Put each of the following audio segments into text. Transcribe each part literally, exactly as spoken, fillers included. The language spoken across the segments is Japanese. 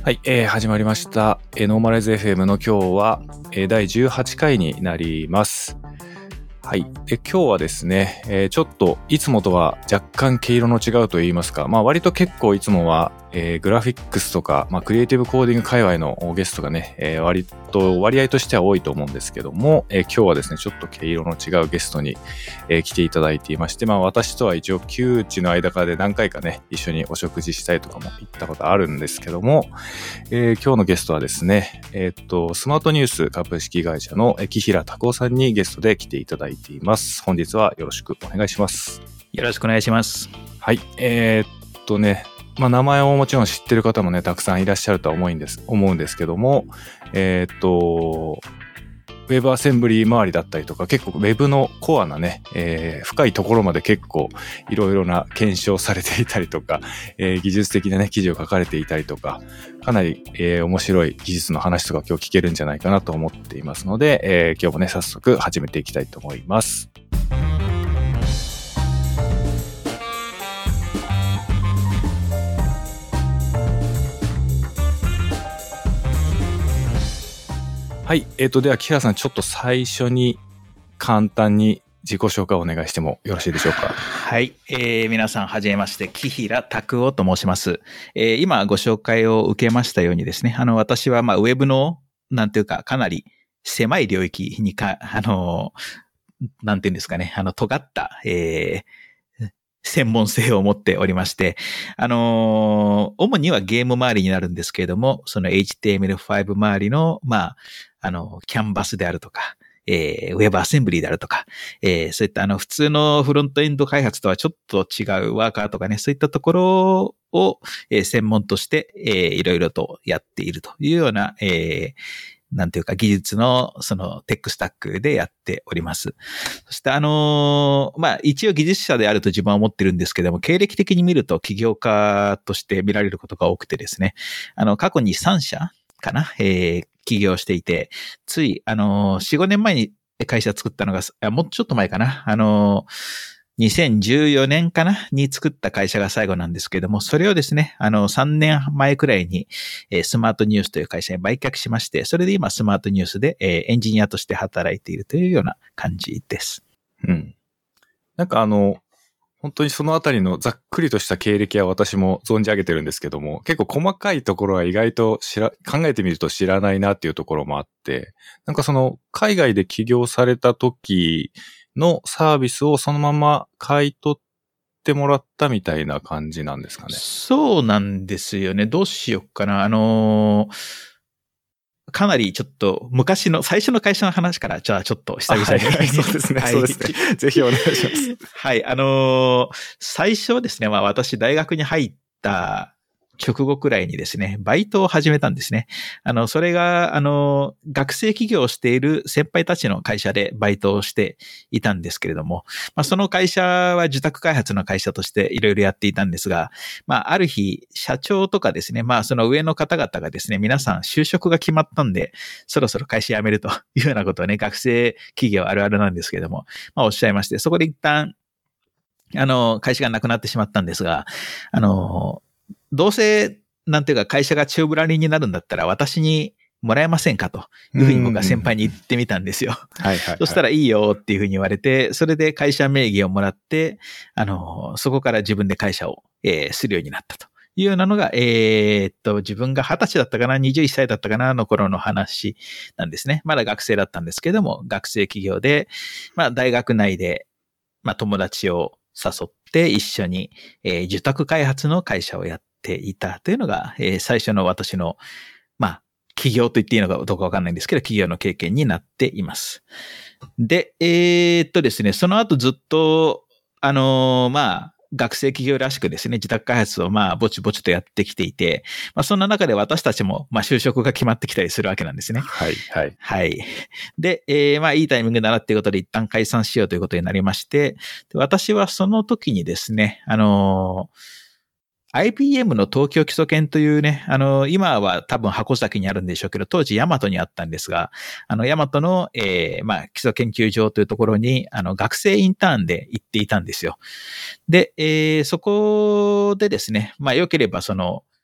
はい、えー、始まりました、えー、ノーマライズ エフエム の今日は、えー、だいじゅうはちかいになります。はい、で今日はですね、えー、ちょっといつもとは若干毛色の違うと言いますか、まあ割と結構いつもは、えー、グラフィックスとか、まあ、クリエイティブコーディング界隈のゲストがね、えー、割と割合としては多いと思うんですけども、えー、今日はですねちょっと毛色の違うゲストに、えー、来ていただいていまして、まあ私とは一応旧知の間からで何回かね一緒にお食事したいとかも言ったことあるんですけども、えー、今日のゲストはですね、えー、っとスマートニュース株式会社の木平拓夫さんにゲストで来ていただいています。本日はよろしくお願いします。 よろしくお願いします。 はい、えー、っとねまあ、名前をもちろん知ってる方もねたくさんいらっしゃるとは思うんです思うんですけども、えー、っとウェブアセンブリ周りだったりとか結構ウェブのコアなね、えー、深いところまで結構いろいろな検証されていたりとか、えー、技術的なね記事を書かれていたりとかかなり、えー、面白い技術の話とか今日聞けるんじゃないかなと思っていますので、えー、今日もね早速始めていきたいと思います。はい、えーとでは木原さんちょっと最初に簡単に自己紹介をお願いしてもよろしいでしょうか。 はい、えー、皆さんはじめまして木平拓夫と申します、えー、今ご紹介を受けましたようにですね、あの私はまあウェブのなんていうかかなり狭い領域にかあのなんていうんですかねあの尖った、えー、専門性を持っておりまして、あの主にはゲーム周りになるんですけれども、その エイチティーエムエルファイブ 周りのまああの、キャンバスであるとか、えー、ウェブアセンブリーであるとか、えー、そういったあの、普通のフロントエンド開発とはちょっと違うワーカーとかね、そういったところを、えー、専門として、えー、いろいろとやっているというような、えー、なんていうか技術のそのテックスタックでやっております。そしてあのー、まあ一応技術者であると自分は思ってるんですけども、経歴的に見ると起業家として見られることが多くてですね、あの過去にさんしゃかな、えー、起業していて、つい、あのー、よん、ごねんまえに会社作ったのが、もうちょっと前かな、あのー、にせんじゅうよねんかなに作った会社が最後なんですけれども、それをですね、あの、さんねんまえくらいに、えー、スマートニュースという会社に売却しまして、それで今スマートニュースで、えー、エンジニアとして働いているというような感じです。 うん。なんかあの、本当にそのあたりのざっくりとした経歴は私も存じ上げてるんですけども、結構細かいところは意外と知ら、考えてみると知らないなっていうところもあって、なんかその海外で起業された時のサービスをそのまま買い取ってもらったみたいな感じなんですかね。 そうなんですよね。どうしよっかな。あのー、かなりちょっと昔の最初の会社の話からじゃあちょっ久々に、 はいはい、そうですね、はい、そうですね。ぜひお願いします。 はい、あのー、最初はですね、まあ私大学に入った直後くらいにですね、バイトを始めたんですね。あの、それが、あの、学生起業をしている先輩たちの会社でバイトをしていたんですけれども、まあ、その会社は受託開発の会社としていろいろやっていたんですが、まあ、ある日、社長とかですね、まあ、その上の方々がですね、皆さん就職が決まったんで、そろそろ会社辞めるというようなことをね、学生企業あるあるなんですけれども、まあ、おっしゃいまして、そこで一旦、あの、会社がなくなってしまったんですが、あの、どうせ、なんていうか会社が宙ぶらりんになるんだったら私にもらえませんかというふうに僕は先輩に言ってみたんですよ。 はいはいはい、 そしたらいいよっていうふうに言われて、それで会社名義をもらって、あの、そこから自分で会社を、えー、するようになったというようなのが、えー、っと、自分がはたちだったかな、にじゅういっさいだったかなの頃の話なんですね。まだ学生だったんですけども、学生企業で、まあ大学内で、まあ友達を誘って一緒に、えー、受託開発の会社をやっていたというのが、えー、最初の私の、まあ、起業と言っていいのかどうかわかんないんですけど、起業の経験になっています。で、えー、っとですね、その後ずっと、あのー、まあ、学生企業らしくですね、受託開発をまあ、ぼちぼちとやってきていて、まあ、そんな中で私たちも、まあ、就職が決まってきたりするわけなんですね。 はい、はい。 はい。で、えー、まあ、いいタイミングだなっていうことで一旦解散しようということになりまして、で私はその時にですね、あのー、アイビーエム の東京基礎研というね、あの、今は多分箱崎にあるんでしょうけど、当時ヤマトにあったんですが、あの、ヤマトの、えー、まあ、基礎研究所というところに、あの、学生インターンで行っていたんですよ。で、えー、そこでですね、まあ、良ければその、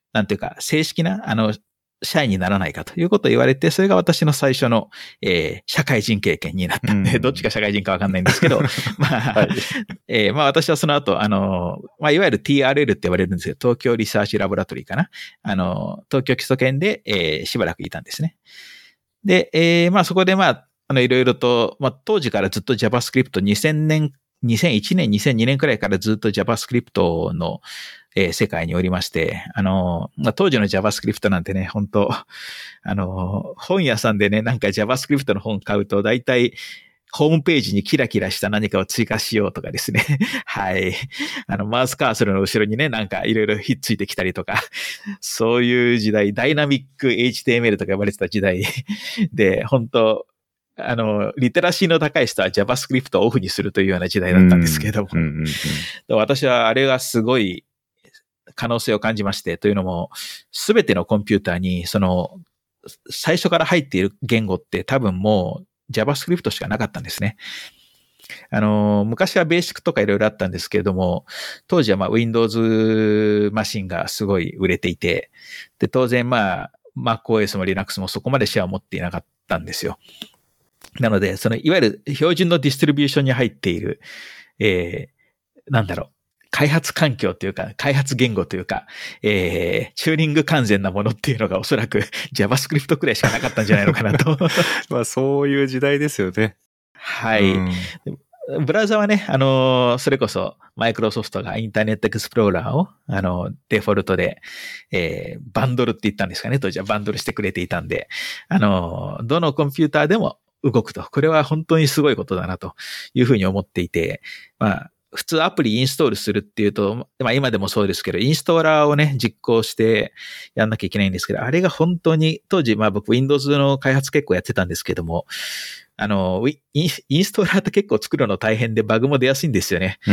なんていうか、正式な、あの、社員にならないかということを言われて、それが私の最初の、えー、社会人経験になったんで、うん、どっちが社会人かわかんないんですけど、まあ、はい、えー、まあ私はその後、あの、まあいわゆる ティーアールエル って言われるんですけど、東京リサーチラボラトリーかな。あの、東京基礎研で、えー、しばらくいたんですね。で、えー、まあそこでまあ、あの、いろいろと、まあ当時からずっと JavaScript にせんねん、にせんいちねん、にせんにねんくらいからずっと JavaScript の、えー、世界におりまして、あの、まあ、当時の JavaScript なんてね、本当あの、本屋さんでね、なんか JavaScript の本買うと、大体、ホームページにキラキラした何かを追加しようとかですね。はい。あの、マウスカーソルの後ろにね、なんかいろいろひっついてきたりとか、そういう時代、ダイナミック エイチティーエムエル とか呼ばれてた時代で、本当あの、リテラシーの高い人は JavaScript をオフにするというような時代だったんですけれども、うんうんうん、私はあれがすごい可能性を感じまして、というのも、すべてのコンピューターに、その、最初から入っている言語って多分もう JavaScript しかなかったんですね。あの、昔はベーシックとかいろいろあったんですけれども、当時はまあ Windows マシンがすごい売れていて、で、当然まあ MacOS も Linux もそこまでシェアを持っていなかったんですよ。なので、そのいわゆる標準のディストリビューションに入っている、えー、なんだろう。開発環境というか、開発言語というか、えー、チューニング完全なものっていうのがおそらく JavaScript くらいしかなかったんじゃないのかなと。 まあそういう時代ですよね。 はい。うん、ブラウザはね、あの、それこそマイクロソフトがインターネットエクスプローラーを、あの、デフォルトで、えー、バンドルって言ったんですかね。当時はバンドルしてくれていたんで、あの、どのコンピューターでも動くと。これは本当にすごいことだなというふうに思っていて、まあ、普通アプリインストールするっていうと、まあ今でもそうですけど、インストーラーをね、実行してやんなきゃいけないんですけど、あれが本当に、当時まあ僕 Windows の開発結構やってたんですけども、あの、インストーラーって結構作るの大変でバグも出やすいんですよね。うん、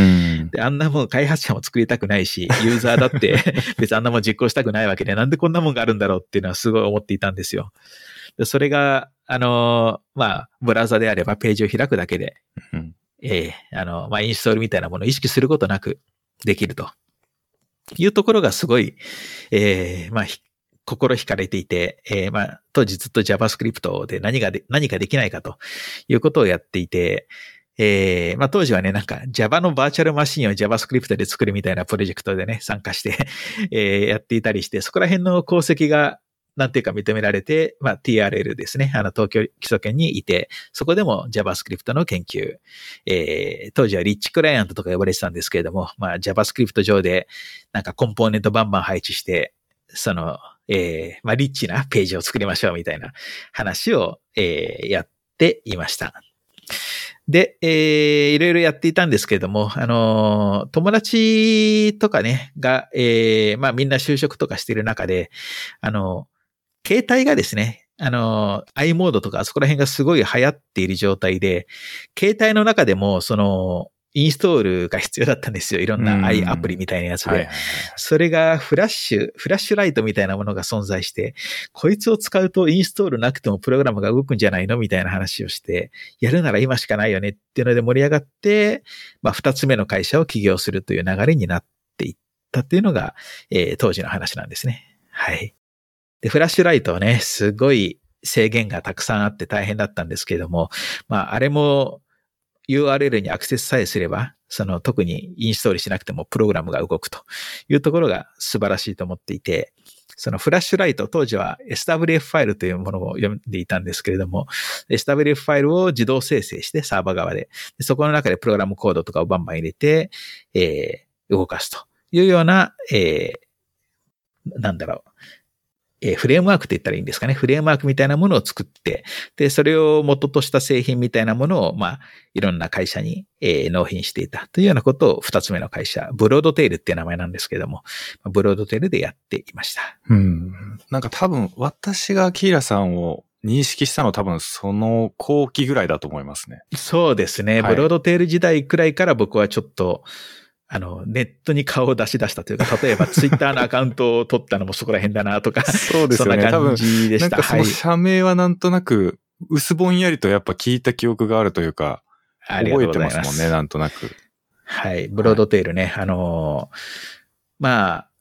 で、あんなもん開発者も作りたくないし、ユーザーだって別にあんなもん実行したくないわけで、なんでこんなもんがあるんだろうっていうのはすごい思っていたんですよ。でそれが、あの、まあ、ブラウザであればページを開くだけで、うんええー、あの、まあ、インストールみたいなものを意識することなくできるというところがすごい、ええー、まあ、心惹かれていて、えー、まあ、当時ずっと JavaScript で何がで、何かできないかということをやっていて、えー、まあ、当時はね、なんか Java のバーチャルマシンを JavaScript で作るみたいなプロジェクトでね、参加して、えー、やっていたりして、そこら辺の功績がなんていうか認められて、まあ ティーアールエル ですね。あの東京基礎研にいて、そこでも JavaScript の研究、えー、当時はリッチクライアントとか呼ばれてたんですけれども、まあ JavaScript 上でなんかコンポーネントバンバン配置して、その、えー、まあリッチなページを作りましょうみたいな話を、えー、やっていました。で、えー、いろいろやっていたんですけれども、あのー、友達とかね、が、えー、まあみんな就職とかしている中で、あのー、携帯がですね、あの、i モードとかあそこら辺がすごい流行っている状態で、携帯の中でもその、インストールが必要だったんですよ。いろんな i アプリみたいなやつで。はいはいはい、それがフラッシュ、フラッシュライトみたいなものが存在して、こいつを使うとインストールなくてもプログラムが動くんじゃないのみたいな話をして、やるなら今しかないよねっていうので盛り上がって、まあ二つ目の会社を起業するという流れになっていったっていうのが、えー、当時の話なんですね。はい。で、フラッシュライトはね、すごい制限がたくさんあって大変だったんですけれども、まあ、あれも ユーアールエル にアクセスさえすれば、その特にインストールしなくてもプログラムが動くというところが素晴らしいと思っていて、そのフラッシュライト、当時は エスダブリューエフ ファイルというものを読んでいたんですけれども、エスダブリューエフ ファイルを自動生成してサーバー側で、でそこの中でプログラムコードとかをバンバン入れて、えー、動かすというような、えー、なんだろう、えー、フレームワークって言ったらいいんですかね。フレームワークみたいなものを作って、で、それを元とした製品みたいなものを、まあ、いろんな会社に、えー、納品していたというようなことを二つ目の会社、ブロードテールっていう名前なんですけれども、ブロードテールでやっていました。 うん。なんか多分、私がキーラさんを認識したの多分その後期ぐらいだと思いますね。 そうですね。はい、ブロードテール時代くらいから僕はちょっと、あの、ネットに顔を出し出したというか、例えばツイッターのアカウントを取ったのもそこら辺だなとか、 そうですよね。 そんな感じでした。 なんかその社名はなんとなく、薄ぼんやりとやっぱ聞いた記憶があるというか、覚えてますもんね、なんとなく。 はい。ブロードテールね。はい、あのー、まあ、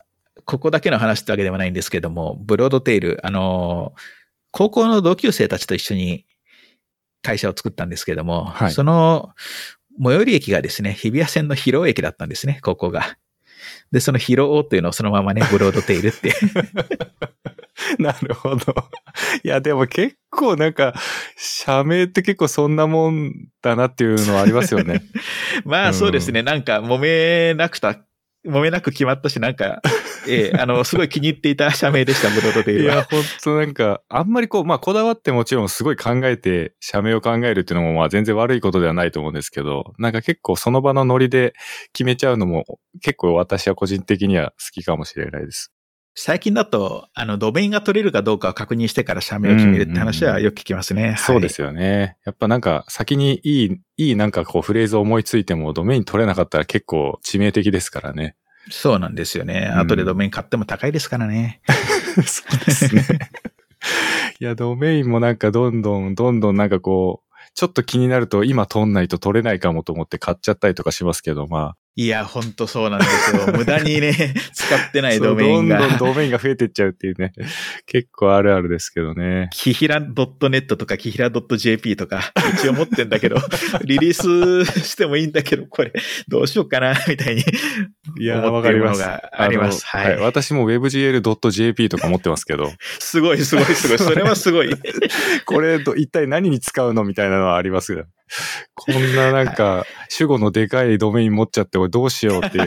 ここだけの話ってわけではないんですけども、ブロードテイル、あの、高校の同級生たちと一緒に会社を作ったんですけども、はい、その最寄り駅がですね、日比谷線の広尾駅だったんですね、高校が。で、その広尾というのをそのままね、ブロードテイルって。 なるほど。いや、でも結構なんか、社名って結構そんなもんだなっていうのはありますよね。 まあそうですね、うん、なんか揉めなくた、揉めなく決まったし、なんか、ええ、あの、すごい気に入っていた社名でした、ブロードテイルは。 いや、ほんとなんか、あんまりこう、まあこだわってもちろんすごい考えて、社名を考えるっていうのもまあ全然悪いことではないと思うんですけど、なんか結構その場のノリで決めちゃうのも結構私は個人的には好きかもしれないです。 最近だと、あの、ドメインが取れるかどうかを確認してから社名を決めるって話はよく聞きますね。うんうんうん、 そうですよね。やっぱなんか先にいい、いいなんかこうフレーズを思いついてもドメイン取れなかったら結構致命的ですからね。 そうなんですよね。後でドメイン買っても高いですからね。 そうですね。いや、ドメインもなんかどんどん、どんどんなんかこう、ちょっと気になると今取んないと取れないかもと思って買っちゃったりとかしますけど、まあ。 いや、ほんとそうなんですよ。無駄にね、使ってないドメインが。 どんどんドメインが増えていっちゃうっていうね。結構あるあるですけどね。 キヒラ .net とかキヒラ .jp とか一応持ってんだけど、リリースしてもいいんだけど、これどうしようかな、みたいに思っているものがあります。 はい、はい。私も ウェブジーエル ドット ジェーピー とか持ってますけど。 すごいすごいすごい。それはすごい。 これ一体何に使うのみたいなのはありますが。こんななんか、はい、主語のでかいドメイン持っちゃって俺どうしようっていう。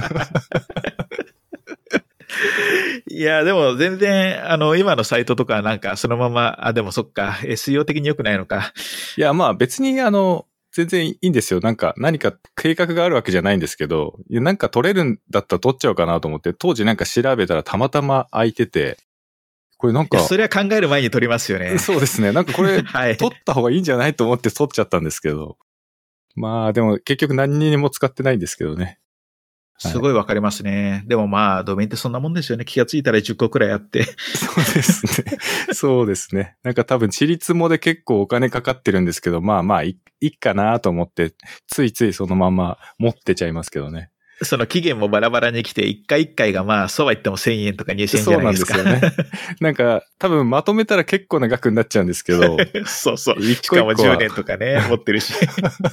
いや、でも全然、あの、今のサイトとかなんかそのまま、あ、でもそっか、エスイーオー 的に良くないのか。 いや、まあ別にあの、全然いいんですよ。なんか何か計画があるわけじゃないんですけど、なんか取れるんだったら取っちゃおうかなと思って、当時なんか調べたらたまたま空いてて、これなんか。 それは考える前に取りますよね。 そうですね。なんかこれ、はい、取った方がいいんじゃないと思って取っちゃったんですけど。まあでも結局何にも使ってないんですけどね。 すごいわかりますね。はい、でもまあ、ドメインってそんなもんですよね。気がついたらじゅっこくらいあって。 そうですね。そうですね。なんか多分、チリツモで結構お金かかってるんですけど、まあまあい、いいかなと思って、ついついそのまま持ってちゃいますけどね。 その期限もバラバラに来て、一回一回がまあ、そうは言ってもせんえんとかにせんえんじゃないですか。 そうなんですよね。なんか、多分まとめたら結構な額になっちゃうんですけど。 そうそう。しかもじゅうねんとかね、持ってるし。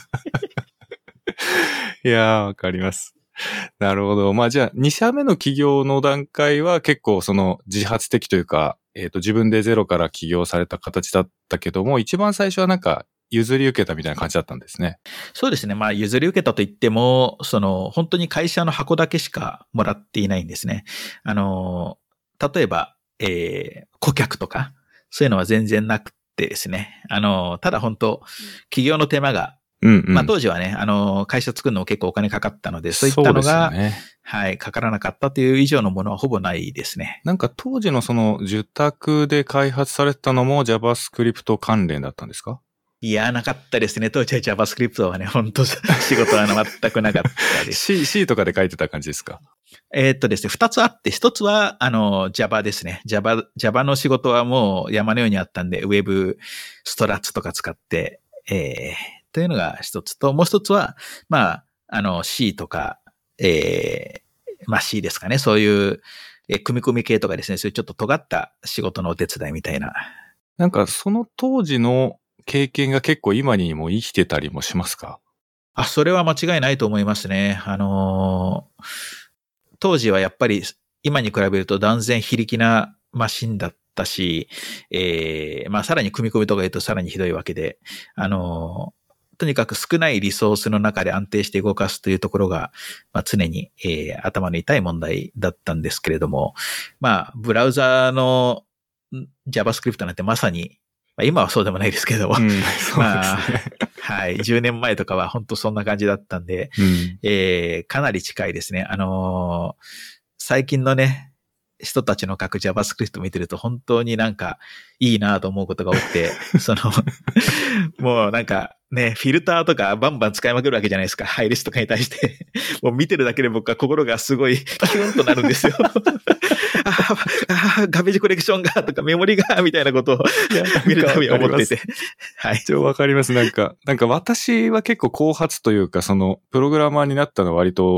いやー、わかります。なるほど。まあじゃあ、に社目の起業の段階は結構その自発的というか、えっと、自分でゼロから起業された形だったけども、一番最初はなんか譲り受けたみたいな感じだったんですね。 そうですね。まあ譲り受けたと言っても、その本当に会社の箱だけしかもらっていないんですね。あの、例えば、えー、顧客とか、そういうのは全然なくてですね。あの、ただ本当、起業の手間がうんうん、 まあ当時はね、あの、会社作るのも結構お金かかったので、そういったのが、ね、はい、かからなかったという以上のものはほぼないですね。 なんか当時のその受託で開発されたのも JavaScript 関連だったんですか？ いや、なかったですね。当時は JavaScript はね、本当仕事は全くなかったです。 C、C とかで書いてた感じですか？ えー、っとですね、二つあって、一つは、あの、Java ですね。Java、Java の仕事はもう山のようにあったんで、Web ストラッツとか使って、えー、というのが一つと、もう一つは、まあ、あの C とか、えー、まあ C ですかね。そういう、えー、組み込み系とかですね、そういうちょっと尖った仕事のお手伝いみたいな。 なんかその当時の経験が結構今にも生きてたりもしますか？ あ、それは間違いないと思いますね。あのー、当時はやっぱり今に比べると断然非力なマシンだったし、えー、まあさらに組み込みとか言うとさらにひどいわけで、あのー、とにかく少ないリソースの中で安定して動かすというところが、まあ、常に、えー、頭の痛い問題だったんですけれども、まあ、ブラウザーの JavaScript なんてまさに、まあ、今はそうでもないですけども、うん、そうですね。まあ、はい、じゅうねんまえとかは本当そんな感じだったんで、うんえー、かなり近いですね。あのー、最近のね、人たちの書く JavaScript 見てると本当になんかいいなと思うことが多くて、その、もうなんかね、フィルターとかバンバン使いまくるわけじゃないですか。ハイレスとかに対して。もう見てるだけで僕は心がすごいキュンとなるんですよ。ああ、ガベージコレクションがとかメモリがみたいなことを見るたびに思ってて。はい。 一応わかります。なんか、なんか私は結構後発というか、そのプログラマーになったのは割と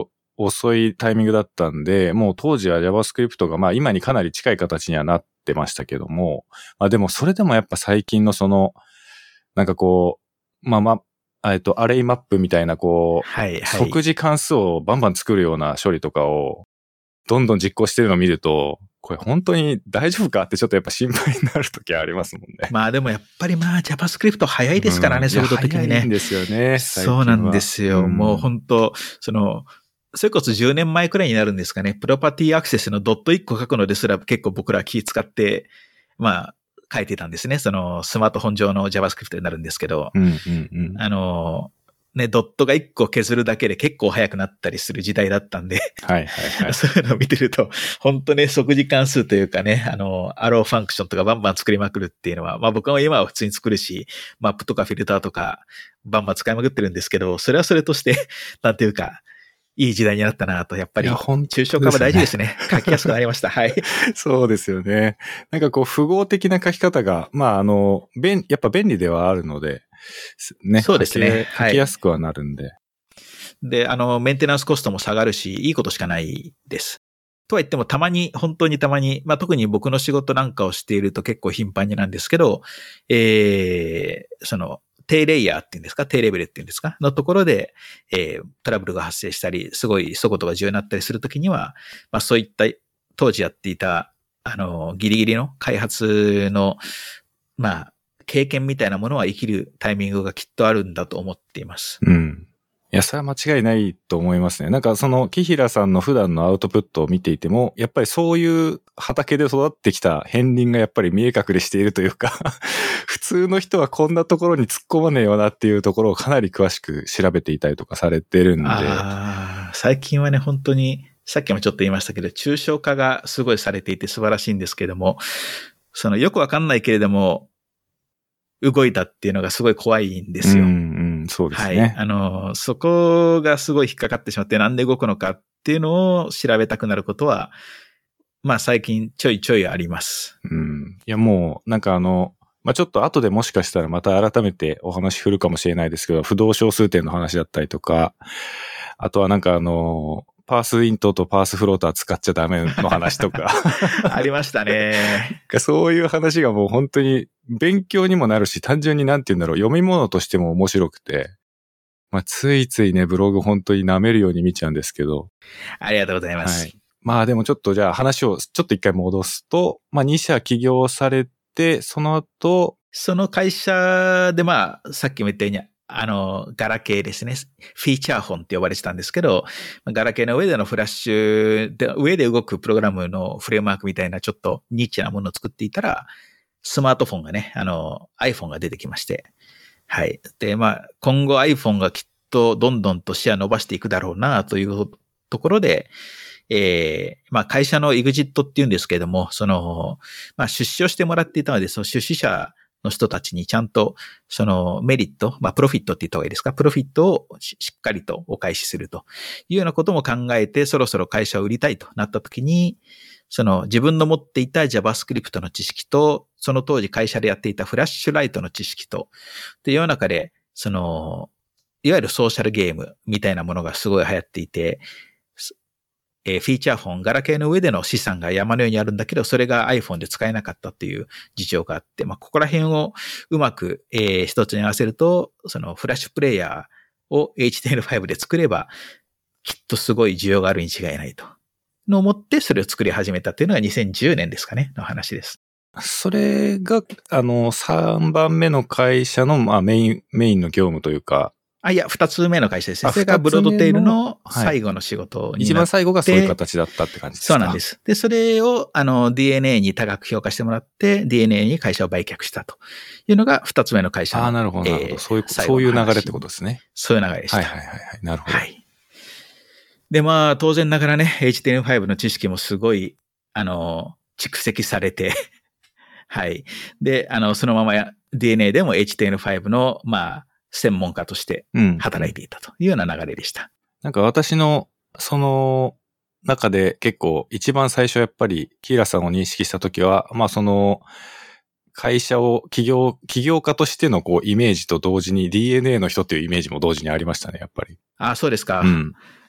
遅いタイミングだったんで、もう当時は JavaScript がまあ今にかなり近い形にはなってましたけども、まあでもそれでもやっぱ最近のその、なんかこう、まあまあ、えっと、アレイマップみたいなこう、 はいはい。 即時関数をバンバン作るような処理とかをどんどん実行してるのを見ると、これ本当に大丈夫かってちょっとやっぱ心配になるときありますもんね。 まあでもやっぱりまあ JavaScript 早いですからね、 うん、 速度的にね。 早いんですよね。 そうなんですよ。うん、もう本当その、それこそじゅうねんまえくらいになるんですかね。プロパティアクセスのドットいっこ書くのですら結構僕ら気使って、まあ書いてたんですね。そのスマートフォン上の JavaScript になるんですけど。 うんうんうん、 あの、ね、ドットがいっこ削るだけで結構早くなったりする時代だったんで。 はいはいはい。 そういうのを見てると、本当ね、即時関数というかね、あの、アローファンクションとかバンバン作りまくるっていうのは、まあ僕は今は普通に作るし、マップとかフィルターとかバンバン使いまくってるんですけど、それはそれとして、なんていうか、いい時代になったなと、やっぱり、抽象化は大事ですね。書きやすくなりました。はい。 そうですよね。なんかこう、符号的な書き方が、まああの、便、やっぱ便利ではあるので、ね。 そうですね。 書きやすくはなるんで。はい、 で、あの、メンテナンスコストも下がるし、いいことしかないです。とは言ってもたまに、本当にたまに、まあ特に僕の仕事なんかをしていると結構頻繁になんですけど、えー、その、低レイヤーっていうんですか、低レベルっていうんですか、のところで、えー、トラブルが発生したり、すごい速度が重要になったりするときには、まあそういった当時やっていた、あの、ギリギリの開発の、まあ、経験みたいなものは生きるタイミングがきっとあるんだと思っています。 うん。いや、それは間違いないと思いますね。なんかその、木平さんの普段のアウトプットを見ていても、やっぱりそういう畑で育ってきた片鱗がやっぱり見え隠れしているというか、普通の人はこんなところに突っ込まねえよなっていうところをかなり詳しく調べていたりとかされてるんで。 ああ、最近はね、本当に、さっきもちょっと言いましたけど、抽象化がすごいされていて素晴らしいんですけども、そのよくわかんないけれども、動いたっていうのがすごい怖いんですよ。 うんうん、そうですね。 はい。あの、そこがすごい引っかかってしまってなんで動くのかっていうのを調べたくなることは、まあ最近ちょいちょいあります。 うん。いやもう、なんかあの、まあちょっと後でもしかしたらまた改めてお話振るかもしれないですけど、不動小数点の話だったりとか、あとはなんかあの、パースイントとパースフローター使っちゃダメの話とか。 ありましたね。 そういう話がもう本当に勉強にもなるし、単純になんて言うんだろう、読み物としても面白くて、まあついついね、ブログ本当に舐めるように見ちゃうんですけど。 ありがとうございます。 はい。まあでもちょっとじゃあ話をちょっと一回戻すと、まあに社起業されて、その後、 その会社でまあ、さっきも言ったように、あの、ガラケーですね。フィーチャーフォンって呼ばれてたんですけど、ガラケーの上でのフラッシュで、上で動くプログラムのフレームワークみたいなちょっとニッチなものを作っていたら、スマートフォンがね、あの、iPhone が出てきまして。はい。で、まあ、今後 iPhone がきっとどんどんとシェア伸ばしていくだろうな、というところで、えー、まあ、会社の エグジット っていうんですけれども、その、まあ、出資をしてもらっていたので、その出資者の人たちにちゃんと、そのメリット、まあ、プロフィットって言った方がいいですか、プロフィットをしっかりとお返しするというようなことも考えて、そろそろ会社を売りたいとなったときに、その自分の持っていた JavaScript の知識と、その当時会社でやっていたフラッシュライトの知識と、で、世の中で、その、いわゆるソーシャルゲームみたいなものがすごい流行っていて、えー、フィーチャーフォン、ガラケーの上での資産が山のようにあるんだけど、それが iPhone で使えなかったっていう事情があって、まあ、ここら辺をうまく、えー、一つに合わせると、そのフラッシュプレイヤーを エイチティーエムエルファイブ で作れば、きっとすごい需要があるに違いないと。のを思って、それを作り始めたっていうのがにせんじゅうねんですかね、の話です。 それが、あの、さんばんめの会社の、まあ、メイン、メインの業務というか、 あ、いや、二つ目の会社ですね。それがブロードテールの最後の仕事になって、はい、 一番最後がそういう形だったって感じですか？ そうなんです。で、それを、あの、ディーエヌエー に高く評価してもらって、ディーエヌエー に会社を売却したというのが二つ目の会社の。 ああ、なるほど、なるほど。そういう、そういう流れってことですね。 そういう流れでした。 はいはいはいはい。なるほど。はい。 で、まあ、当然ながらね、エイチティーエムエルファイブ の知識もすごい、あの、蓄積されて、はい。で、あの、そのまま ディーエヌエー でも エイチティーエムエルファイブ の、まあ、専門家として働いていたというような流れでした。うん、 なんか私の、その中で結構一番最初やっぱり、キーラさんを認識したときは、まあその、会社を起業、起業家としてのこうイメージと同時に ディーエヌエー の人っていうイメージも同時にありましたね、やっぱり。 ああ、そうですか。 うん。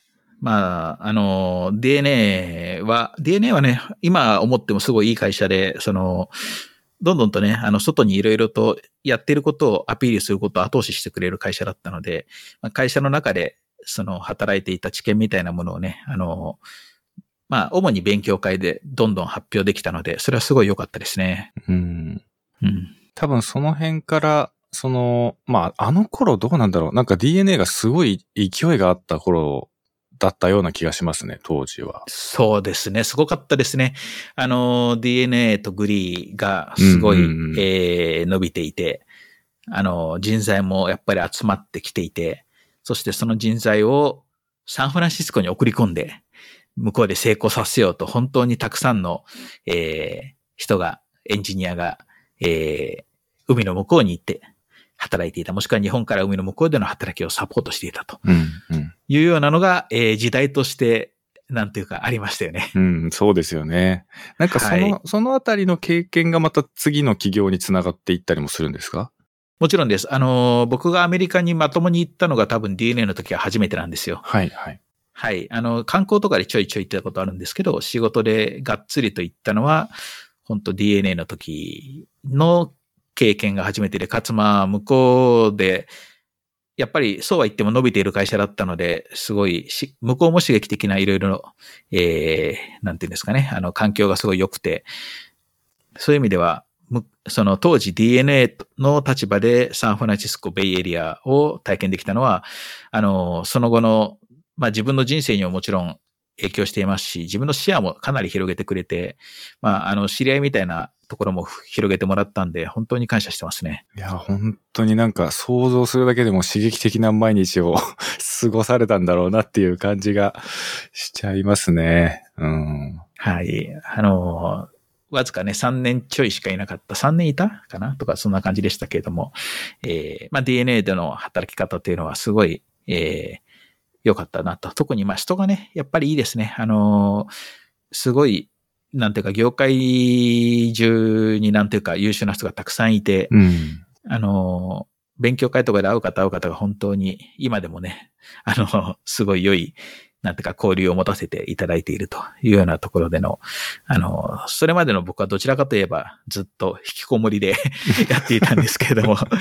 まあ、あの、ディーエヌエー は、ディーエヌエー はね、今思ってもすごいいい会社で、その、どんどんとね、あの、外にいろいろとやってることをアピールすることを後押ししてくれる会社だったので、会社の中で、その、働いていた知見みたいなものをね、あの、まあ、主に勉強会でどんどん発表できたので、それはすごい良かったですね。 うん。 うん。 多分その辺から、その、まあ、あの頃どうなんだろう。なんか ディーエヌエー がすごい勢いがあった頃だったような気がしますね、当時は。 そうですね。すごかったですね。あの、ディーエヌエー とグリーがすごい、 うんうんうん、 えー、伸びていて、あの、人材もやっぱり集まってきていて、そしてその人材をサンフランシスコに送り込んで、向こうで成功させようと、本当にたくさんの、えー、人が、エンジニアが、えー、海の向こうに行って働いていた。もしくは日本から海の向こうでの働きをサポートしていたと。 うんうん、 いうようなのが、えー、時代として、なんていうかありましたよね。 うん、そうですよね。なんかその、はい、そのあたりの経験がまた次の企業につながっていったりもするんですか？ もちろんです。あの、僕がアメリカにまともに行ったのが多分 ディーエヌエー の時は初めてなんですよ。 はい、はい。 はい。あの、観光とかでちょいちょい行ったことあるんですけど、仕事でがっつりと行ったのは、本当 ディーエヌエー の時の経験が初めてで、かつまあ、向こうで、やっぱりそうは言っても伸びている会社だったので、すごいし、向こうも刺激的ないろいろ、えー、なんていうんですかね、あの、環境がすごい良くて、そういう意味では、その当時 ディーエヌエー の立場でサンフランシスコベイエリアを体験できたのは、あの、その後の、まあ自分の人生にももちろん影響していますし、自分の視野もかなり広げてくれて、まあ、あの、知り合いみたいなところも広げてもらったんで、本当に感謝してますね。 いや、本当になんか想像するだけでも刺激的な毎日を過ごされたんだろうなっていう感じがしちゃいますね。うん。 はい。あの、わずかね、さんねんちょいしかいなかった。さんねんいたかなとか、そんな感じでしたけれども、えー、まあ ディーエヌエー での働き方っていうのはすごい、えー、良かったなと。特にまあ人がね、やっぱりいいですね。あのー、すごい、なんていうか、業界中になんていうか優秀な人がたくさんいて、 うん、 あのー、勉強会とかで会う方会う方が本当に今でもね、あの、すごい良い、なんていうか交流を持たせていただいているというようなところでの、あの、それまでの僕はどちらかといえばずっと引きこもりでやっていたんですけれども、はい、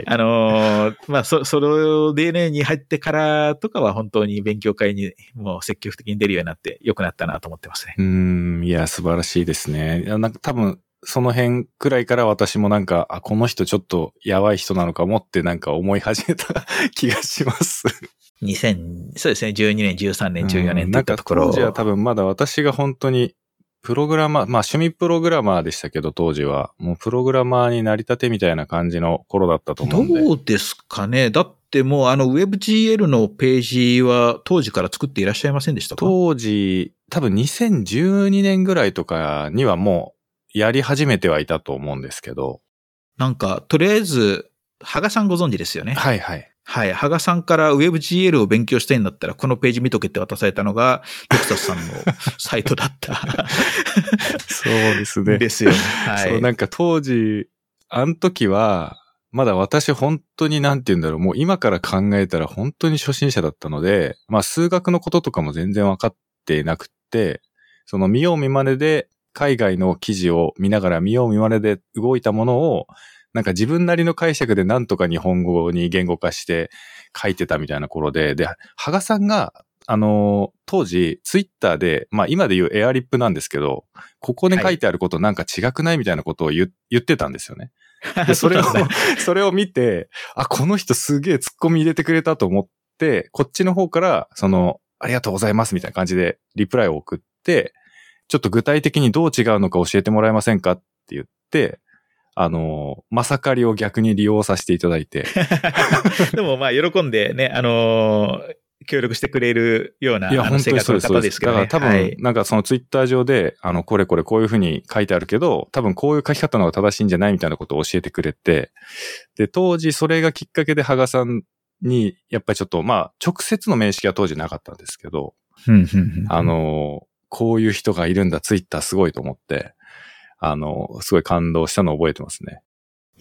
あの、まあ、そ、その ディーエヌエー に入ってからとかは本当に勉強会にもう積極的に出るようになって良くなったなと思ってますね。 うーん、いや、素晴らしいですね。いや、なんか多分、その辺くらいから私もなんか、あ、この人ちょっとやばい人なのかもってなんか思い始めた気がします。 にせん、そうですね、じゅうにねん、じゅうさんねん、じゅうよねんっていったところ。 なんか当時は多分まだ私が本当にプログラマー、まあ趣味プログラマーでしたけど当時は、もうプログラマーになり立てみたいな感じの頃だったと思うんで。 どうですかね。だってもうあの WebGL のページは当時から作っていらっしゃいませんでしたか？ 当時、多分にせんじゅうにねんぐらいとかにはもうやり始めてはいたと思うんですけど。 なんか、とりあえず、ハガさんご存知ですよね。 はいはい。 はい。ハガさんから WebGL を勉強したいんだったら、このページ見とけって渡されたのが、レクサスさんのサイトだった。 そうですね。 ですよね。はい。 そう、なんか当時、あの時は、まだ私本当になんて言うんだろう、もう今から考えたら本当に初心者だったので、まあ数学のこととかも全然分かってなくって、その見よう見まねで海外の記事を見ながら見よう見まねで動いたものを、なんか自分なりの解釈でなんとか日本語に言語化して書いてたみたいな頃で、で、羽賀さんが、あの、当時ツイッターで、まあ今で言うエアリップなんですけど、ここに書いてあることなんか違くないみたいなことを 言, 言ってたんですよね。で、それを、それを見て、あ、この人すげえ突っ込み入れてくれたと思って、こっちの方から、その、ありがとうございますみたいな感じでリプライを送って、ちょっと具体的にどう違うのか教えてもらえませんかって言って、あの、まさかりを逆に利用させていただいて。 でもまあ喜んでね、あのー、協力してくれるような、いや、本当にそうです。性格の方ですけどね。 だから多分、はい、なんかそのツイッター上で、あの、これこれこういうふうに書いてあるけど、多分こういう書き方の方が正しいんじゃないみたいなことを教えてくれて、で、当時それがきっかけで羽賀さんに、やっぱりちょっと、まあ、直接の面識は当時なかったんですけど、あの、こういう人がいるんだ、ツイッターすごいと思って、あの、すごい感動したのを覚えてますね。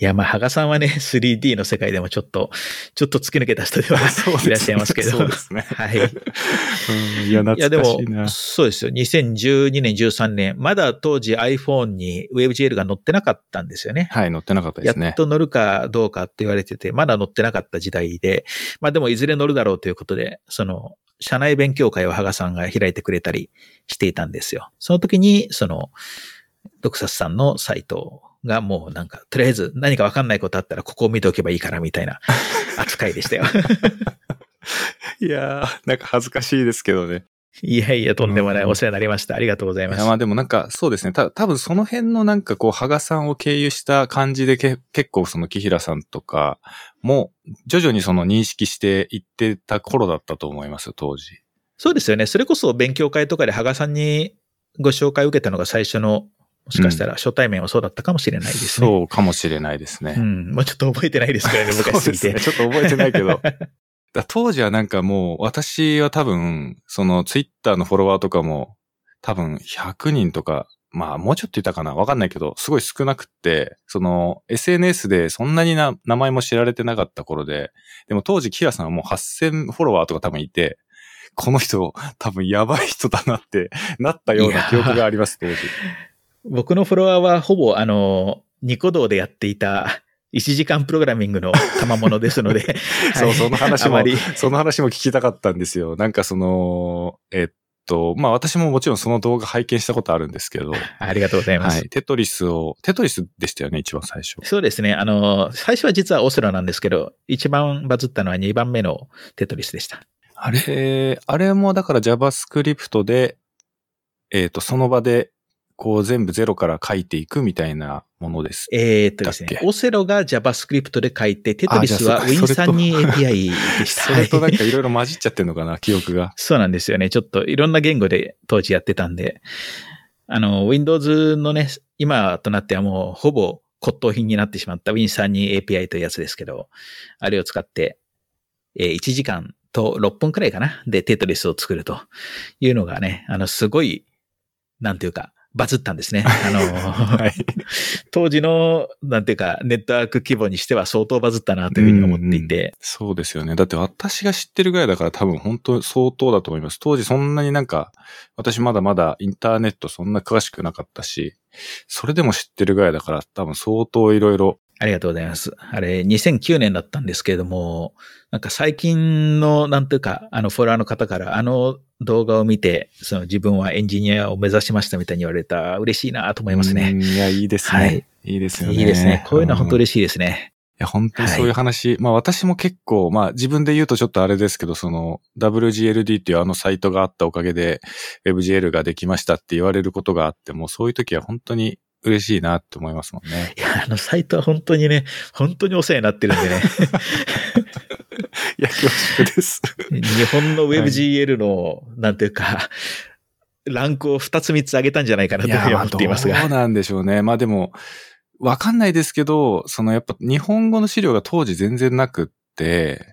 いや、まあ、羽賀さんはね、スリーディー の世界でもちょっと、ちょっと突き抜けた人ではいらっしゃいますけど。 そうですね。 はい。 うん、いや、懐かしいな。いや、でも、 そうですよ。にせんじゅうにねん、じゅうさんねん、まだ当時 iPhone に WebGL が載ってなかったんですよね。 はい、載ってなかったですね。 やっと載るかどうかって言われてて、まだ載ってなかった時代で、まあでもいずれ載るだろうということで、その、社内勉強会を羽賀さんが開いてくれたりしていたんですよ。その時に、その、ドクサスさんのサイトがもうなんか、とりあえず何かわかんないことあったらここを見ておけばいいからみたいな扱いでしたよ。 いやー、なんか恥ずかしいですけどね。 いやいや、とんでもない。お世話になりました。ありがとうございます。 いや、まあでもなんか、そうですね。た、多分その辺のなんかこう、羽賀さんを経由した感じでけ結構その木平さんとかも、徐々にその認識していってた頃だったと思います、当時。 そうですよね。それこそ勉強会とかで羽賀さんにご紹介を受けたのが最初の、もしかしたら初対面はそうだったかもしれないですね。 うん、そうかもしれないですね。 うん。もうちょっと覚えてないですからね、昔すぎて。 そうですね。ちょっと覚えてないけど。だ当時はなんかもう、私は多分、そのツイッターのフォロワーとかも、多分ひゃくにんとか、まあもうちょっといたかなわかんないけど、すごい少なくって、その エスエヌエス でそんなにな名前も知られてなかった頃で、でも当時キラさんはもうはっせんフォロワーとか多分いて、この人多分やばい人だなってなったような記憶があります、当時。 僕のフォロワーはほぼあの、ニコ動でやっていたいちじかんプログラミングの賜物ですので。 そう、はい、その話も、 あまりその話も聞きたかったんですよ。なんかその、えっと、まあ私ももちろんその動画拝見したことあるんですけど。 ありがとうございます。はい。 テトリスを、テトリスでしたよね、一番最初。 そうですね。あの、最初は実はオセロなんですけど、一番バズったのはにばんめのテトリスでした。 あれ、あれもだから JavaScript で、えっと、その場で、こう全部ゼロから書いていくみたいなものです。 えーっとですね。オセロが JavaScript で書いて、テトリスは ウィンさんに エーピーアイ でした。 それとなんかいろいろ混じっちゃってんのかな、記憶が。 そうなんですよね。ちょっといろんな言語で当時やってたんで、あの、Windows のね、今となってはもうほぼ骨董品になってしまった ウィンさんに エーピーアイ というやつですけど、あれを使って、えー、いちじかんとろっぷんくらいかなでテトリスを作るというのがね、あの、すごい、なんていうか、バズったんですね。あの、はい、当時の、なんていうか、ネットワーク規模にしては相当バズったなというふうに思っていて、うんうん。 そうですよね。だって私が知ってるぐらいだから多分本当相当だと思います。当時そんなになんか、私まだまだインターネットそんな詳しくなかったし、それでも知ってるぐらいだから多分相当いろいろ。 ありがとうございます。あれ、にせんきゅうねんだったんですけれども、なんか最近の、なんていうか、あの、フォロワーの方から、あの動画を見て、その自分はエンジニアを目指しましたみたいに言われた、嬉しいなと思いますね。 いや、いいですね。はい。いいですよね。 いいですね。こういうのは本当嬉しいですね。 いや、本当にそういう話。はい、まあ私も結構、まあ自分で言うとちょっとあれですけど、その ダブリュージーエルディー っていうあのサイトがあったおかげで WebGL ができましたって言われることがあっても、そういう時は本当に嬉しいなって思いますもんね。 いや、あのサイトは本当にね、本当にお世話になってるんでね。 いや、恐縮です。 日本の WebGL の、はい、なんていうか、ランクをふたつみっつ上げたんじゃないかなというふうに思っていますが。 そうなんでしょうね。まあでも、わかんないですけど、そのやっぱ日本語の資料が当時全然なくって、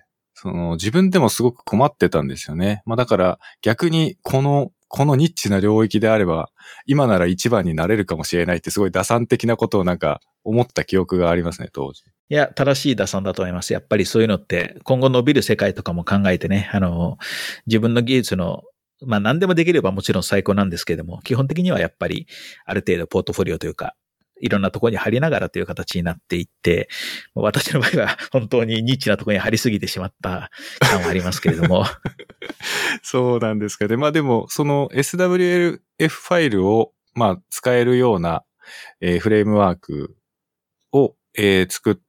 その自分でもすごく困ってたんですよね。まあだから逆にこの、このニッチな領域であれば、今なら一番になれるかもしれないってすごい打算的なことをなんか思った記憶がありますね、当時。 いや、正しい打算だと思います。やっぱりそういうのって今後伸びる世界とかも考えてね、あの、自分の技術のまあ何でもできればもちろん最高なんですけれども、基本的にはやっぱりある程度ポートフォリオというか、いろんなところに貼りながらという形になっていって、私の場合は本当にニッチなところに貼りすぎてしまった感はありますけれども。 そうなんですかね。まあでも、その エスダブリューエルエフ ファイルを、まあ使えるような、えー、フレームワークを、えー、作って、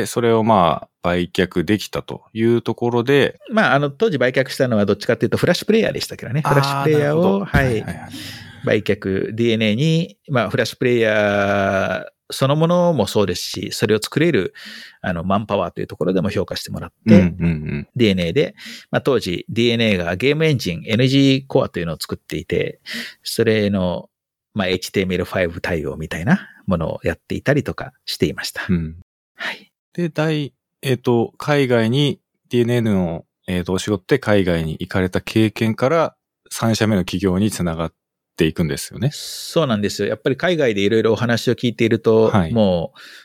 それをまあ売却できたというところで。 まああの当時売却したのはどっちかというとフラッシュプレイヤーでしたけどね。フラッシュプレイヤーを、はい、はいはいはい、売却 ディーエヌエー に、まあフラッシュプレイヤーそのものもそうですし、それを作れるあのマンパワーというところでも評価してもらって、 うんうんうん、 ディーエヌエー で、まあ当時 ディーエヌエー がゲームエンジン エヌジー コアというのを作っていて、それのまあ エイチティーエムエルファイブ 対応みたいなものをやっていたりとかしていました。 うん、 はい。 で、第、えっと、海外に ディーエヌエー の、えっと、お仕事で海外に行かれた経験からさん社目の企業につながっていくんですよね。 そうなんですよ。やっぱり海外でいろいろお話を聞いていると、はい、もう、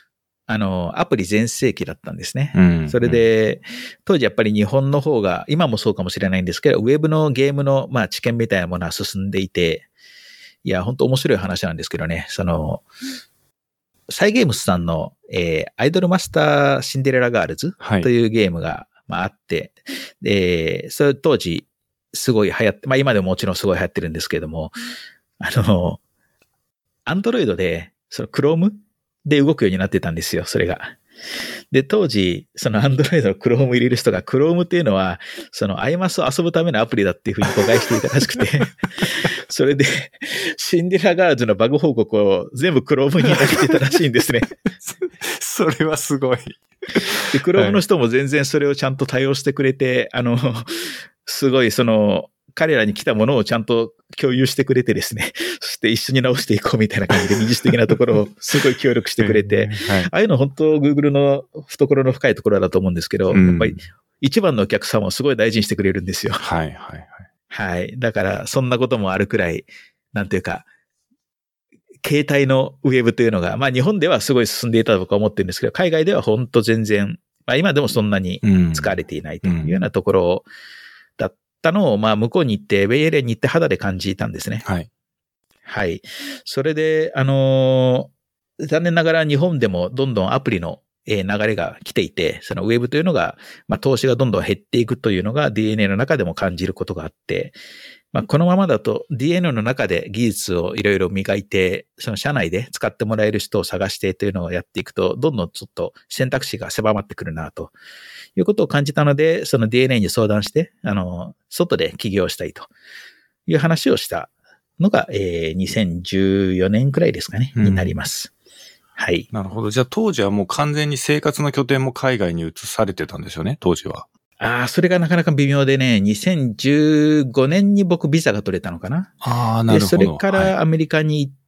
あの、アプリ全盛期だったんですね。 うん、 それで、当時やっぱり日本の方が、今もそうかもしれないんですけど、ウェブのゲームの、まあ、知見みたいなものは進んでいて、いや、本当面白い話なんですけどね、その、サイゲームスさんの、えー、アイドルマスターシンデレラガールズというゲームが、まあ、あって、で、それ当時、すごい流行って、まあ今でももちろんすごい流行ってるんですけれども、あの、アンドロイドで、その Chrome で動くようになってたんですよ、それが。で、当時、その Android の Chrome 入れる人が Chrome っていうのは、そのアイマスを遊ぶためのアプリだっていうふうに誤解していたらしくて、それで、シンデレラガールズのバグ報告を全部 Chrome に投げてたらしいんですね。 それはすごい。 で、Chrome の人も全然それをちゃんと対応してくれて、あの、すごいその、彼らに来たものをちゃんと共有してくれてですね、そして一緒に直していこうみたいな感じで二次的なところをすごい協力してくれて、はい、ああいうの本当 Google の懐の深いところだと思うんですけど、うん、やっぱり一番のお客さんをすごい大事にしてくれるんですよ。 はいはいはい。 はい。だからそんなこともあるくらい、なんていうか、携帯のウェブというのが、まあ日本ではすごい進んでいたと僕は思ってるんですけど、海外では本当全然、まあ今でもそんなに使われていないというようなところを、たのを、まあ、向こうに行って、ベイエリアに行って肌で感じたんですね。 はい。 はい。それで、あのー、残念ながら日本でもどんどんアプリの流れが来ていて、そのウェブというのが、まあ、投資がどんどん減っていくというのが ディーエヌエー の中でも感じることがあって、まあ、このままだと ディーエヌエー の中で技術をいろいろ磨いて、その社内で使ってもらえる人を探してというのをやっていくと、どんどんちょっと選択肢が狭まってくるなということを感じたので、その ディーエヌエー に相談して、あの、外で起業したいという話をしたのが、えー、にせんじゅうよねんくらいですかね、うん、になります。はい。 なるほど。じゃあ当時はもう完全に生活の拠点も海外に移されてたんですよね、当時は。 ああ、それがなかなか微妙でね、にせんじゅうごねんに僕ビザが取れたのかな。 ああ、なるほど。で、 それからアメリカに行って、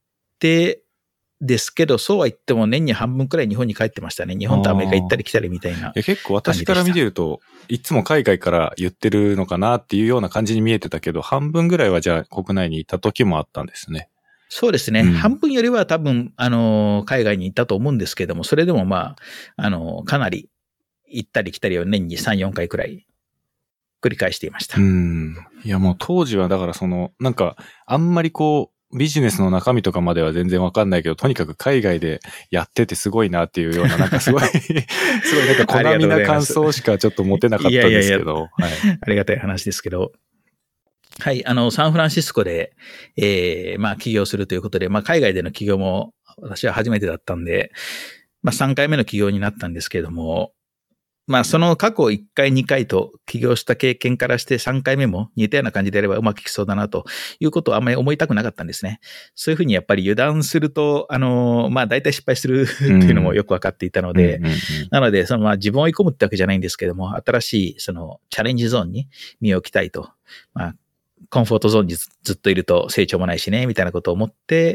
ですけど、そうは言っても年に半分くらい日本に帰ってましたね。日本とアメリカ行ったり来たりみたいな。いや結構私から見てると、いつも海外から言ってるのかなっていうような感じに見えてたけど、半分ぐらいはじゃあ国内にいた時もあったんですね。 そうですね。うん、半分よりは多分、あの、海外に行ったと思うんですけども、それでもまあ、あの、かなり行ったり来たりを年にさん、よんかいくらい繰り返していました。 うん。いやもう当時はだからその、なんか、あんまりこう、ビジネスの中身とかまでは全然わかんないけど、とにかく海外でやっててすごいなっていうような、なんかすごい、すごいなんか小並みな感想しかちょっと持てなかったんですけど。いやいやいや、 はい、ありがたい話ですけど。はい、あの、サンフランシスコで、えー、まあ起業するということで、まあ海外での起業も私は初めてだったんで、まあさんかいめの起業になったんですけれども、まあその過去いっかいにかいと起業した経験からしてさんかいめも似たような感じであればうまくいきそうだなということをあんまり思いたくなかったんですね。そういうふうにやっぱり油断すると、あの、まあ大体失敗するっていうのもよくわかっていたので、うんうんうんうん、なのでそのまあ自分を追い込むってわけじゃないんですけども、新しいそのチャレンジゾーンに身を置きたいと。まあコンフォートゾーンに ず, ずっといると成長もないしね、みたいなことを思って、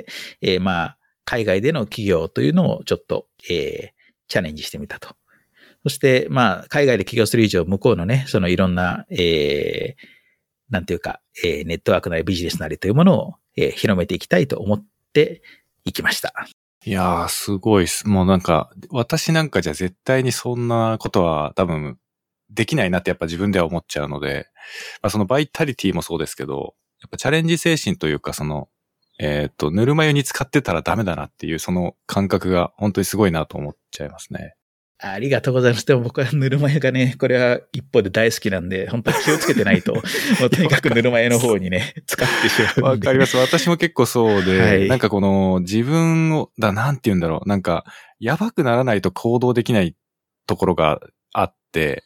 えー、まあ海外での企業というのをちょっと、えー、チャレンジしてみたと。そして、まあ、海外で起業する以上、向こうのね、そのいろんな、えー、なんていうか、えー、ネットワークなりビジネスなりというものを、えー、広めていきたいと思っていきました。 いやー、すごいっす。もうなんか、私なんかじゃ絶対にそんなことは多分できないなってやっぱ自分では思っちゃうので、まあ、そのバイタリティもそうですけど、やっぱチャレンジ精神というか、その、えっと、ぬるま湯に使ってたらダメだなっていう、その感覚が本当にすごいなと思っちゃいますね。 ありがとうございます。でも僕はぬるま湯がね、これは一方で大好きなんで、本当に気をつけてないと、もうとにかくぬるま湯の方にね、使ってしまう。 わかります。私も結構そうで、はい、なんかこの自分を、だ、なんて言うんだろう。なんか、やばくならないと行動できないところがあって、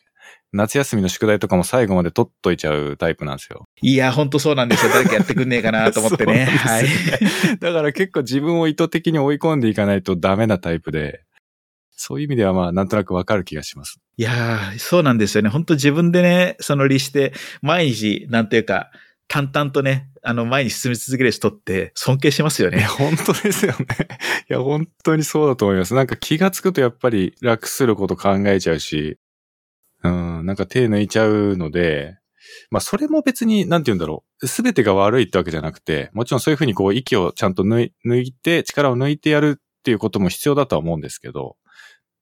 夏休みの宿題とかも最後まで取っといちゃうタイプなんですよ。 いや、ほんとそうなんですよ。誰かやってくんねえかなと思ってね。はい。 だから結構自分を意図的に追い込んでいかないとダメなタイプで、そういう意味ではまあなんとなくわかる気がします。 いやー、そうなんですよね。本当自分でね、その律して、毎日、なんていうか、淡々とね、あの前に進み続ける人って尊敬しますよね。 いや、本当ですよね。いや、本当にそうだと思います。なんか気がつくとやっぱり楽すること考えちゃうし、うん、なんか手抜いちゃうので、まあそれも別に、なんて言うんだろう。すべてが悪いってわけじゃなくて、もちろんそういうふうにこう息をちゃんと抜い、抜いて、力を抜いてやるっていうことも必要だとは思うんですけど、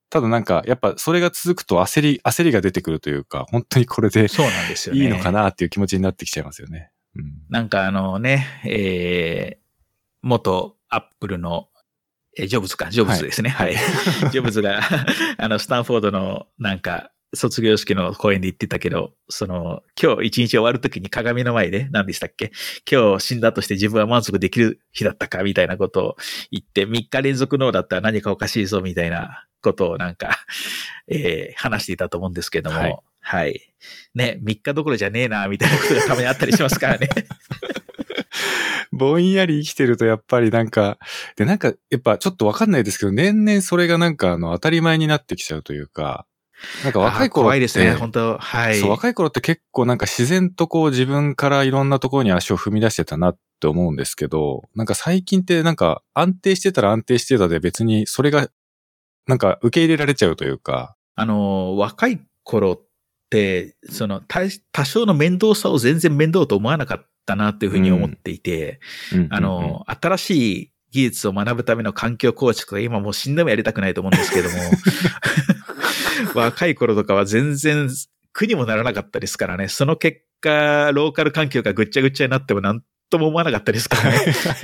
ただなんか、やっぱそれが続くと焦り、焦りが出てくるというか、本当にこれでそうなんですよね。 いいのかなっていう気持ちになってきちゃいますよね。うん、 なんかあのね、えー、元アップルの、えー、ジョブズか、ジョブズですね。はい。はい、ジョブズが、あの、スタンフォードのなんか、卒業式の講演で言ってたけど、その、今日一日終わるときに鏡の前で、何でしたっけ？今日死んだとして自分は満足できる日だったかみたいなことを言って、みっか連続ノーだったら何かおかしいぞみたいなことをなんか、えー、話していたと思うんですけども、はい。はい、ね、みっかどころじゃねえな、みたいなことがたまにあったりしますからね。 ぼんやり生きてるとやっぱりなんか、でなんかやっぱちょっとわかんないですけど、年々それがなんかあの当たり前になってきちゃうというか、なんか若い頃って、怖いですね、本当はい。 そう、若い頃って結構なんか自然とこう自分からいろんなところに足を踏み出してたなって思うんですけど、なんか最近ってなんか安定してたら安定してたで別にそれがなんか受け入れられちゃうというか。 あの、若い頃って、その多少の面倒さを全然面倒と思わなかったなっていうふうに思っていて、うん、あの、うんうんうん、新しい技術を学ぶための環境構築が今もう死んでもやりたくないと思うんですけども、若い頃とかは全然苦にもならなかったですからね。その結果、ローカル環境がぐっちゃぐっちゃになっても何とも思わなかったですからね。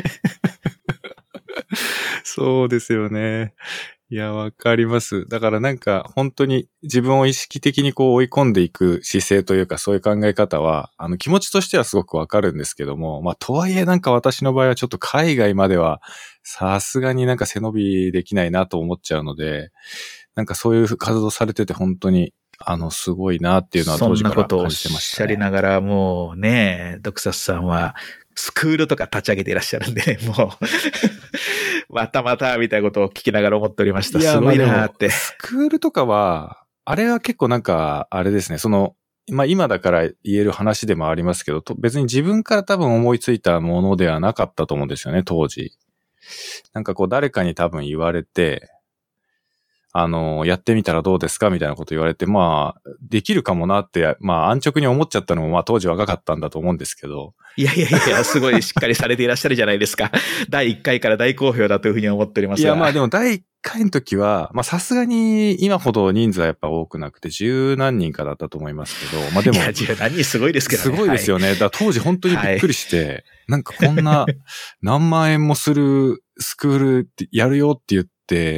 そうですよね。いや、わかります。だからなんか本当に自分を意識的にこう追い込んでいく姿勢というかそういう考え方は、あの気持ちとしてはすごくわかるんですけども、まあとはいえなんか私の場合はちょっと海外まではさすがになんか背伸びできないなと思っちゃうので、なんかそういう活動されてて本当にあのすごいなっていうのは当時から感じてましたね。そんなことをおっしゃりながらもうね、ドクサスさんはスクールとか立ち上げていらっしゃるんで、ね、もうまたまたみたいなことを聞きながら思っておりました。すごいなーって。 スクールとかは、あれは結構なんか、あれですね、その、まあ今だから言える話でもありますけど、別に自分から多分思いついたものではなかったと思うんですよね、当時。なんかこう誰かに多分言われて、あの、やってみたらどうですかみたいなこと言われて、まあ、できるかもなって、まあ安直に思っちゃったのも、まあ当時若かったんだと思うんですけど。 いやいやいや、すごいしっかりされていらっしゃるじゃないですか。だいいっかいから大好評だというふうに思っておりますが。 いやまあでもだいいっかいの時は、まあさすがに今ほど人数はやっぱ多くなくて十何人かだったと思いますけど、まあでも。 いや、十何人すごいですけどね。すごいですよね。はい、だから当時本当にびっくりして、はい、なんかこんな何万円もするスクールってやるよって言って、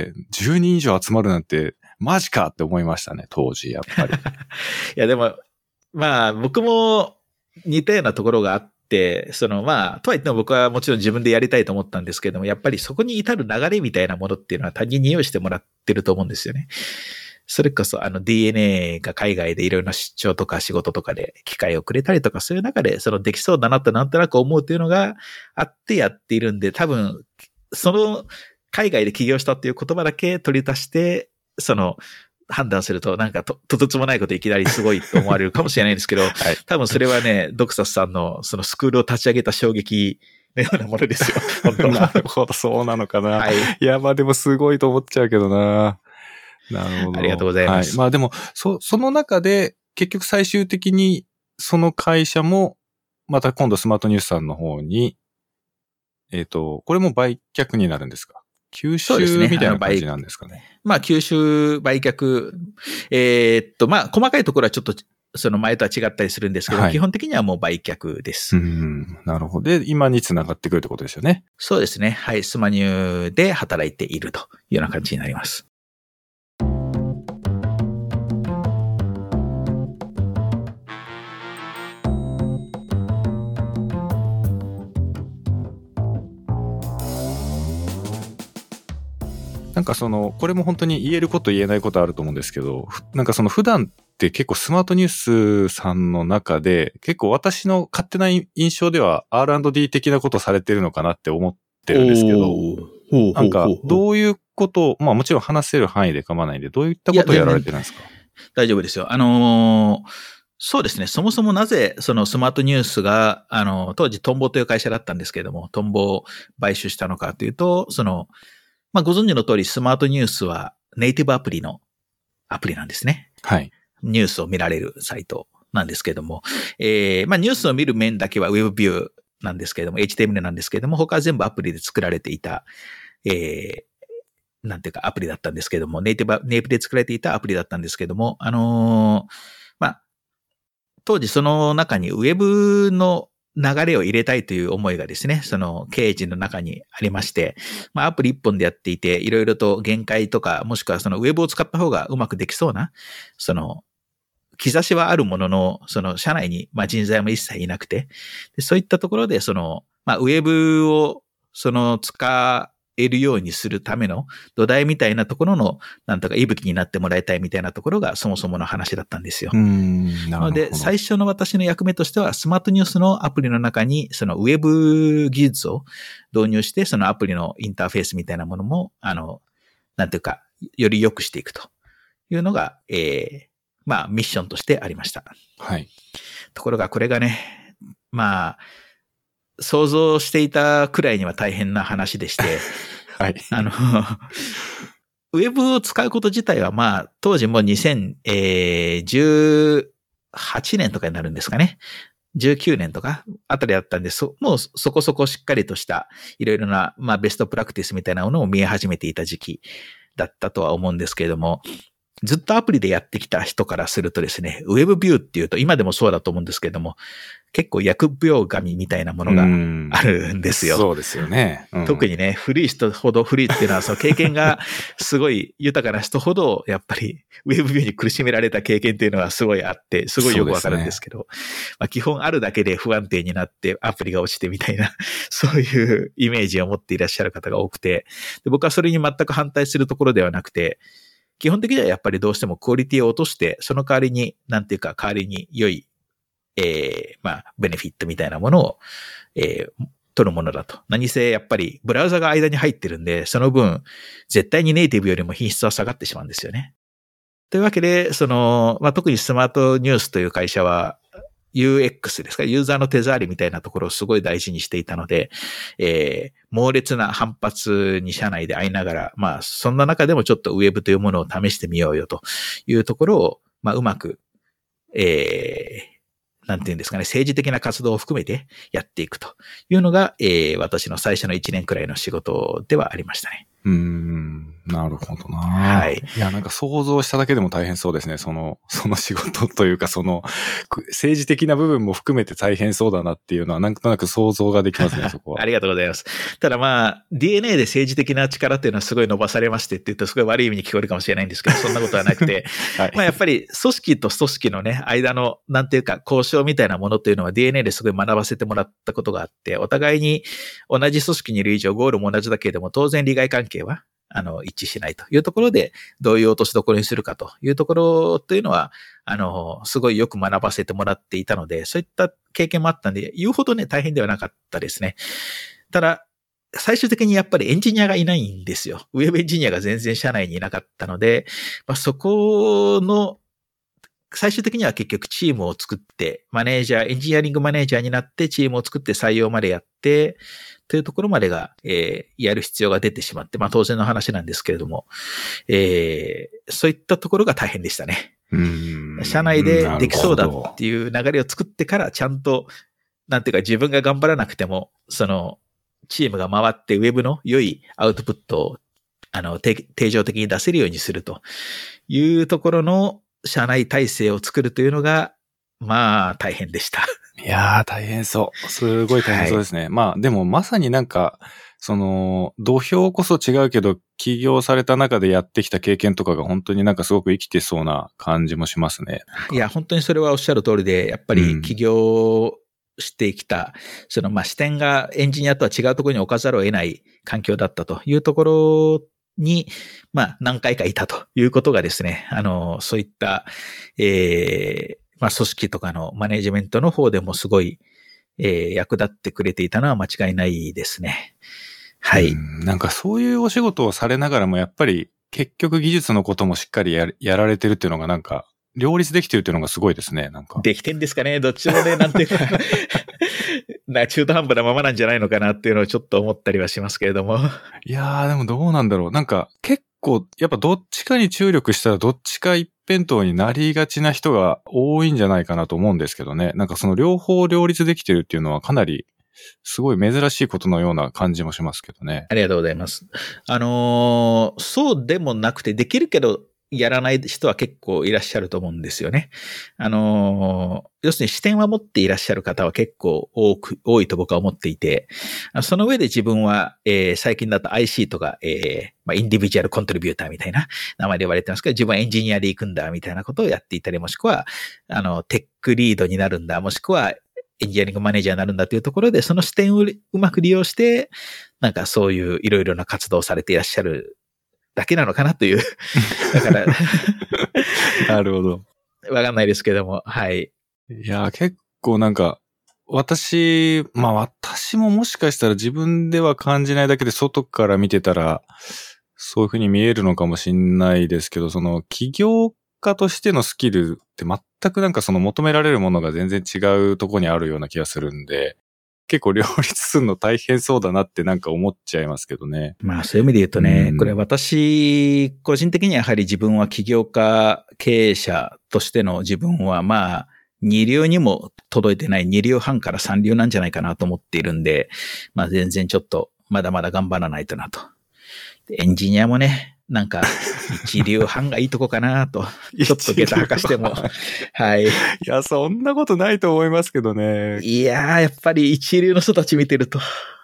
じゅうにん以上集まるなんて、マジかって思いましたね、当時、やっぱり。いや、でも、まあ、僕も似たようなところがあって、そのまあ、とはいっても僕はもちろん自分でやりたいと思ったんですけども、やっぱりそこに至る流れみたいなものっていうのは他人に用意してもらってると思うんですよね。それこそあの ディーエヌエー が海外でいろいろな出張とか仕事とかで機会をくれたりとか、そういう中でそのできそうだなってなんとなく思うというのがあってやっているんで、多分、その海外で起業したっていう言葉だけ取り足して、その、判断すると、なんかと、とてつもないこといきなりすごいと思われるかもしれないんですけど、はい、多分それはね、ドクサスさんのそのスクールを立ち上げた衝撃のようなものですよ。本当なるほど、そうなのかな。はい。いや、まあでもすごいと思っちゃうけどな。なるほど。 ありがとうございます。 はい、まあでも、そ、その中で、結局最終的に、その会社も、また今度スマートニュースさんの方に、えっと、これも売却になるんですか？吸収みたいな感じなんですかね。 まあ、吸収、売却、えー、っと、まあ、細かいところはちょっと、その前とは違ったりするんですけど、はい、基本的にはもう売却です。 うん、なるほど。で、今につながってくるってことですよね。 そうですね。はい。スマニューで働いているというような感じになります。 なんかその、これも本当に言えること言えないことあると思うんですけど、なんかその普段って結構スマートニュースさんの中で、結構私の勝手な印象では アールアンドディー 的なことをされてるのかなって思ってるんですけど、なんかどういうことを、まあもちろん話せる範囲で構わないんで、どういったことをやられてるんですか？ 大丈夫ですよ。あのー、そうですね。そもそもなぜそのスマートニュースが、あの、当時トンボという会社だったんですけれども、トンボを買収したのかというと、その、まあ、ご存知の通り、スマートニュースはネイティブアプリのアプリなんですね。 はい。 ニュースを見られるサイトなんですけれども、えー、まあ、ニュースを見る面だけは WebView なんですけれども、エイチティーエムエル なんですけれども、他は全部アプリで作られていた、えー、 なんていうかアプリだったんですけども、ネイティブ、ネイティブで作られていたアプリだったんですけども、あのー、まあ、当時その中にウェブの流れを入れたいという思いがですね、その経営陣の中にありまして、まあアプリ一本でやっていて、いろいろと限界とか、もしくはそのウェブを使った方がうまくできそうな、その、兆しはあるものの、その社内にまあ人材も一切いなくて、でそういったところでその、まあウェブをその使えるようにするための土台みたいなところの、なんとか息吹になってもらいたいみたいなところがそもそもの話だったんですよ。 うーん、なるほど。 なので、最初の私の役目としては、スマートニュースのアプリの中に、そのウェブ技術を導入して、そのアプリのインターフェースみたいなものも、あの、なんていうか、より良くしていくというのが、えー、まあ、ミッションとしてありました。 はい。 ところが、これがね、まあ、想像していたくらいには大変な話でして、 はい。 あの、ウェブを使うこと自体は、まあ、当時もにせんじゅうはちねんとかになるんですかね。じゅうきゅうねんとかあたりだったんで、そ、もうそこそこしっかりとした、いろいろな、まあ、ベストプラクティスみたいなものを見え始めていた時期だったとは思うんですけれども、ずっとアプリでやってきた人からするとですね、ウェブビューっていうと、今でもそうだと思うんですけれども、結構疫病神みたいなものがあるんですよ。 そうですよね。 うん、特にね、古い人ほど、古いっていうのは、その経験がすごい豊かな人ほど、やっぱりウェブビューに苦しめられた経験っていうのはすごいあって、すごいよくわかるんですけど、ね、まあ、基本あるだけで不安定になってアプリが落ちてみたいな、そういうイメージを持っていらっしゃる方が多くて、で僕はそれに全く反対するところではなくて、基本的にはやっぱりどうしてもクオリティを落として、その代わりに、なんていうか代わりに良い、えー、まあ、ベネフィットみたいなものを、えー、取るものだと。何せやっぱりブラウザが間に入ってるんで、その分、絶対にネイティブよりも品質は下がってしまうんですよね。というわけで、その、まあ、特にスマートニュースという会社は、ユーエックス ですか、ユーザーの手触りみたいなところをすごい大事にしていたので、えー、猛烈な反発に社内で会いながら、まあ、そんな中でもちょっとウェブというものを試してみようよというところを、まあ、うまく、えー、なんていうんですかね、政治的な活動を含めてやっていくというのが、えー、私の最初のいちねんくらいの仕事ではありましたね。 うーん、なるほどな。 はい。 いや、なんか想像しただけでも大変そうですね。その、その仕事というか、その、政治的な部分も含めて大変そうだなっていうのは、なんとなく想像ができますね、そこは。 ありがとうございます。ただまあ、ディーエヌエー で政治的な力っていうのはすごい伸ばされましてって言うとすごい悪い意味に聞こえるかもしれないんですけど、そんなことはなくて、はい、まあやっぱり組織と組織のね、間の、なんていうか、交渉みたいなものっていうのは ディーエヌエー ですごい学ばせてもらったことがあって、お互いに同じ組織にいる以上ゴールも同じだけれども、当然利害関係は、あの、一致しないというところで、どういう落としどころにするかというところというのは、あの、すごいよく学ばせてもらっていたので、そういった経験もあったんで、言うほどね、大変ではなかったですね。ただ、最終的にやっぱりエンジニアがいないんですよ。ウェブエンジニアが全然社内にいなかったので、まあ、そこの、最終的には結局チームを作って、マネージャー、エンジニアリングマネージャーになってチームを作って採用までやって、というところまでが、えー、やる必要が出てしまって、まあ当然の話なんですけれども、えー、そういったところが大変でしたね。 うーん、 社内でできそうだっていう流れを作ってから、ちゃんと、なんていうか自分が頑張らなくても、その、チームが回ってウェブの良いアウトプットを、あの、定常的に出せるようにするというところの社内体制を作るというのが、まあ大変でした。 いやー大変そう。すごい大変そうですね。はい、まあでもまさになんか、その、土俵こそ違うけど、起業された中でやってきた経験とかが本当になんかすごく生きてそうな感じもしますね。 いや、本当にそれはおっしゃる通りで、やっぱり起業してきた、うん、そのまあ視点がエンジニアとは違うところに置かざるを得ない環境だったというところに、まあ何回かいたということがですね、あの、そういった、えー、まあ組織とかのマネジメントの方でもすごい、えー、役立ってくれていたのは間違いないですね。はい。 んなんかそういうお仕事をされながらもやっぱり結局技術のこともしっかり や, やられてるっていうのがなんか両立できてるっていうのがすごいですね。なんかできてんですかね。どっちもね、なんていうかな中途半端なままなんじゃないのかなっていうのをちょっと思ったりはしますけれども。 いやーでもどうなんだろう。なんか結構やっぱどっちかに注力したらどっちか一辺倒になりがちな人が多いんじゃないかなと思うんですけどね。なんかその両方両立できてるっていうのはかなりすごい珍しいことのような感じもしますけどね。 ありがとうございます。あのー、そうでもなくて、できるけど、やらない人は結構いらっしゃると思うんですよね。あのー、要するに視点は持っていらっしゃる方は結構多く、多いと僕は思っていて、その上で自分は、えー、最近だと アイシー とか、えー、まあ、インディビジュアルコントリビューターみたいな名前で呼ばれてますけど、自分はエンジニアで行くんだみたいなことをやっていたり、もしくは、あの、テックリードになるんだ、もしくは、エンジニアリングマネージャーになるんだというところで、その視点をうまく利用して、なんかそういういろいろな活動をされていらっしゃるだけなのかなという。だから。 なるほど。 わかんないですけども、はい。 いや、結構なんか、私、まあ私ももしかしたら自分では感じないだけで外から見てたら、そういうふうに見えるのかもしれないですけど、その起業家としてのスキルって全くなんかその求められるものが全然違うところにあるような気がするんで、結構両立するの大変そうだなってなんか思っちゃいますけどね。 まあそういう意味で言うとね、うん、これ私、個人的にはやはり自分は起業家経営者としての自分はまあ二流にも届いてない二流半から三流なんじゃないかなと思っているんで、まあ全然ちょっとまだまだ頑張らないとなと。エンジニアもね、なんか一流半がいいとこかなと、ちょっと下駄履かしても。はい。いや、そんなことないと思いますけどね。 いやー、やっぱり一流の人たち見てると。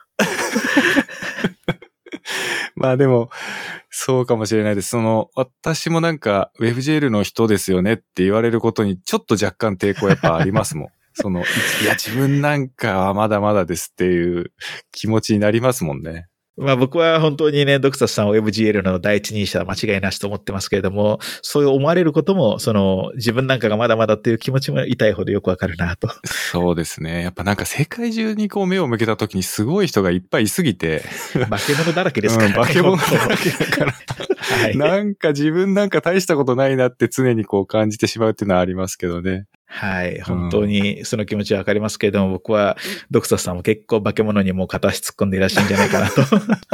まあでも、そうかもしれないです。その、私もなんか ウェブジェル の人ですよねって言われることにちょっと若干抵抗やっぱありますもん。その、いや自分なんかはまだまだですっていう気持ちになりますもんね。 まあ僕は本当にね、ドクタスさんを ウェブジェエル の第一人者は間違いなしと思ってますけれども、そういう思われることも、その自分なんかがまだまだっていう気持ちも痛いほどよくわかるなと。 そうですね。やっぱなんか世界中にこう目を向けたときにすごい人がいっぱいいすぎて。 化け物だらけですからね。 うん、化け物だらけだから。はい、なんか自分なんか大したことないなって常にこう感じてしまうっていうのはありますけどね。 はい。本当にその気持ちはわかりますけれども、うん、僕はドクタスさんも結構化け物にもう片足突っ込んでいらっしゃるんじゃないかなと。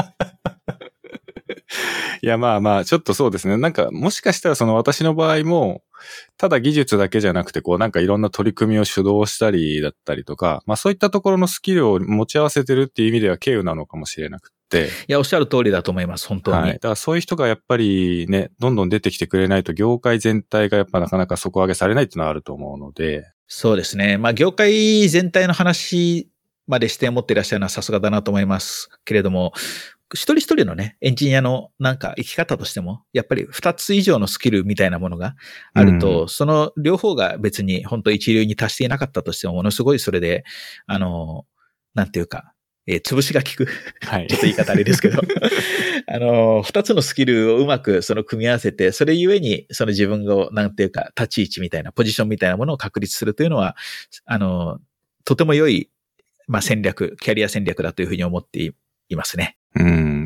いや、まあまあ、ちょっとそうですね。なんか、もしかしたらその私の場合も、ただ技術だけじゃなくて、こうなんかいろんな取り組みを主導したりだったりとか、まあそういったところのスキルを持ち合わせてるっていう意味では経由なのかもしれなくて。 いや、おっしゃる通りだと思います、本当に。はい。 だからそういう人がやっぱりね、どんどん出てきてくれないと、業界全体がやっぱなかなか底上げされないっていうのはあると思うので。 そうですね。まあ業界全体の話まで視点を持っていらっしゃるのはさすがだなと思いますけれども、一人一人のね、エンジニアのなんか生き方としても、やっぱり二つ以上のスキルみたいなものがあると、うん、その両方が別に本当一流に達していなかったとしても、ものすごいそれで、あの、なんていうか、えー、潰しが効く。はい。ちょっと言い方あれですけど。あの、二つのスキルをうまくその組み合わせて、それゆえに、その自分が、なんていうか、立ち位置みたいな、ポジションみたいなものを確立するというのは、あの、とても良い、まあ戦略、キャリア戦略だというふうに思っていますね。 うん。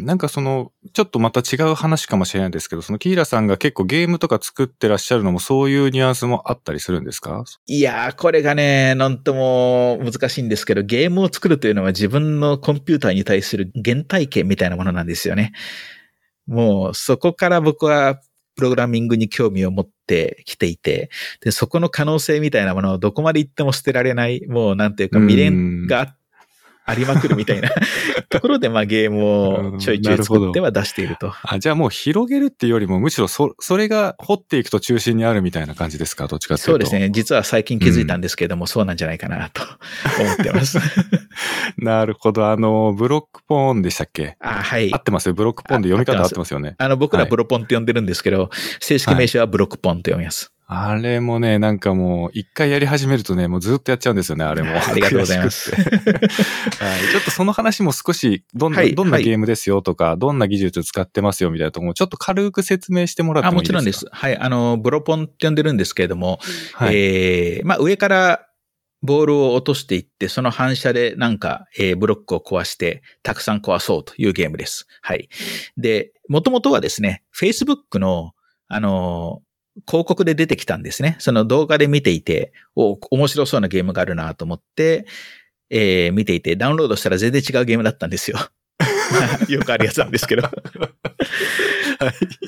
なんかその、ちょっとまた違う話かもしれないんですけど、そのキーラさんが結構ゲームとか作ってらっしゃるのもそういうニュアンスもあったりするんですか？ いやー、これがね、なんとも難しいんですけど、ゲームを作るというのは自分のコンピューターに対する原体験みたいなものなんですよね。もうそこから僕はプログラミングに興味を持ってきていて、で、そこの可能性みたいなものをどこまで行っても捨てられない、もうなんていうか未練があって、ありまくるみたいなところで、まあゲームをちょいちょい作っては出していると。 あ、じゃあもう広げるっていうよりも、むしろそ、それが掘っていくと中心にあるみたいな感じですか？どっちかっていうと。 そうですね。実は最近気づいたんですけれども、うん、そうなんじゃないかなと思ってます。 なるほど。あの、ブロックポーンでしたっけ？ あ、はい。 合ってますよ。ブロックポーンで読み方合ってますよね。 あの、僕らブロポンって呼んでるんですけど、はい、正式名称はブロックポンと読みます。 あれもね、なんかもう、一回やり始めるとね、もうずっとやっちゃうんですよね、あれも。 ありがとうございます。 はい。ちょっとその話も少し、どんな、はい、どんなゲームですよとか、はい、どんな技術使ってますよみたいなところも、ちょっと軽く説明してもらってもいいですか？ あ、もちろんです。はい。あの、ブロポンって呼んでるんですけれども、はい、えー、まあ、上からボールを落としていって、その反射でなんか、えー、ブロックを壊して、たくさん壊そうというゲームです。はい。で、もともとはですね、Facebook の、あの、広告で出てきたんですね。その動画で見ていて、お、面白そうなゲームがあるなと思って、えー、見ていて、ダウンロードしたら全然違うゲームだったんですよ。よくあるやつなんですけど。はい。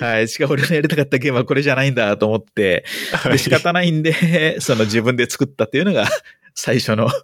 はい。しかも俺のやりたかったゲームはこれじゃないんだと思って、で、仕方ないんで、その自分で作ったっていうのが最初の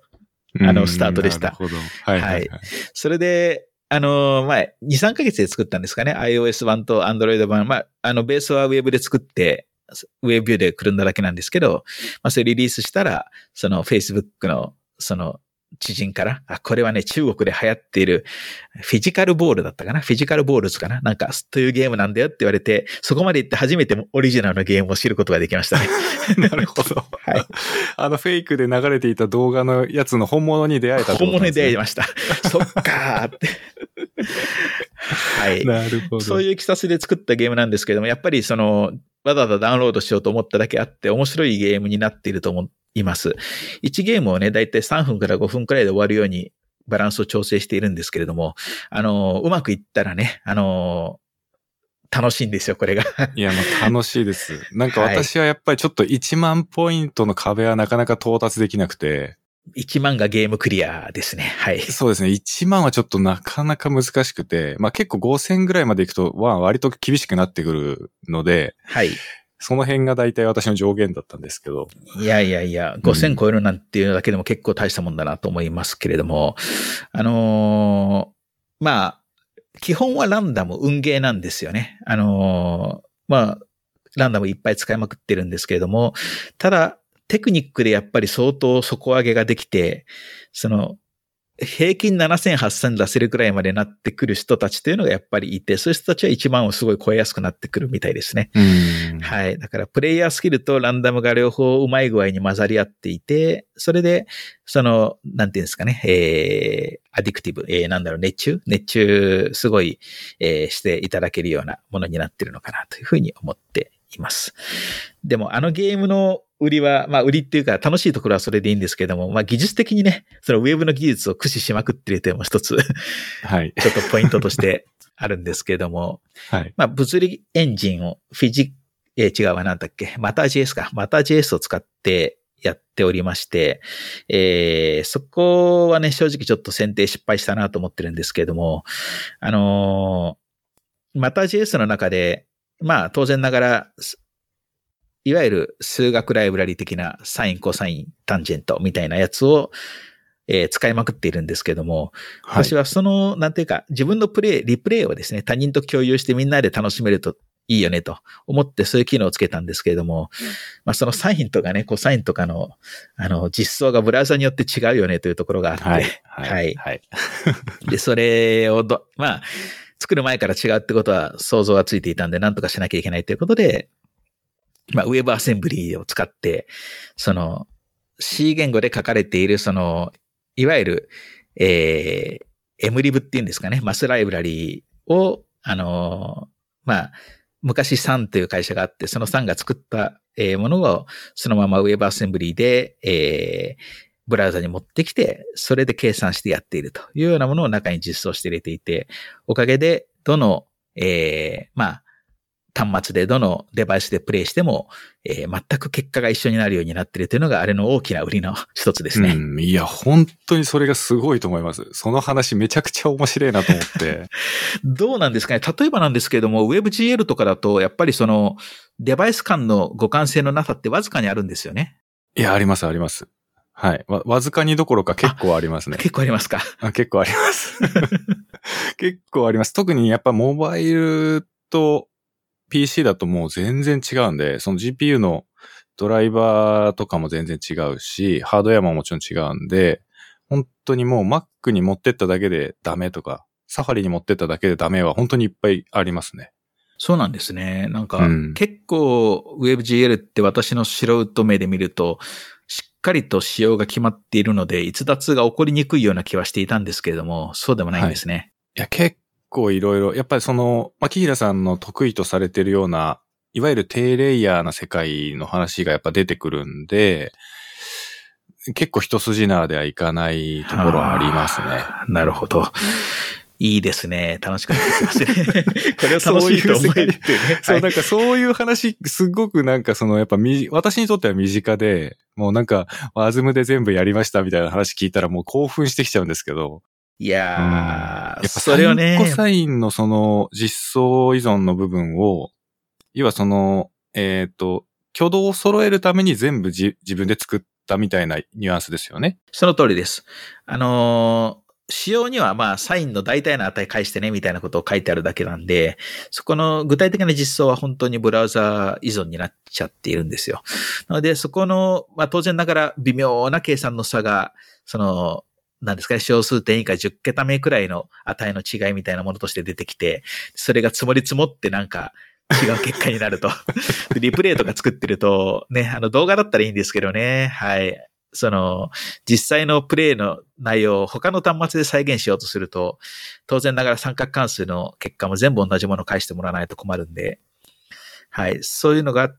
あの、スタートでした。 なるほど。はいはい、はい。はい。 それで、あの、まあ、に、さんかげつで作ったんですかね。iOS 版と Android 版。まあ、あの、ベースは Web で作って、ウェブビューでくるんだだけなんですけど、まあ、それリリースしたら、その Facebook の、その、知人から、あ、これはね、中国で流行っている、フィジカルボールだったかなフィジカルボールズかななんか、というゲームなんだよって言われて、そこまで行って初めてオリジナルのゲームを知ることができましたね。 なるほど。はい。あの、フェイクで流れていた動画のやつの本物に出会えたってことなんですね。 本物に出会いました。そっかーって。はい。 なるほど。 そういう経緯で作ったゲームなんですけども、やっぱりその、わざわざダウンロードしようと思っただけあって、面白いゲームになっていると思います。いちゲームをね、だいたいさんぷんからごふんくらいで終わるようにバランスを調整しているんですけれども、あの、うまくいったらね、あの、楽しいんですよ、これが。 いや、もう楽しいです。なんか私はやっぱりちょっといちまんポイントの壁はなかなか到達できなくて。 いちまんがゲームクリアですね。はい。 そうですね。いちまんはちょっとなかなか難しくて、まあ結構ごせんぐらいまでいくと、まあ割と厳しくなってくるので、 はい。 その辺が大体私の上限だったんですけど。 いやいやいや、ごせん超えるなんていうだけでも結構大したもんだなと思いますけれども、あのー、まあ、基本はランダム、運ゲーなんですよね。あのー、まあ、ランダムいっぱい使いまくってるんですけれども、ただ、テクニックでやっぱり相当底上げができて、その、平均ななせん、はっせん出せるくらいまでなってくる人たちというのがやっぱりいて、そういう人たちはいちまんをすごい超えやすくなってくるみたいですね。 うんはい。だからプレイヤースキルとランダムが両方うまい具合に混ざり合っていて、それで、その、なんていうんですかね、えー、アディクティブ、えー、なんだろう、熱中熱中、すごい、えー、していただけるようなものになってるのかなというふうに思っています。でも、あのゲームの売りは、まあ、売りっていうか楽しいところはそれでいいんですけども、まあ、技術的にね、そのウェブの技術を駆使しまくっているというのも一つ、はい。ちょっとポイントとしてあるんですけれども、はい。まあ、物理エンジンをフィジ、えー、違うわ、なんだっけ、マター ジェイエス か、マター ジェイエス を使ってやっておりまして、えー、そこはね、正直ちょっと選定失敗したなと思ってるんですけれども、あのー、マター ジェイエス の中で、まあ、当然ながら、いわゆる数学ライブラリ的なサイン、コサイン、タンジェントみたいなやつを、えー、使いまくっているんですけども、はい、私はその、なんていうか、自分のプレイ、リプレイをですね、他人と共有してみんなで楽しめるといいよねと思ってそういう機能をつけたんですけれども、まあそのサインとかね、コサインとかの、あの、実装がブラウザによって違うよねというところがあって、はい。はい。はい、で、それをど、まあ、作る前から違うってことは想像がついていたんで、なんとかしなきゃいけないということで、まあ、ウェブアセンブリーを使って、その C 言語で書かれている、その、いわゆる、えー、エムリブっていうんですかね、マスライブラリーを、あの、まあ、昔サンという会社があって、そのサンが作った、えー、ものを、そのままウェブアセンブリーで、えー、ブラウザに持ってきて、それで計算してやっているというようなものを中に実装して入れていて、おかげで、どの、えー、まあ、端末でどのデバイスでプレイしても、えー、全く結果が一緒になるようになっているというのがあれの大きな売りの一つですね。 うん、いや、本当にそれがすごいと思います。その話めちゃくちゃ面白いなと思って。 どうなんですかね。例えばなんですけれども、WebGL とかだと、やっぱりその、デバイス間の互換性のなさってわずかにあるんですよね。 いや、あります、あります。はい。わ、わずかにどころか結構ありますね。 結構ありますか。 あ結構あります。結構あります。特にやっぱモバイルと、ピーシー だともう全然違うんで、その ジーピーユー のドライバーとかも全然違うし、ハードウェアももちろん違うんで、本当にもう Mac に持ってっただけでダメとか、サファリに持ってっただけでダメは本当にいっぱいありますね。 そうなんですね。なんか、うん、結構 WebGL って私の素人目で見ると、しっかりと仕様が決まっているので、逸脱が起こりにくいような気はしていたんですけれども、そうでもないんですね。はい、 いや、結構結構いろいろ、やっぱりその、まあ、木平さんの得意とされてるような、いわゆる低レイヤーな世界の話がやっぱ出てくるんで、結構一筋縄ではいかないところはありますね。 なるほど。いいですね。楽しくなってきますね。これを楽しいと思えるっていうね。 そう、なんかそういう話、すごくなんかその、やっぱみ、私にとっては身近で、もうなんか、ワズムで全部やりましたみたいな話聞いたらもう興奮してきちゃうんですけど、 いやー、うん、 やっぱそれをね、サインコサインのその実装依存の部分を、要はその、えっと、挙動を揃えるために全部じ自分で作っったみたいなニュアンスですよね。 その通りです。あのー仕様にはまあサインの大体の値返してねみたいなことを書いてあるだけなんで、そこの具体的な実装は本当にブラウザ依存になっちゃっているんですよ。なのでそこの、まあ当然ながら微妙な計算の差が、その、なんですかね、小数点以下じゅっけためくらいの値の違いみたいなものとして出てきて、それが積もり積もってなんか違う結果になると。リプレイとか作ってると、ね、あの動画だったらいいんですけどね、はい。その、実際のプレイの内容を他の端末で再現しようとすると、当然ながら三角関数の結果も全部同じものを返してもらわないと困るんで、はい、そういうのがあって、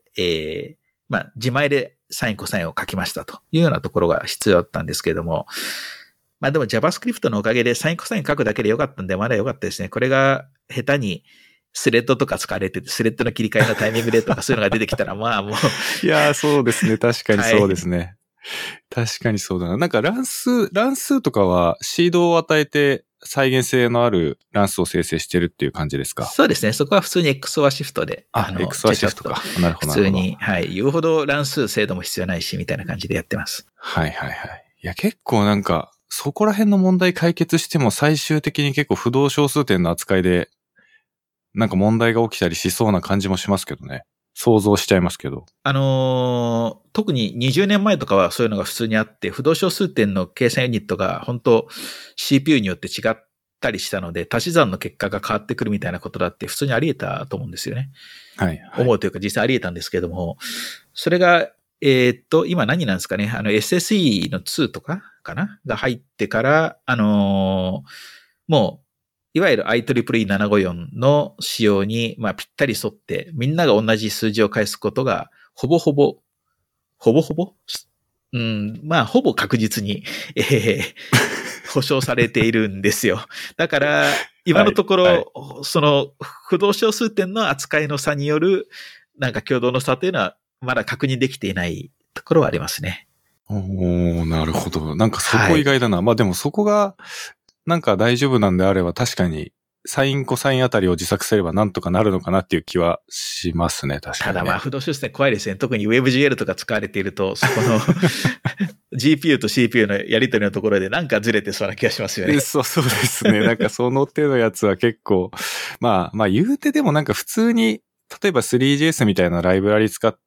えー、まあ、自前でサインコサインを書きましたというようなところが必要だったんですけれども、まあでも JavaScript のおかげでサインコサイン書くだけでよかったんで、まだよかったですね。これが下手にスレッドとか使われてて、スレッドの切り替えのタイミングでとかそういうのが出てきたら、まあもう。 いやー、そうですね。確かにそうですね。はい確かにそうだな。なんか乱数、乱数とかはシードを与えて再現性のある乱数を生成してるっていう感じですか？ そうですね。そこは普通に エックスオア シフトで。 あ、あ エックスオア シフトか。なるほど。 普通に、はい。言うほど乱数精度も必要ないし、みたいな感じでやってます。 はいはいはい。いや結構なんか、そこら辺の問題解決しても最終的に結構不動小数点の扱いで、なんか問題が起きたりしそうな感じもしますけどね。想像しちゃいますけど。 あのー、特ににじゅうねんまえとかはそういうのが普通にあって、不動小数点の計算ユニットが本当 シーピーユー によって違ったりしたので、足し算の結果が変わってくるみたいなことだって普通にあり得たと思うんですよね。 はい、はい。 思うというか実際あり得たんですけれども、それが、えー、っと、今何なんですかね、あの エスエスイー のにとかかなが入ってから、あのー、もう、いわゆる アイイーイーイーななごよん の仕様に、まあ、ぴったり沿って、みんなが同じ数字を返すことが、ほぼほぼ、ほぼほぼうん、まあ、ほぼ確実に、えー、保証されているんですよ。だから、今のところ、はいはい、その、不動小数点の扱いの差による、なんか共同の差というのは、まだ確認できていないところはありますね。 おー、なるほど。なんかそこ意外だな。はい、まあでもそこが、なんか大丈夫なんであれば確かにサインコサインあたりを自作すればなんとかなるのかなっていう気はしますね、確かに、ね。 ただまあ不動小数点怖いですね。特に WebGL とか使われていると、そこのジーピーユー と シーピーユー のやり取りのところでなんかずれてそうな気がしますよね。 そうそうですね。なんかその手のやつは結構、まあまあ言うてでもなんか普通に、例えば スリージェーエス みたいなライブラリ使って、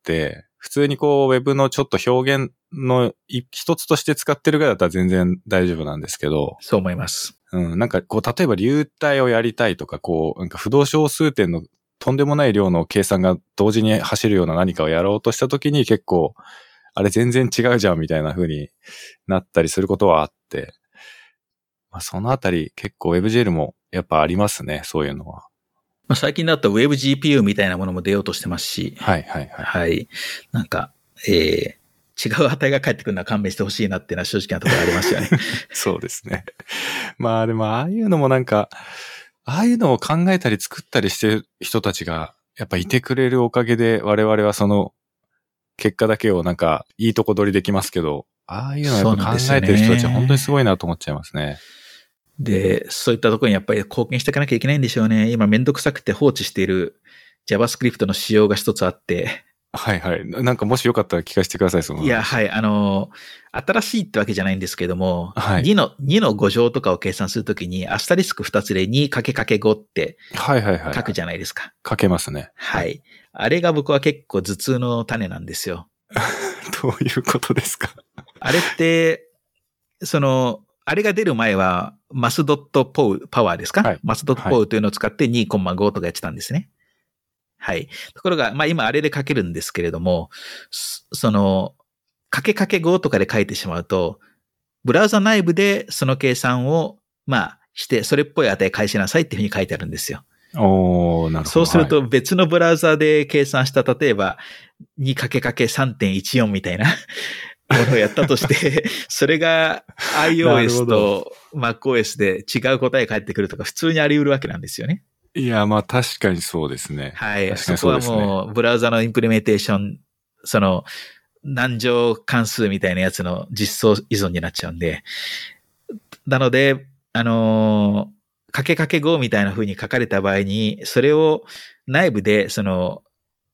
普通にこう Web のちょっと表現の一つとして使ってるぐらいだったら全然大丈夫なんですけど。 そう思います。 うん、なんかこう例えば流体をやりたいとか、こうなんか不動小数点のとんでもない量の計算が同時に走るような何かをやろうとしたときに結構、あれ全然違うじゃんみたいな風になったりすることはあって、まあ、そのあたり結構 WebGL もやっぱありますね、そういうのは。 まあ、最近だと WebGPU みたいなものも出ようとしてますし。 はいはいはい。 はい。なんか、えー、違う値が返ってくるのは勘弁してほしいなっていうのは正直なところありますよね。 そうですね。まあでもああいうのもなんか、ああいうのを考えたり作ったりしてる人たちがやっぱいてくれるおかげで我々はその結果だけをなんかいいとこ取りできますけど、ああいうのをやっぱ考えてる人たちは本当にすごいなと思っちゃいますね。 で、そういったところにやっぱり貢献していかなきゃいけないんでしょうね。今めんどくさくて放置している JavaScript の仕様が一つあって。 はいはい。なんかもしよかったら聞かせてください、その話。 いや、はい。あの、新しいってわけじゃないんですけども、 はい、 にの、にのご乗とかを計算するときに、アスタリスクふたつで にかけかけご って書くじゃないですか。 はいはいはい、書けますね。 はい。あれが僕は結構頭痛の種なんですよ。 どういうことですか？ あれって、その、あれが出る前は、マスドットポウ、パワーですか、はい、マスドットポウというのを使って にコンマご とかやってたんですね。はい。ところが、まあ今あれで書けるんですけれども、その、かけかけごとかで書いてしまうと、ブラウザ内部でその計算を、まあして、それっぽい値返しなさいっていうふうに書いてあるんですよ。 おー、なるほど。 そうすると別のブラウザで計算した、例えば にかけかけさんてんいちよん みたいなものをやったとして、それが iOS と MacOS で違う答え返ってくるとか普通にあり得るわけなんですよね。 いや、まあ確かにそうですね。 はい。 確かにそうですね。そこはもうブラウザのインプレメンテーション、その難乗関数みたいなやつの実装依存になっちゃうんで。なので、あのー、かけかけごみたいな風に書かれた場合に、それを内部でその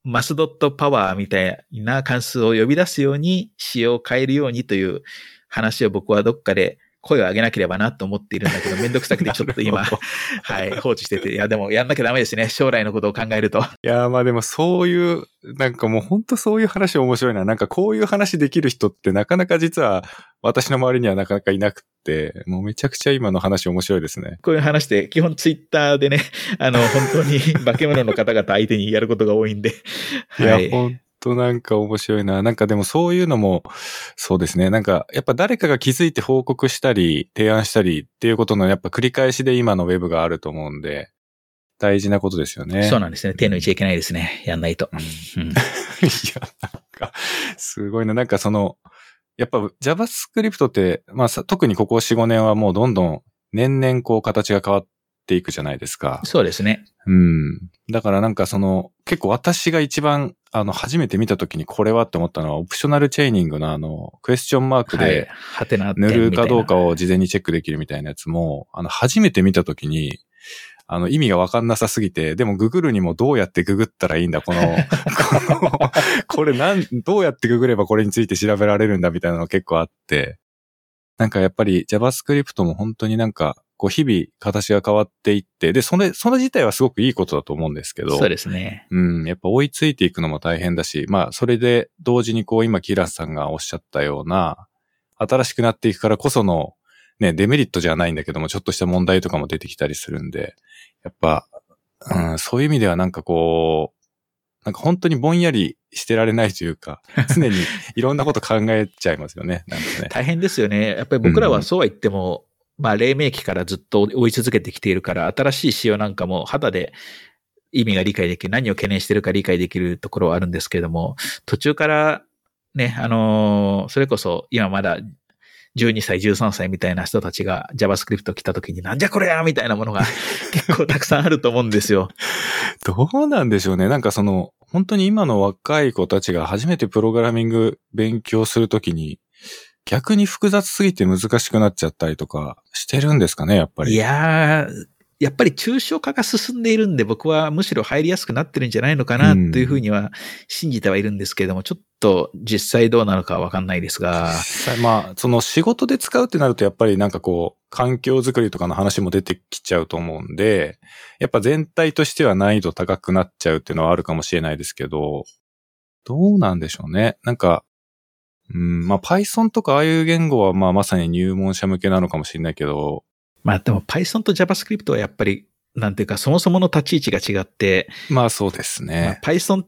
マスドットパワーみたいな関数を呼び出すように仕様を変えるようにという話を僕はどっかで声を上げなければなと思っているんだけど、めんどくさくてちょっと今、はい、放置してて。いや、でもやんなきゃダメですね。将来のことを考えると。 いや、まあでもそういう、なんかもう本当そういう話面白いな。なんかこういう話できる人ってなかなか実は私の周りにはなかなかいなくて、もうめちゃくちゃ今の話面白いですね。 こういう話で、基本ツイッターでね、あの、本当に化け物の方々相手にやることが多いんで。 はい、いや、本当なんか面白いな。なんかでもそういうのも、そうですね。なんかやっぱ誰かが気づいて報告したり、提案したりっていうことのやっぱ繰り返しで今のウェブがあると思うんで、大事なことですよね。 そうなんですね。手抜いちゃいけないですね。やんないと。うん、いや、 なんか、すごいな。なんかその、やっぱ JavaScript って、まあ特にここよん、ごねんはもうどんどん年々こう形が変わっていくじゃないですか。 そうですね。 うん。だからなんかその、結構私が一番、あの、初めて見たときにこれはって思ったのは、オプショナルチェーニングのあの、クエスチョンマークで、塗るかどうかを事前にチェックできるみたいなやつも、あの、初めて見たときに、あの、意味がわかんなさすぎて、でもググるにもどうやってググったらいいんだ、この、この、これなん、どうやってググればこれについて調べられるんだみたいなのが結構あって、なんかやっぱり JavaScript も本当になんか、こう日々形が変わっていって、で、それ、それ自体はすごくいいことだと思うんですけど。 そうですね。 うん、やっぱ追いついていくのも大変だし、まあ、それで同時にこう今キーラスさんがおっしゃったような、新しくなっていくからこその、ね、デメリットじゃないんだけども、ちょっとした問題とかも出てきたりするんで、やっぱ、うん、そういう意味ではなんかこう、なんか本当にぼんやりしてられないというか、常にいろんなこと考えちゃいますよね。なんかね。 大変ですよね。やっぱり僕らはそうは言っても、うん、まあ黎明期からずっと追い続けてきているから、新しい仕様なんかも肌で意味が理解できる、何を懸念してるか理解できるところはあるんですけれども、途中からね、あのー、それこそ今まだじゅうにさい、じゅうさんさいみたいな人たちが JavaScript 来た時になんじゃこれやみたいなものが結構たくさんあると思うんですよ。 どうなんでしょうね。なんかその、本当に今の若い子たちが初めてプログラミング勉強するときに、逆に複雑すぎて難しくなっちゃったりとかしてるんですかね、やっぱり。 いやー、やっぱり抽象化が進んでいるんで、僕はむしろ入りやすくなってるんじゃないのかなというふうには信じてはいるんですけれども、ちょっと実際どうなのかわかんないですが。 実際まあ、その仕事で使うってなるとやっぱりなんかこう、環境づくりとかの話も出てきちゃうと思うんで、やっぱ全体としては難易度高くなっちゃうっていうのはあるかもしれないですけど、どうなんでしょうね。なんか、うん、まあ Python とかああいう言語はまあまさに入門者向けなのかもしれないけど、 まあでも Python と JavaScript はやっぱり、なんていうかそもそもの立ち位置が違って、 まあそうですね。 まあ、Python って、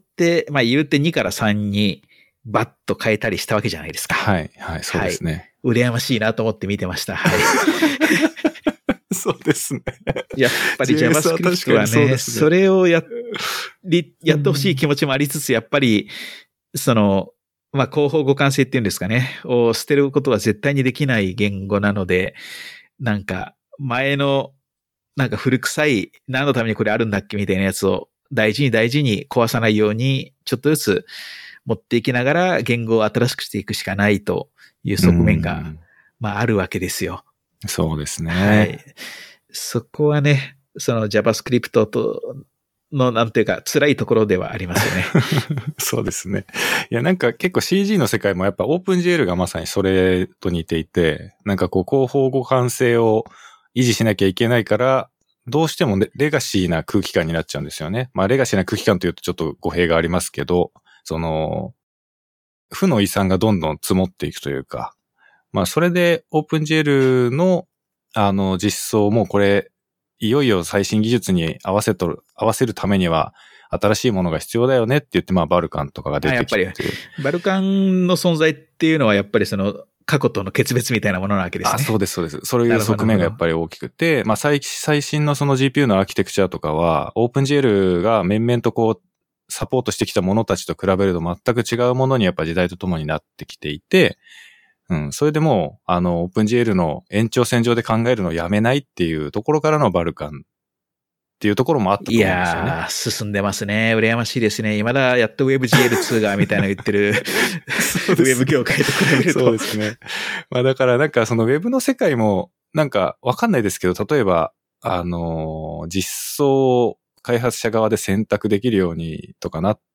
まあ言うてにからさんにバッと変えたりしたわけじゃないですか。 はい、はい、そうですね。 はい、羨ましいなと思って見てました。はい。 そうですね。 やっぱり JavaScript はね、そ, ねそれをやり、やってほしい気持ちもありつつ、やっぱり、その、まあ、広報互換性っていうんですかね、を捨てることは絶対にできない言語なので、なんか、前の、なんか古臭い、何のためにこれあるんだっけみたいなやつを大事に大事に壊さないように、ちょっとずつ持っていきながら言語を新しくしていくしかないという側面が、まあ、あるわけですよ。 そうですね。 はい。そこはね、その JavaScript とのなんていうか辛いところではありますよね。 そうですね。いやなんか結構 シージー の世界もやっぱ OpenGL がまさにそれと似ていて、なんかこう広報互換性を維持しなきゃいけないから、どうしてもレガシーな空気感になっちゃうんですよね。まあレガシーな空気感というとちょっと語弊がありますけど、その、負の遺産がどんどん積もっていくというか、まあそれで OpenGL のあの実装もこれ、いよいよ最新技術に合わせとる、合わせるためには新しいものが必要だよねって言って、まあバルカンとかが出てきて。 やっぱりバルカンの存在っていうのはやっぱりその過去との決別みたいなものなわけですね。 あ、そうです、そうです。そういう側面がやっぱり大きくて、まあ最、最新のその ジーピーユー のアーキテクチャとかは、OpenGL が面々とこう、サポートしてきたものたちと比べると全く違うものにやっぱ時代とともになってきていて、うん、それでもう、あの、OpenGL の延長線上で考えるのをやめないっていうところからのバルカンっていうところもあったと思うんですよね。 いやー、進んでますね。羨ましいですね。今だやっと WebGL ツー がみたいなの言ってる、ウェブ業界と比べると。 そうですね。まあだからなんかその Web の世界もなんかわかんないですけど、例えば、あのー、実装開発者側で選択できるようにとかなっ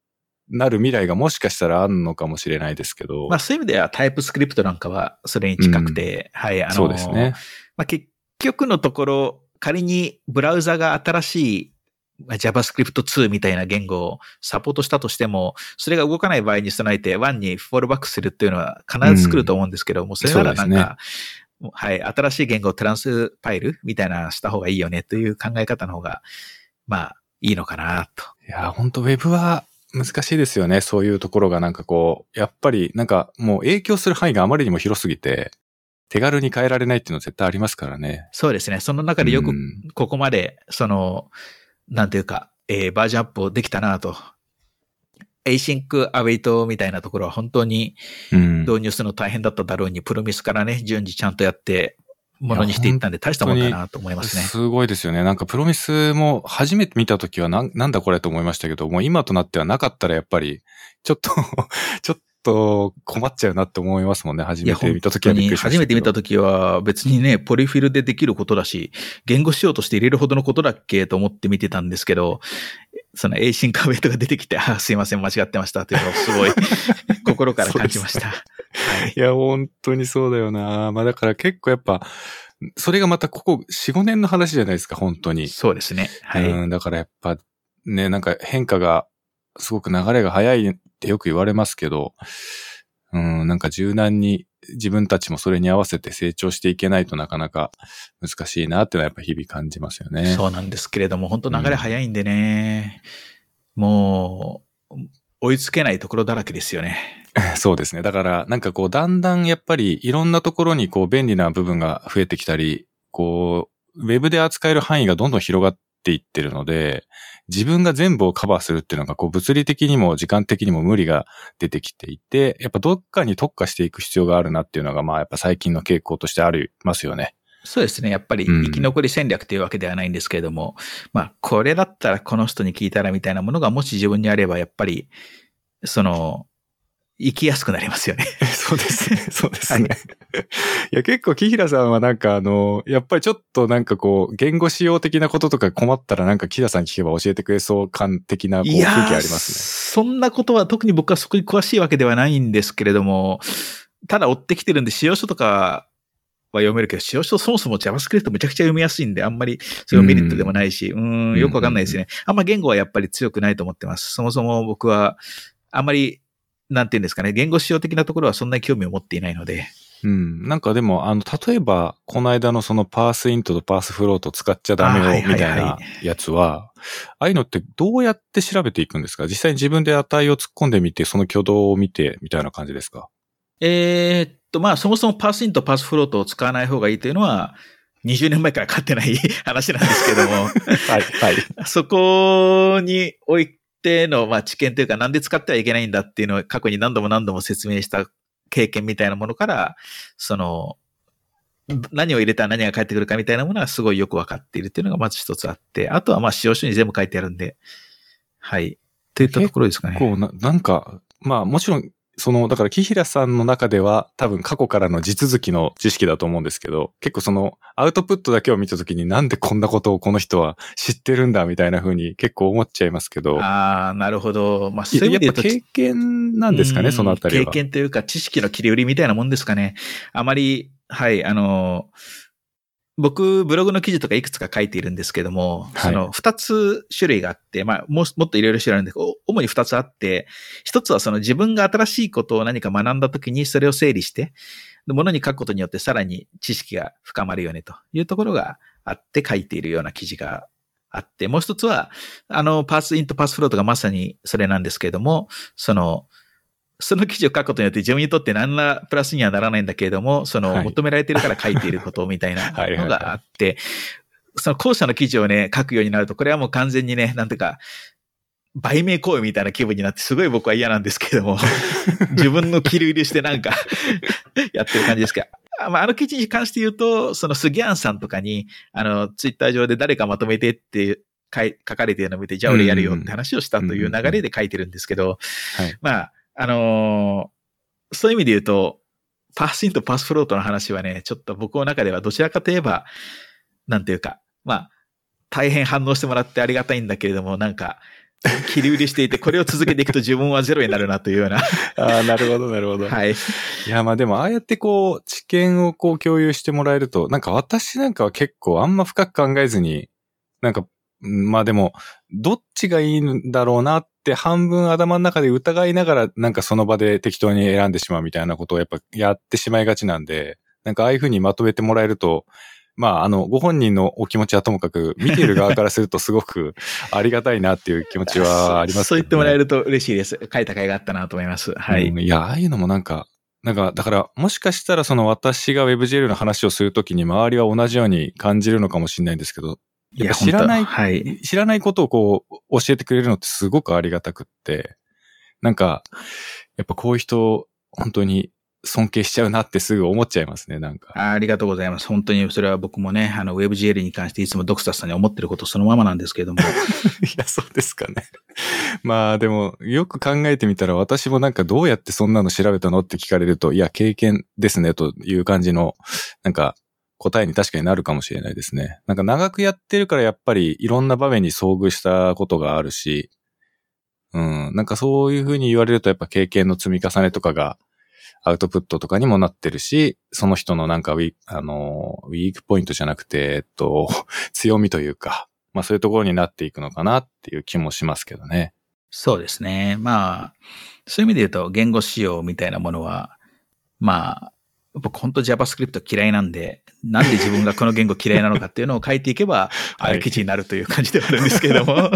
なる未来がもしかしたらあるのかもしれないですけど。 まあそういう意味ではタイプスクリプトなんかはそれに近くて、うん、はい、あの、 そうですね。 まあ結局のところ、仮にブラウザが新しい JavaScript ツーみたいな言語をサポートしたとしても、それが動かない場合に備えてワンにフォールバックするっていうのは必ず作ると思うんですけど、うん、もうそれならなんか、ね、はい、新しい言語をトランスパイルみたいなした方がいいよねという考え方の方が、まあ、いいのかなと。 いや、本当ウェブは難しいですよね。そういうところがなんかこう、やっぱりなんかもう影響する範囲があまりにも広すぎて、手軽に変えられないっていうのは絶対ありますからね。 そうですね。その中でよくここまで、その、なんていうか、えー、バージョンアップできたなと。エイシンクアウェイトみたいなところは本当に導入するの大変だっただろうに、うん、プロミスからね、順次ちゃんとやって、ものにしていったんで大したもんだなと思いますね。 すごいですよね。なんかプロミスも初めて見たときはな、なんだこれと思いましたけど、もう今となってはなかったらやっぱり、ちょっと、ちょっと困っちゃうなって思いますもんね。初めて見たときはびっくりしましたけど。 初めて見たときは別にね、ポリフィルでできることだし、言語仕様として入れるほどのことだっけと思って見てたんですけど、そのエイシンカウェイトが出てきて、あ、すいません、間違ってましたというのをすごい心から感じました。はい、 いや、本当にそうだよな。まあだから結構やっぱ、それがまたここよん、ごねんの話じゃないですか、本当に。 そうですね。はい。 うん、だからやっぱね、なんか変化がすごく流れが早いってよく言われますけど、うん、なんか柔軟に自分たちもそれに合わせて成長していけないとなかなか難しいなっていうのはやっぱ日々感じますよね。 そうなんですけれども、本当流れ早いんでね、うん、もう追いつけないところだらけですよね。 そうですね。だからなんかこうだんだんやっぱりいろんなところにこう便利な部分が増えてきたり、こうウェブで扱える範囲がどんどん広がっていってるので、自分が全部をカバーするっていうのがこう物理的にも時間的にも無理が出てきていて、やっぱどっかに特化していく必要があるなっていうのがまあやっぱ最近の傾向としてありますよね。 そうですね。やっぱり生き残り戦略というわけではないんですけれども、うん、まあこれだったらこの人に聞いたらみたいなものがもし自分にあればやっぱりその生きやすくなりますよね。 そうですね。そうですね。はい、いや、結構、木平さんはなんかあの、やっぱりちょっとなんかこう、言語仕様的なこととか困ったらなんか木平さん聞けば教えてくれそう感的なこう雰囲気ありますね。 そんなことは特に僕はそこに詳しいわけではないんですけれども、ただ追ってきてるんで、使用書とかは読めるけど、使用書そもそも JavaScript めちゃくちゃ読みやすいんで、あんまりそれがメリットでもないし、うん、んよくわかんないですね。あんま言語はやっぱり強くないと思ってます。そもそも僕は、あんまり、なんていうんですかね、言語仕様的なところはそんなに興味を持っていないので。 うん。なんかでも、あの、例えば、この間のそのパースイントとパースフロート使っちゃダメよ、みたいなやつは、ああいうのってどうやって調べていくんですか？実際に自分で値を突っ込んでみて、その挙動を見て、みたいな感じですか？ えー、っと、まあ、そもそもパースイント、パースフロートを使わない方がいいというのは、にじゅうねんまえから勝ってない話なんですけども。はい、 はい。 そこにおいての、まあ、知見というか、なんで使ってはいけないんだっていうのを過去に何度も何度も説明した経験みたいなものから、その、何を入れたら何が返ってくるかみたいなものはすごいよくわかっているっていうのがまず一つあって、あとはまあ、使用書に全部書いてあるんで、はい。といったところですかね。 結構な、なんか、まあ、もちろん、その、だから木平さんの中では多分過去からの地続きの知識だと思うんですけど、結構そのアウトプットだけを見たときになんでこんなことをこの人は知ってるんだみたいな風に結構思っちゃいますけど。 ああ、なるほど。まあ、そういう意味で言うと経験なんですかね、そのあたりは。 経験というか知識の切り売りみたいなもんですかね。あまり、はい、あの、僕、ブログの記事とかいくつか書いているんですけども、はい、その二つ種類があって、まあ、も, もっといろいろ知らないんだけど、主に二つあって、一つはその自分が新しいことを何か学んだときにそれを整理して、ものに書くことによってさらに知識が深まるよねというところがあって書いているような記事があって、もう一つは、あの、パースインとパースフロートがまさにそれなんですけれども、その、その記事を書くことによって自分にとって何らプラスにはならないんだけれども、その求められているから書いていることみたいなのがあって、その後者の記事をね、書くようになると、これはもう完全にね、なんていうか、売名行為みたいな気分になってすごい僕は嫌なんですけれども、自分の切り売りしてなんかやってる感じですけど、まあ、あの記事に関して言うと、そのスギャンさんとかに、あの、ツイッター上で誰かまとめてって書かれているのを見て、じゃあ俺やるよって話をしたという流れで書いてるんですけど、まあ、あのー、そういう意味で言うと、パースインとパースフロートの話はね、ちょっと僕の中ではどちらかといえば、なんていうか、まあ、大変反応してもらってありがたいんだけれども、なんか、 切り売りしていて、これを続けていくと自分はゼロになるなというような。 ああ、なるほど、なるほど。 はい。 いや、まあでも、ああやってこう、知見をこう共有してもらえると、なんか私なんかは結構あんま深く考えずに、なんか、まあでも、どっちがいいんだろうなって半分頭の中で疑いながら、なんかその場で適当に選んでしまうみたいなことをやっぱやってしまいがちなんで、なんかああいうふうにまとめてもらえると、まああの、ご本人のお気持ちはともかく、見ている側からするとすごくありがたいなっていう気持ちはありますけどね。 そう言ってもらえると嬉しいです。書いた甲斐があったなと思います。はい。 うん、いや、ああいうのもなんか、なんか、だから、もしかしたらその私が WebGL の話をするときに周りは同じように感じるのかもしれないんですけど、やっぱ知らない、 はい、 知らないことをこう、教えてくれるのってすごくありがたくって、なんか、やっぱこういう人、本当に尊敬しちゃうなってすぐ思っちゃいますね、なんか。 あ, ありがとうございます。本当にそれは僕もね、あの、WebGL に関していつもドクサスさんに思ってることそのままなんですけれども。いや、そうですかね。まあでも、よく考えてみたら私もなんかどうやってそんなの調べたのって聞かれると、いや、経験ですね、という感じの、なんか、答えに確かになるかもしれないですね。なんか長くやってるからやっぱりいろんな場面に遭遇したことがあるし、うん、なんかそういうふうに言われるとやっぱ経験の積み重ねとかがアウトプットとかにもなってるし、その人のなんかウィーク、あの、ウィークポイントじゃなくて、えっと、強みというか、まあそういうところになっていくのかなっていう気もしますけどね。 そうですね。まあ、そういう意味で言うと言語仕様みたいなものは、まあ、僕本当 JavaScript 嫌いなんで、なんで自分がこの言語嫌いなのかっていうのを書いていけば、ある記事になるという感じではあるんですけれども。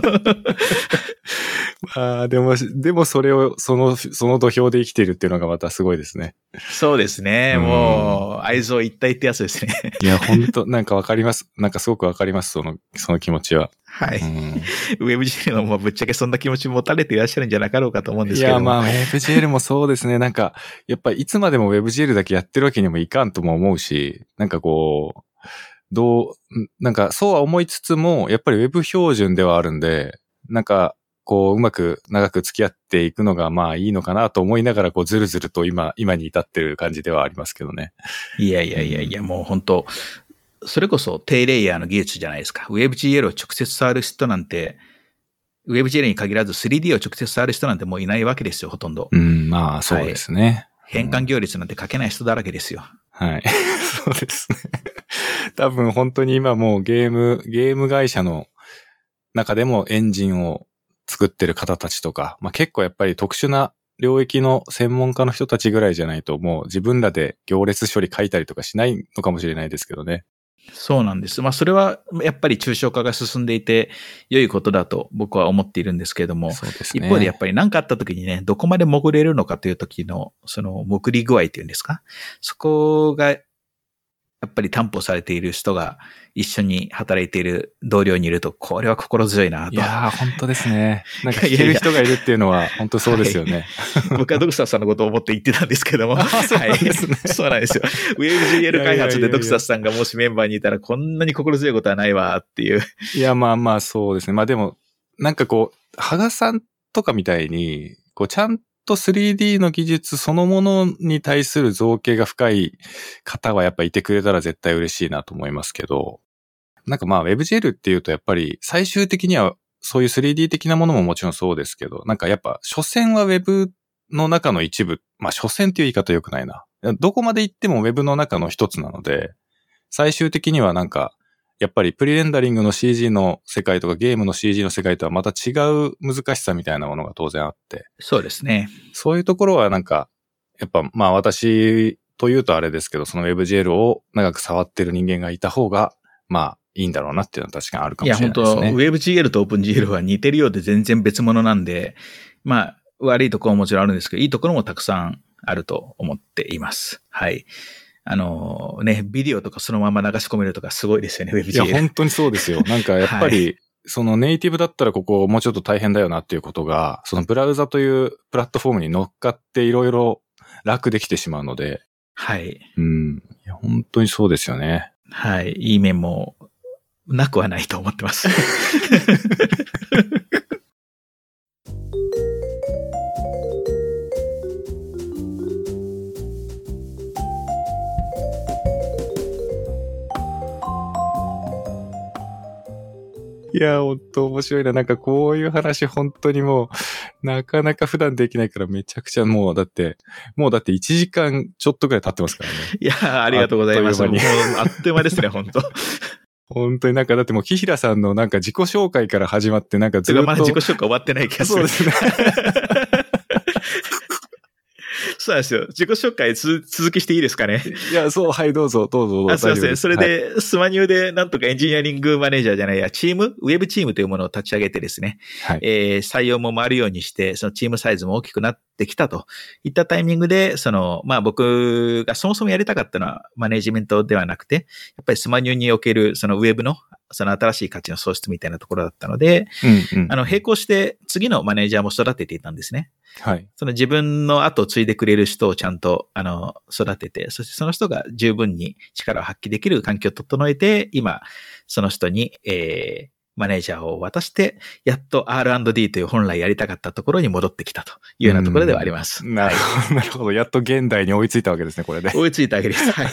まあ、でも、でもそれを、その、その土俵で生きているっていうのがまたすごいですね。 そうですね。もう、愛憎一体ってやつですね。 いや、本当なんかわかります。なんかすごくわかります、その、その気持ちは。 はい。WebGL のもぶっちゃけそんな気持ち持たれていらっしゃるんじゃなかろうかと思うんですけど。 いや、まあ WebGL もそうですね。なんか、やっぱりいつまでも WebGL だけやってるわけにもいかんとも思うし、なんかこう、どう、なんかそうは思いつつも、やっぱり Web 標準ではあるんで、なんか、こう、うまく長く付き合っていくのがまあいいのかなと思いながら、こう、ずるずると今、今に至ってる感じではありますけどね。 いやいやいやいや、もう本当それこそ低レイヤーの技術じゃないですか。WebGL を直接触る人なんて、WebGL に限らず スリーディー を直接触る人なんてもういないわけですよ、ほとんど。 うん、まあそうですね。はい、 変換行列なんて書けない人だらけですよ。 はい。そうですね。多分本当に今もうゲーム、ゲーム会社の中でもエンジンを作ってる方たちとか、まあ結構やっぱり特殊な領域の専門家の人たちぐらいじゃないともう自分らで行列処理書いたりとかしないのかもしれないですけどね。 そうなんです。まあそれはやっぱり抽象化が進んでいて良いことだと僕は思っているんですけれども、 そうですね、 一方でやっぱり何かあった時にね、どこまで潜れるのかという時のその潜り具合っていうんですか、そこがやっぱり担保されている人が一緒に働いている同僚にいると、これは心強いなと。 いやー、本当ですね。なんか聞ける人がいるっていうのは本当そうですよね。 はい、僕はドクサスさんのことを思って言ってたんですけども。 あ、そうなんですね。 はい、そうなんですよ。WebGL 開発でドクサスさんがもしメンバーにいたらこんなに心強いことはないわっていう。 いや、まあまあそうですね。まあでも、なんかこう、羽賀さんとかみたいに、こう、ちゃんと スリーディー の技術そのものに対する造形が深い方はやっぱいてくれたら絶対嬉しいなと思いますけど、なんかまあ WebGL っていうとやっぱり最終的にはそういう スリーディー 的なものももちろんそうですけど、なんかやっぱ所詮は Web の中の一部、まあ所詮っていう言い方良くないな。どこまで行っても Web の中の一つなので、最終的にはなんかやっぱりプリレンダリングの シージー の世界とかゲームの シージー の世界とはまた違う難しさみたいなものが当然あって。 そうですね。 そういうところはなんか、やっぱまあ私というとあれですけど、その WebGL を長く触ってる人間がいた方が、まあいいんだろうなっていうのは確かにあるかもしれないですね。いや本当 WebGL と OpenGL は似てるようで全然別物なんで、まあ悪いところももちろんあるんですけど、いいところもたくさんあると思っています。はい。あのね、ビデオとかそのまま流し込めるとかすごいですよね、WebGL。 いや、本当にそうですよ。なんかやっぱり、はい、そのネイティブだったらここもうちょっと大変だよなっていうことが、そのブラウザというプラットフォームに乗っかっていろいろ楽できてしまうので。 はい。 うん。いや、本当にそうですよね。 はい。いい面もなくはないと思ってます。 いや、ほんと面白いな。なんかこういう話本当にもう、なかなか普段できないからめちゃくちゃもう、だって、もうだっていちじかんちょっとくらい経ってますからね。 いや、ありがとうございます。 あっという間にもうあっという間ですね、本当本当になんかだってもう木平さんのなんか自己紹介から始まってなんかずっと。 まだ自己紹介終わってない気がする。 そうですね。 そうなんですよ。自己紹介つ続きしていいですかね。 いや、そう、はい、どうぞ、どうぞ、どうぞ。 あ、すいません。それはい、 で、スマニューでなんとかエンジニアリングマネージャーじゃないや、チーム、ウェブチームというものを立ち上げてですね、 はい、 えー、採用も回るようにして、そのチームサイズも大きくなってきたといったタイミングで、その、まあ僕がそもそもやりたかったのはマネージメントではなくて、やっぱりスマニューにおけるそのウェブのその新しい価値の創出みたいなところだったので、 うんうん、 あの、並行して次のマネージャーも育てていたんですね。 はい。 その自分の後を継いでくれる人をちゃんと、あの、育てて、そしてその人が十分に力を発揮できる環境を整えて、今、その人に、えー、マネージャーを渡して、やっと アールアンドディー という本来やりたかったところに戻ってきたというようなところではあります。 なるほど、なるほど。やっと現代に追いついたわけですね、これで。 追いついたわけです。はい。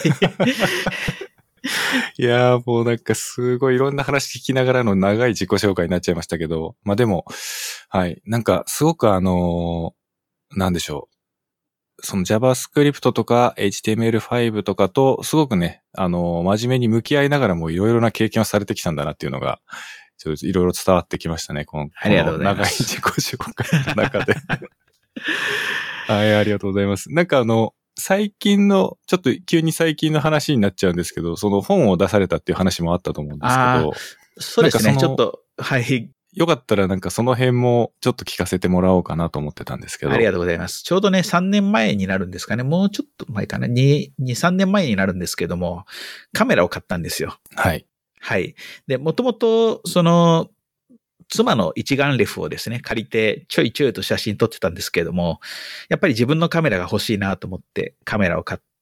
いやーもうなんかすごいいろんな話聞きながらの長い自己紹介になっちゃいましたけど、まあでも、はい。なんかすごくあのー、なんでしょう。その JavaScript とか エイチティーエムエルファイブ とかとすごくね、あのー、真面目に向き合いながらもいろいろな経験をされてきたんだなっていうのが、ちょっといろいろ伝わってきましたね。この、この長い自己紹介の中で。はい、ありがとうございます。なんかあの、最近の、ちょっと急に最近の話になっちゃうんですけど、その本を出されたっていう話もあったと思うんですけど。 そうですね、ちょっと、はい。 よかったらなんかその辺もちょっと聞かせてもらおうかなと思ってたんですけど。 ありがとうございます。ちょうどね、さんねんまえになるんですかね。もうちょっと前かな。に、に、さんねんまえになるんですけども、カメラを買ったんですよ。 はい。 はい。で、もともと、その、妻の一眼レフをですね、借りてちょいちょいと写真撮ってたんですけれども、やっぱり自分のカメラが欲しいなと思ってカメラを買って、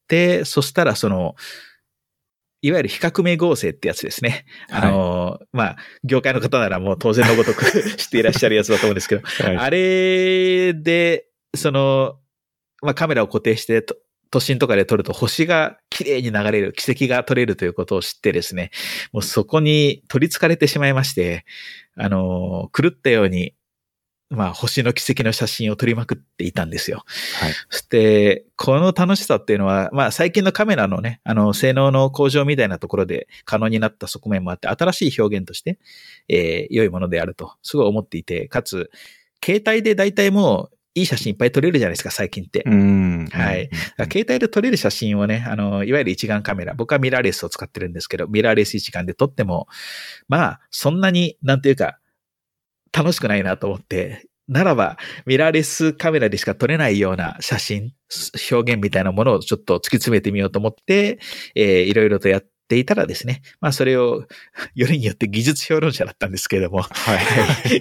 そしたらその、いわゆる比較名合成ってやつですね。はい、あの、まあ、業界の方ならもう当然のごとく知っていらっしゃるやつだと思うんですけど、はい、あれで、その、まあカメラを固定して都心とかで撮ると星が綺麗に流れる、奇跡が撮れるということを知ってですね、もうそこに取り憑かれてしまいまして、あの、狂ったように、まあ、星の奇跡の写真を撮りまくっていたんですよ。はい。そして、この楽しさっていうのは、まあ、最近のカメラのね、あの、性能の向上みたいなところで可能になった側面もあって、新しい表現として、えー、良いものであると、すごい思っていて、かつ、携帯で大体もう、いい写真いっぱい撮れるじゃないですか、最近って。 うん。 はい。携帯で撮れる写真をね、あの、いわゆる一眼カメラ、僕はミラーレスを使ってるんですけど、ミラーレス一眼で撮っても、まあ、そんなに、なんていうか、楽しくないなと思って、ならば、ミラーレスカメラでしか撮れないような写真、表現みたいなものをちょっと突き詰めてみようと思って、えー、いろいろとやっていたらですね、まあそれを、よりによって技術評論者だったんですけれども、はい。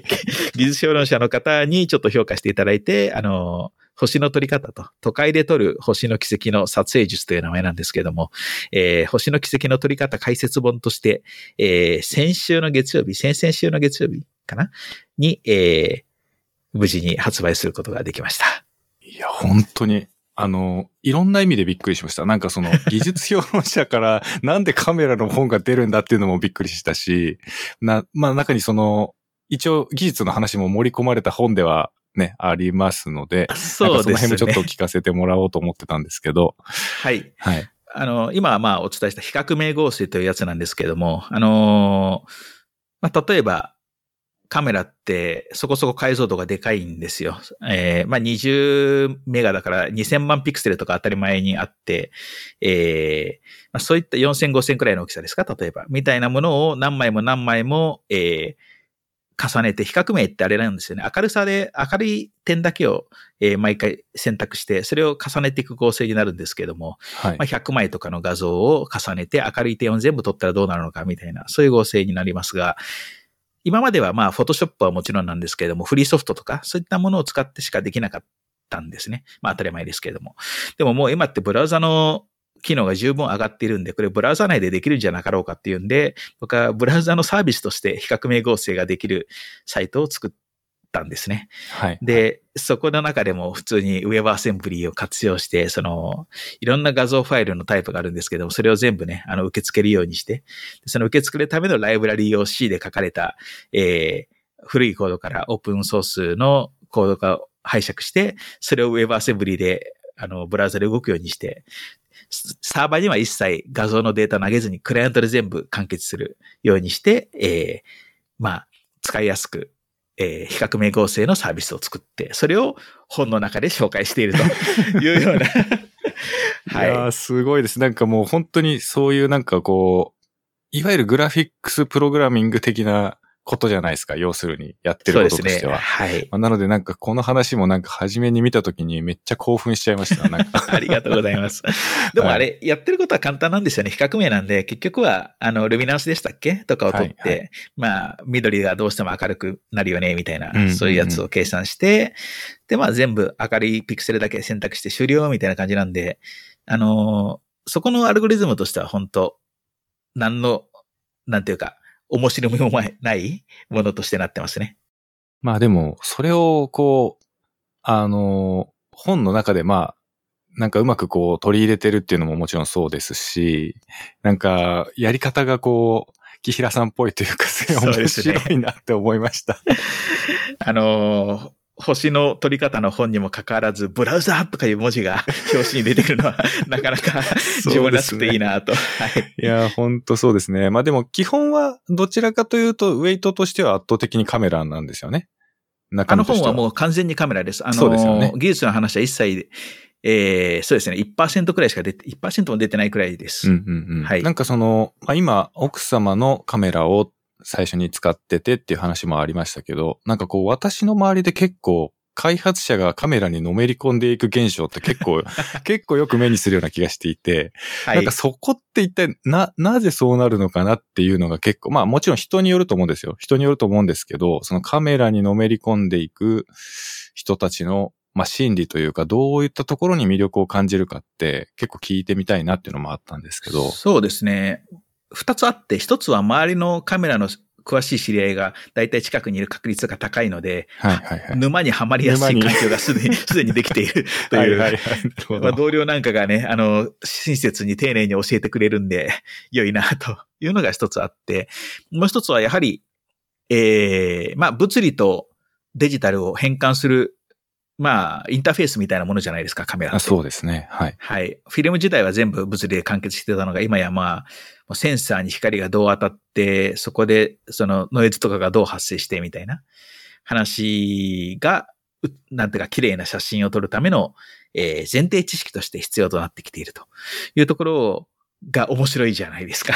技術評論者の方にちょっと評価していただいて、あの、星の撮り方と、都会で撮る星の奇跡の撮影術という名前なんですけれども、えー、星の奇跡の撮り方解説本として、えー、先週の月曜日、先々週の月曜日かなに、えー、無事に発売することができました。 いや、本当に、あの、いろんな意味でびっくりしました。なんかその、技術評論者からなんでカメラの本が出るんだっていうのもびっくりしたし、な、まあ中にその、一応技術の話も盛り込まれた本ではね、ありますので、そうですね。その辺もちょっと聞かせてもらおうと思ってたんですけど。 はい。はい。あの、今はまあお伝えした比較名合成というやつなんですけれども、あの、まあ例えば、カメラってそこそこ解像度がでかいんですよ。えー、まあにじゅうメガだからにせんまんピクセルとか当たり前にあって、えーまあ、そういったよんせん、ごせんくらいの大きさですか、例えば。みたいなものを何枚も何枚も、えー、重ねて、比較名ってあれなんですよね。明るさで、明るい点だけを、えー、毎回選択して、それを重ねていく構成になるんですけれども、はい、まあ、ひゃくまいとかの画像を重ねて明るい点を全部撮ったらどうなるのかみたいな、そういう合成になりますが、今まではまあ、フォトショップはもちろんなんですけれども、フリーソフトとか、そういったものを使ってしかできなかったんですね。まあ、当たり前ですけれども。でももう今ってブラウザの機能が十分上がっているんで、これブラウザ内でできるんじゃなかろうかっていうんで、僕はブラウザのサービスとして比較名合成ができるサイトを作ったんですね。 はい。 で、そこの中でも普通に WebAssembly を活用して、その、いろんな画像ファイルのタイプがあるんですけども、それを全部ね、あの、受け付けるようにして、その受け付けるためのライブラリーを C で書かれた、えー、古いコードからオープンソースのコード化を拝借して、それを WebAssembly で、あの、ブラウザで動くようにして、サーバーには一切画像のデータ投げずにクライアントで全部完結するようにして、えー、まあ、使いやすく、えー、非革命合成のサービスを作って、それを本の中で紹介しているというような。 はい。いやー、すごいです。なんかもう本当にそういうなんかこう、いわゆるグラフィックスプログラミング的なことじゃないですか。要するに、やってることとしては。 そうですね。はい。 まあ、なのでなんかこの話もなんか初めに見たときにめっちゃ興奮しちゃいました。なんかありがとうございます。でもあれ、はい、やってることは簡単なんですよね。非革命なんで、結局は、あの、ルミナンスでしたっけとかを取って、はいはい、まあ、緑がどうしても明るくなるよね、みたいな、うんうんうん、そういうやつを計算して、で、まあ全部明るいピクセルだけ選択して終了みたいな感じなんで、あの、そこのアルゴリズムとしては本当、何の、なんていうか、面白みもないものとしてなってますね。 まあでも、それをこう、あの、本の中でまあ、なんかうまくこう取り入れてるっていうのももちろんそうですし、なんかやり方がこう、木平さんっぽいというか、すごい面白いなって思いました。 あの、星の取り方の本にもかかわらず、ブラウザーとかいう文字が表紙に出てくるのは、なかなか自分らしくていいなと。ね、はい。 いや、本当そうですね。まあでも基本はどちらかというと、ウェイトとしては圧倒的にカメラなんですよね。 あの本はもう完全にカメラです。あの、そうですよね。技術の話は一切、えー、そうですね。いちパーセント くらいしか出て、いちパーセント も出てないくらいです。 うんうんうん。はい。なんかその、まあ、今、奥様のカメラを最初に使っててっていう話もありましたけど、なんかこう私の周りで結構開発者がカメラにのめり込んでいく現象って結構、結構よく目にするような気がしていて、はい、なんかそこって一体な、なぜそうなるのかなっていうのが結構、まあもちろん人によると思うんですよ。人によると思うんですけど、そのカメラにのめり込んでいく人たちの、まあ心理というかどういったところに魅力を感じるかって結構聞いてみたいなっていうのもあったんですけど。 そうですね。二つあって、一つは周りのカメラの詳しい知り合いが大体近くにいる確率が高いので、はいはいはい、沼にはまりやすい環境がすでに、すでにできているという、はいはいはい、まあ、同僚なんかがね、あの、親切に丁寧に教えてくれるんで、良いなというのが一つあって、もう一つはやはり、ええー、まあ、物理とデジタルを変換する、まあ、インターフェースみたいなものじゃないですか、カメラって。 そうですね。はい。 はい。フィルム自体は全部物理で完結してたのが、今やまあ、センサーに光がどう当たって、そこでそのノイズとかがどう発生してみたいな話が、なんていうか綺麗な写真を撮るための、えー、前提知識として必要となってきているというところが面白いじゃないですか。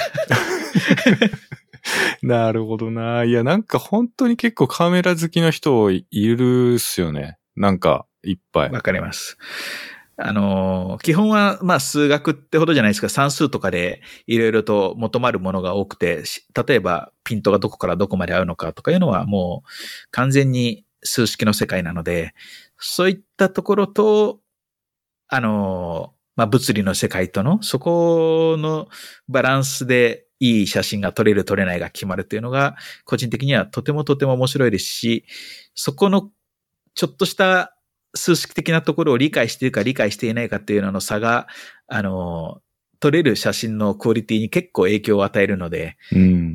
なるほどな。いや、なんか本当に結構カメラ好きの人いるっすよね。なんか、いっぱい。 わかります。あの、基本は、まあ、数学ってほどじゃないですか、算数とかでいろいろと求まるものが多くて、例えば、ピントがどこからどこまで合うのかとかいうのはもう完全に数式の世界なので、そういったところと、あの、まあ、物理の世界との、そこのバランスでいい写真が撮れる撮れないが決まるというのが、個人的にはとてもとても面白いですし、そこのちょっとした数式的なところを理解しているか理解していないかっていうのの差が、あの、撮れる写真のクオリティに結構影響を与えるので、 うん、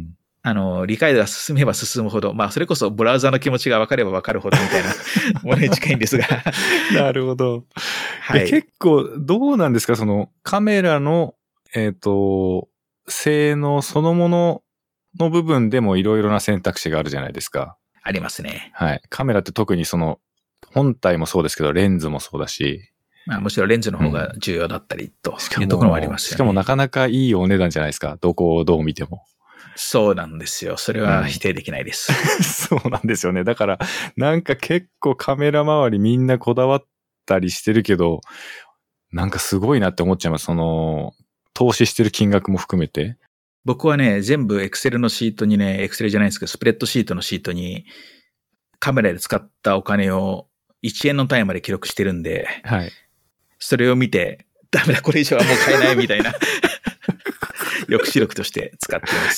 あの、理解度が進めば進むほど、まあ、それこそブラウザの気持ちが分かれば分かるほどみたいなものに近いんですが。 なるほど。 はい。 結構、どうなんですかそのカメラの、えっと、性能そのものの部分でもいろいろな選択肢があるじゃないですか。 ありますね。 はい。カメラって特にその、本体もそうですけど、レンズもそうだし。 まあ、むしろレンズの方が重要だったりというところもありますよね。 しかもなかなかいいお値段じゃないですか。どこをどう見ても。 そうなんですよ。それは否定できないです。 うん、そうなんですよね。だから、なんか結構カメラ周りみんなこだわったりしてるけど、なんかすごいなって思っちゃいます。その、投資してる金額も含めて。 僕はね、全部 Excel のシートにね、Excel じゃないんですけど、スプレッドシートのシートにカメラで使ったお金をいちえんの単位まで記録してるんで、 はい。 それを見て、ダメだ、これ以上はもう買えないみたいな。抑止力として使っています。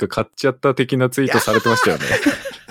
なるほど。いや、なんかついこの間もなんか買っちゃった的なツイートされてましたよね。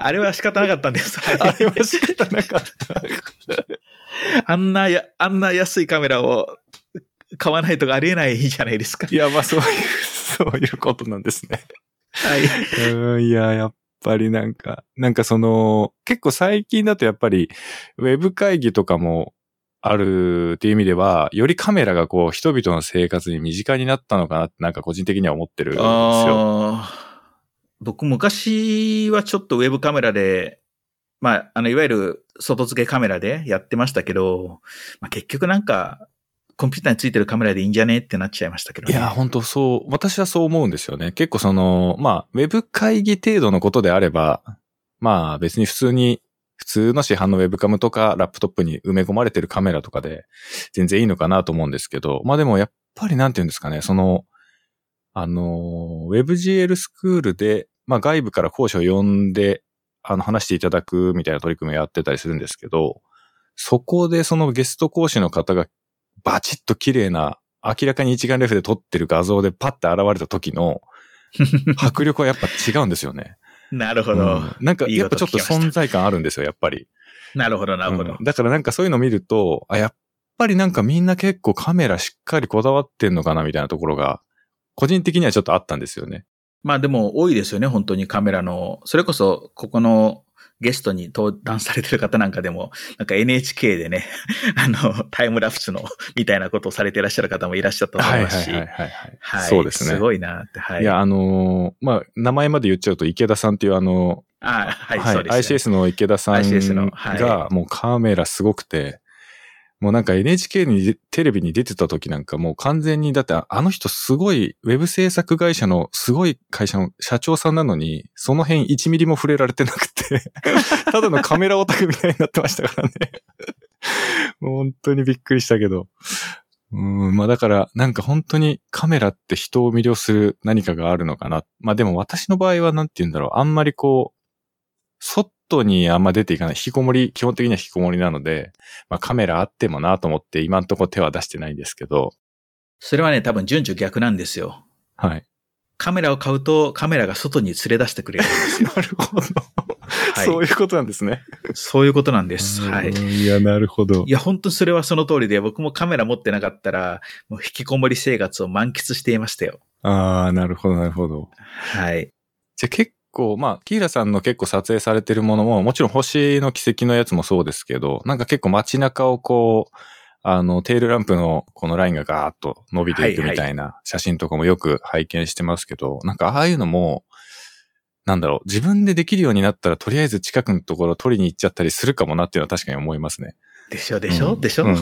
あれは仕方なかったんです。 あれは仕方なかった。 あんなや、あんな安いカメラを買わないとかありえないじゃないですか。 いや、まあそういう、そういうことなんですね。 はい。 うん、いや、やっぱりなんか、なんかその、結構最近だとやっぱり、ウェブ会議とかもあるっていう意味では、よりカメラがこう、人々の生活に身近になったのかなって、なんか個人的には思ってるんですよ。 あ僕、昔はちょっとウェブカメラで、まあ、あの、いわゆる外付けカメラでやってましたけど、まあ、結局なんか、コンピューターについてるカメラでいいんじゃねってなっちゃいましたけどね。 いや、本当そう、私はそう思うんですよね。結構その、まあ、ウェブ会議程度のことであれば、まあ別に普通に、普通の市販のウェブカムとかラップトップに埋め込まれてるカメラとかで全然いいのかなと思うんですけど、まあでもやっぱりなんていうんですかね、その、あの、WebGL スクールで、まあ外部から講師を呼んで、あの話していただくみたいな取り組みをやってたりするんですけど、そこでそのゲスト講師の方がバチッと綺麗な、明らかに一眼レフで撮ってる画像でパッて現れた時の迫力はやっぱ違うんですよね。 なるほど、 うん。なんかやっぱちょっと存在感あるんですよ、やっぱり。 なるほど、なるほど、 うん。だからなんかそういうのを見ると、あ、やっぱりなんかみんな結構カメラしっかりこだわってんのかなみたいなところが、個人的にはちょっとあったんですよね。 まあでも多いですよね、本当にカメラの。それこそ、ここのゲストに登壇されてる方なんかでも、なんか エヌエイチケー でね、あの、タイムラプスの、みたいなことをされていらっしゃる方もいらっしゃったと思いますし。はいはいはい、はいはい。そうですね。すごいなって、はい。 いや、あのー、まあ、名前まで言っちゃうと池田さんっていうあの、 あはい、はい、 そうですね。アイシーエス の池田さんが、もうカメラすごくて、もうなんか エヌエイチケー にテレビに出てた時なんかもう完全に、だってあの人すごいウェブ制作会社のすごい会社の社長さんなのに、その辺いちミリも触れられてなくて、ただのカメラオタクみたいになってましたからね。もう本当にびっくりしたけど。うん、まあだからなんか本当にカメラって人を魅了する何かがあるのかな。まあでも私の場合はなんて言うんだろう。あんまりこう、外にあんま出ていかない。引きこもり、基本的には引きこもりなので、まあカメラあってもなと思って今んとこ手は出してないんですけど。 それはね、多分順序逆なんですよ。 はい。 カメラを買うとカメラが外に連れ出してくれるんですよ。 なるほど、はい。そういうことなんですね。 そういうことなんです。はい。 いや、なるほど。 いや、本当にそれはその通りで、僕もカメラ持ってなかったら、もう引きこもり生活を満喫していましたよ。 ああ、なるほど、なるほど。 はい。 じゃあ結構、まあ、キーラさんの結構撮影されてるものも、もちろん星の軌跡のやつもそうですけど、なんか結構街中をこう、あの、テールランプのこのラインがガーッと伸びていくみたいな写真とかもよく拝見してますけど、はいはい、なんかああいうのも、なんだろう、自分でできるようになったらとりあえず近くのところ取りに行っちゃったりするかもなっていうのは確かに思いますね。 でしょでしょ、うん、でしょ、うん、はい。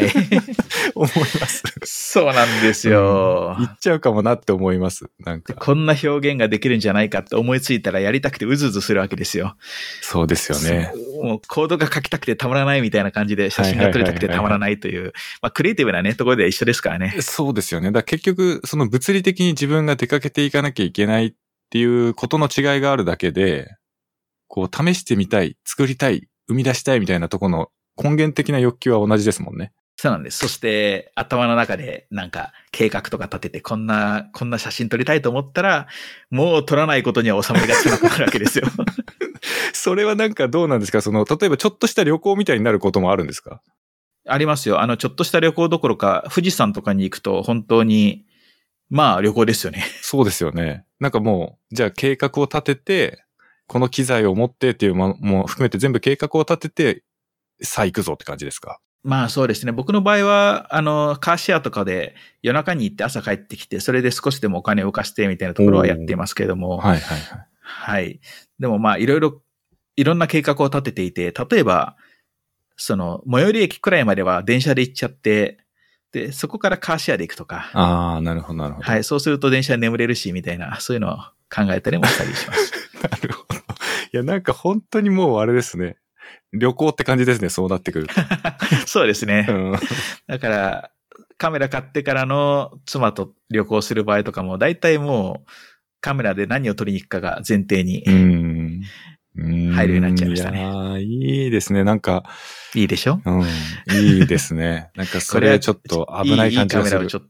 思います。 そうなんですよ、 うん。行っちゃうかもなって思います。なんか。 こんな表現ができるんじゃないかって思いついたらやりたくてうずうずするわけですよ。 そうですよね。 もうコードが書きたくてたまらないみたいな感じで写真が撮りたくてたまらないという、まあクリエイティブなね、ところで一緒ですからね。 そうですよね。だから結局、その物理的に自分が出かけていかなきゃいけないっていうことの違いがあるだけで、こう試してみたい、作りたい、生み出したいみたいなところの根源的な欲求は同じですもんね。 そうなんです。そして頭の中でなんか計画とか立ててこんな、こんな写真撮りたいと思ったら、もう撮らないことには収まりがつなくなるわけですよ。 それはなんかどうなんですか？その、例えばちょっとした旅行みたいになることもあるんですか？ ありますよ。あの、ちょっとした旅行どころか、富士山とかに行くと本当に、まあ旅行ですよね。 そうですよね。なんかもう、じゃあ計画を立てて、この機材を持ってっていうものも含めて全部計画を立てて、さあ行くぞって感じですか？まあそうですね。僕の場合は、あの、カーシェアとかで夜中に行って朝帰ってきて、それで少しでもお金を浮かしてみたいなところはやっていますけれども。 はいはいはい。 はい。でもまあいろいろ、いろんな計画を立てていて、例えば、その、最寄り駅くらいまでは電車で行っちゃって、で、そこからカーシェアで行くとか。 ああ、なるほどなるほど。 はい。そうすると電車で眠れるし、みたいな、そういうのを考えたりもしたりします。 なるほど。いや、なんか本当にもうあれですね。旅行って感じですね、そうなってくると。 そうですね。 うん、 だから、カメラ買ってからの妻と旅行する場合とかも、だいたいもうカメラで何を撮りに行くかが前提に入るようになっちゃいましたね。 いやー、いいですね。なんか。 いいでしょ？ うん。いいですね。なんかそれちょっと危ない感じがする。 いいカメラをちょっと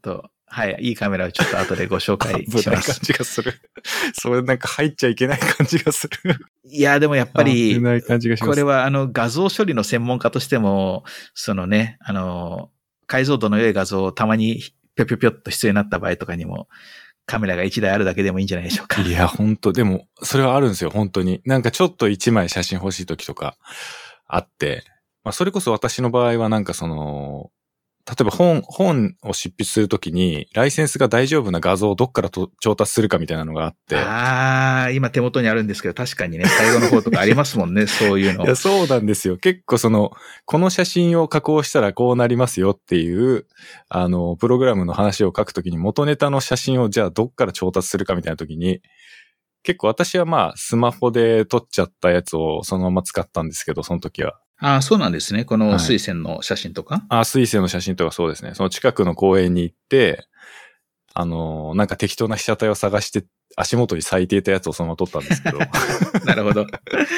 はい、いいカメラをちょっと後でご紹介します。 危ない感じがする。それなんか入っちゃいけない感じがする。 いや、でもやっぱり、 危ない感じがします。 これはあの画像処理の専門家としても、そのね、あの、解像度の良い画像をたまにぴょぴょぴょっと必要になった場合とかにも、カメラがいちだいあるだけでもいいんじゃないでしょうか。 いや、本当でも、それはあるんですよ、本当に。なんかちょっといちまい写真欲しい時とかあって、まあそれこそ私の場合はなんかその、例えば本、本を執筆するときに、ライセンスが大丈夫な画像をどっからと調達するかみたいなのがあって。 ああ、今手元にあるんですけど、確かにね、最後の方とかありますもんね、そういうの。 いや、そうなんですよ。結構その、この写真を加工したらこうなりますよっていう、あの、プログラムの話を書くときに元ネタの写真をじゃあどっから調達するかみたいなときに、結構私はまあ、スマホで撮っちゃったやつをそのまま使ったんですけど、その時は。 ああ、そうなんですね。この水仙の写真とか、はい、 ああ、水仙の写真とかそうですね。その近くの公園に行って、あのー、なんか適当な被写体を探して、足元に咲いていたやつをそのまま撮ったんですけど。 なるほど。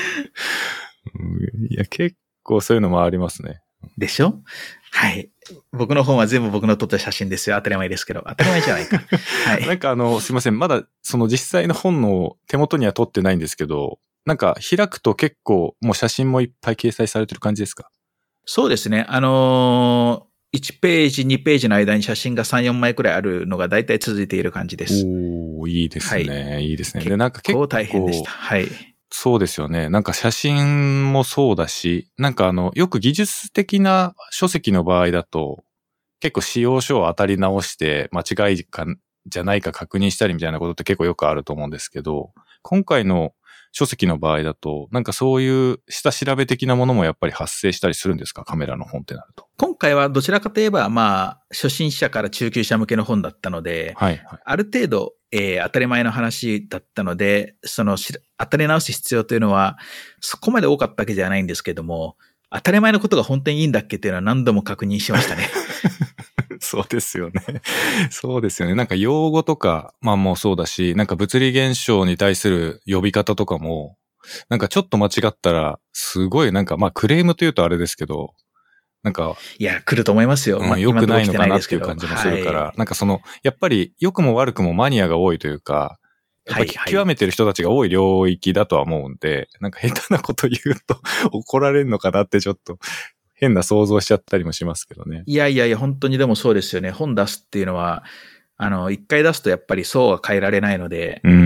いや、結構そういうのもありますね。 でしょ？はい。僕の本は全部僕の撮った写真ですよ。当たり前ですけど。当たり前じゃないか。はい。 なんかあの、すいません。まだその実際の本の手元には撮ってないんですけど、なんか開くと結構もう写真もいっぱい掲載されてる感じですか？ そうですね。あのー、いちページ、にページの間に写真がさん、よんまいくらいあるのが大体続いている感じです。 おー、いいですね。はい、いいですね。で、なんか結構大変でした。はい。 そうですよね。なんか写真もそうだし、なんかあの、よく技術的な書籍の場合だと、結構使用書を当たり直して間違いかじゃないか確認したりみたいなことって結構よくあると思うんですけど、今回の書籍の場合だと、なんかそういう下調べ的なものもやっぱり発生したりするんですか？カメラの本ってなると。 今回はどちらかといえば、まあ、初心者から中級者向けの本だったので、 はいはい、 ある程度、えー、当たり前の話だったので、その当たり直す必要というのは、そこまで多かったわけじゃないんですけども、当たり前のことが本当にいいんだっけっていうのは何度も確認しましたね。 そうですよね。そうですよね。なんか用語とか、まあもうそうだし、なんか物理現象に対する呼び方とかも、なんかちょっと間違ったら、すごいなんかまあクレームというとあれですけど、なんか。 いや、来ると思いますよ。 うん、良くないのかなっていう感じもするから、はい、なんかその、やっぱり良くも悪くもマニアが多いというか、やっぱり極めてる人たちが多い領域だとは思うんで、はいはい、なんか下手なこと言うと怒られるのかなってちょっと変な想像しちゃったりもしますけどね。 いやいやいや、本当にでもそうですよね。本出すっていうのは、あの、一回出すとやっぱりそうは変えられないので、 うん。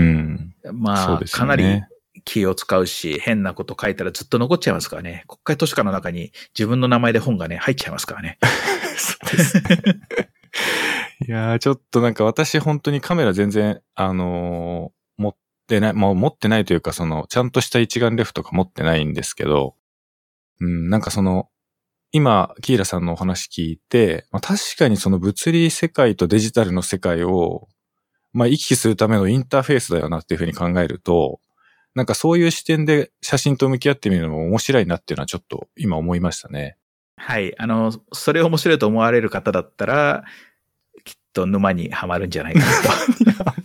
まあ、 そうですよね、 かなり気を使うし、変なこと書いたらずっと残っちゃいますからね。国会図書館の中に自分の名前で本がね、入っちゃいますからね。 そうですね。いやー、ちょっとなんか私本当にカメラ全然、あのー、持ってない、もう持ってないというか、その、ちゃんとした一眼レフとか持ってないんですけど、うん、なんかその、今、キーラさんのお話聞いて、まあ、確かにその物理世界とデジタルの世界を、まあ、行き来するためのインターフェースだよなっていうふうに考えると、なんかそういう視点で写真と向き合ってみるのも面白いなっていうのはちょっと今思いましたね。 はい。あの、それを面白いと思われる方だったら、きっと沼にはまるんじゃないかなと。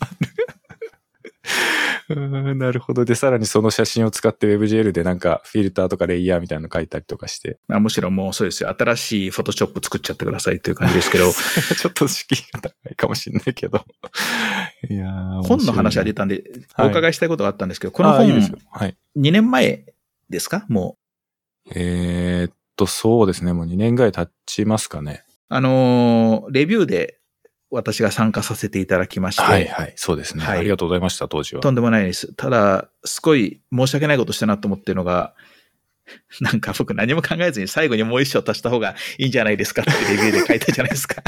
うーん、なるほど。で、さらにその写真を使って WebGL でなんかフィルターとかレイヤーみたいなの書いたりとかして。 まあ、むしろもうそうですよ。新しいフォトショップ作っちゃってくださいという感じですけど。 ちょっと敷居が高いかもしれないけど。いやー、 本の話が出たんで、お伺いしたいことがあったんですけど、はい、この本、いいですよ。はい、にねんまえですか？もう。えー、っと、そうですね。もうにねんぐらい経ちますかね。 あのー、レビューで、私が参加させていただきまして。 はいはい。そうですね。はい、ありがとうございました、当時は。 とんでもないです。ただ、すごい申し訳ないことしたなと思ってるのが、なんか僕何も考えずに最後にもう一章足した方がいいんじゃないですかってレビューで書いたじゃないですか。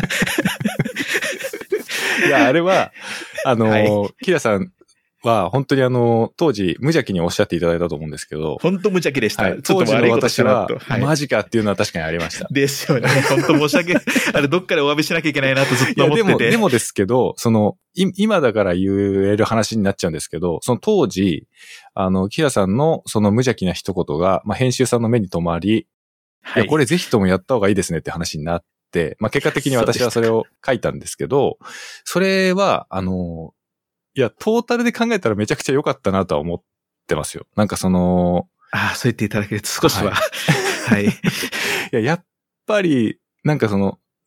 いや、あれは、あの、はい、キラさんは本当にあの、当時無邪気におっしゃっていただいたと思うんですけど。 本当無邪気でした。 はい、ちょっと悪いことしたなと。はい、マジかっていうのは確かにありました。 ですよね。本当申し訳、あれどっかでお詫びしなきゃいけないなとずっと思ってて。 いやでも、でもですけど、その、今だから言える話になっちゃうんですけど、その当時、あの、キラさんのその無邪気な一言が、まあ、編集さんの目に留まり、はい、いや、これぜひともやった方がいいですねって話になって、まあ、結果的に私はそれを書いたんですけど、それは、あの、いや、トータルで考えたらめちゃくちゃ良かったなとは思ってますよ。なんかその、 ああ、そう言っていただけると少しは。はい。はい、 いや、やっぱり、なんかその、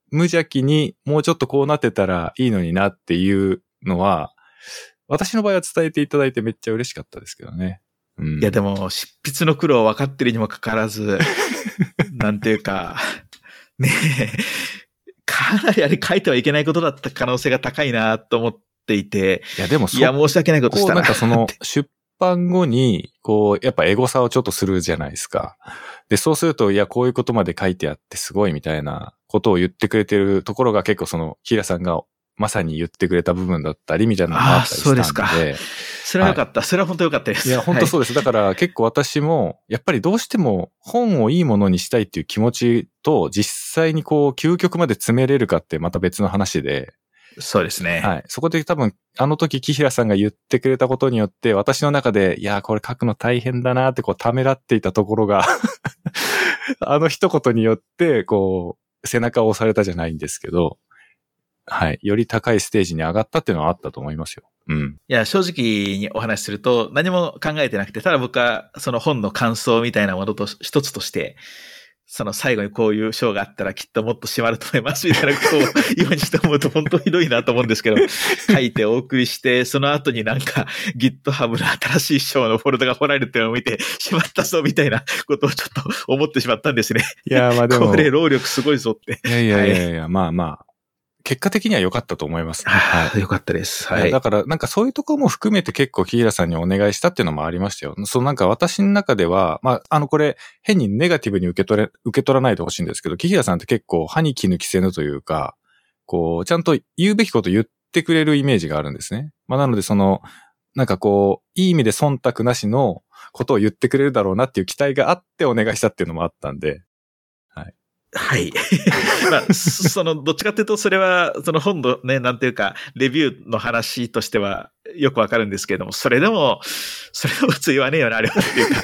無邪気にもうちょっとこうなってたらいいのになっていうのは、私の場合は伝えていただいてめっちゃ嬉しかったですけどね。うん、 いやでも、執筆の苦労分かってるにもかかわらず、なんていうか、ねえ、かなりあれ書いてはいけないことだった可能性が高いなと思っていて、 いやでもそいや申し訳ないことしたな。 なんかその出版後に、こう、やっぱエゴサをちょっとするじゃないですか。で、そうすると、いや、こういうことまで書いてあってすごいみたいなことを言ってくれてるところが結構その、キラさんがまさに言ってくれた部分だったりみたいなのがあったりしたんで。ああ、そうですか。 それはよかった。はい、それは本当よかったです。 いや、本当そうです。はい、だから結構私も、やっぱりどうしても本をいいものにしたいっていう気持ちと、実際にこう、究極まで詰めれるかってまた別の話で。 そうですね。 はい。そこで多分、あの時、木平さんが言ってくれたことによって、私の中で、いや、これ書くの大変だなってこう、ためらっていたところが、あの一言によって、こう、背中を押されたじゃないんですけど、はい。より高いステージに上がったっていうのはあったと思いますよ。うん。 いや、正直にお話しすると、何も考えてなくて、ただ僕は、その本の感想みたいなものと一つとして、その最後にこういう章があったらきっともっと締まると思いますみたいなことを今にして思うと本当ひどいなと思うんですけど、書いてお送りして、その後になんか GitHub の新しい章のフォルダが掘られてるのを見てしまったぞみたいなことをちょっと思ってしまったんですね。 いや、まあでも。 これ労力すごいぞって。 いやいやいやいや、はい、まあまあ。結果的には良かったと思います、ね。 はい。良かったです。はい。 だから、なんかそういうところも含めて結構、キーラさんにお願いしたっていうのもありましたよ。そう、なんか私の中では、まあ、あの、これ、変にネガティブに受け取れ、受け取らないでほしいんですけど、キーラさんって結構、歯に衣着せぬというか、こう、ちゃんと言うべきこと言ってくれるイメージがあるんですね。まあ、なので、その、なんかこう、いい意味で忖度なしのことを言ってくれるだろうなっていう期待があってお願いしたっていうのもあったんで、はい。 はい。まあ、その、どっちかっていうと、それは、その本のね、なんていうか、レビューの話としてはよくわかるんですけれども、それでも、それでも普通言わねえよな、あれはっていうか。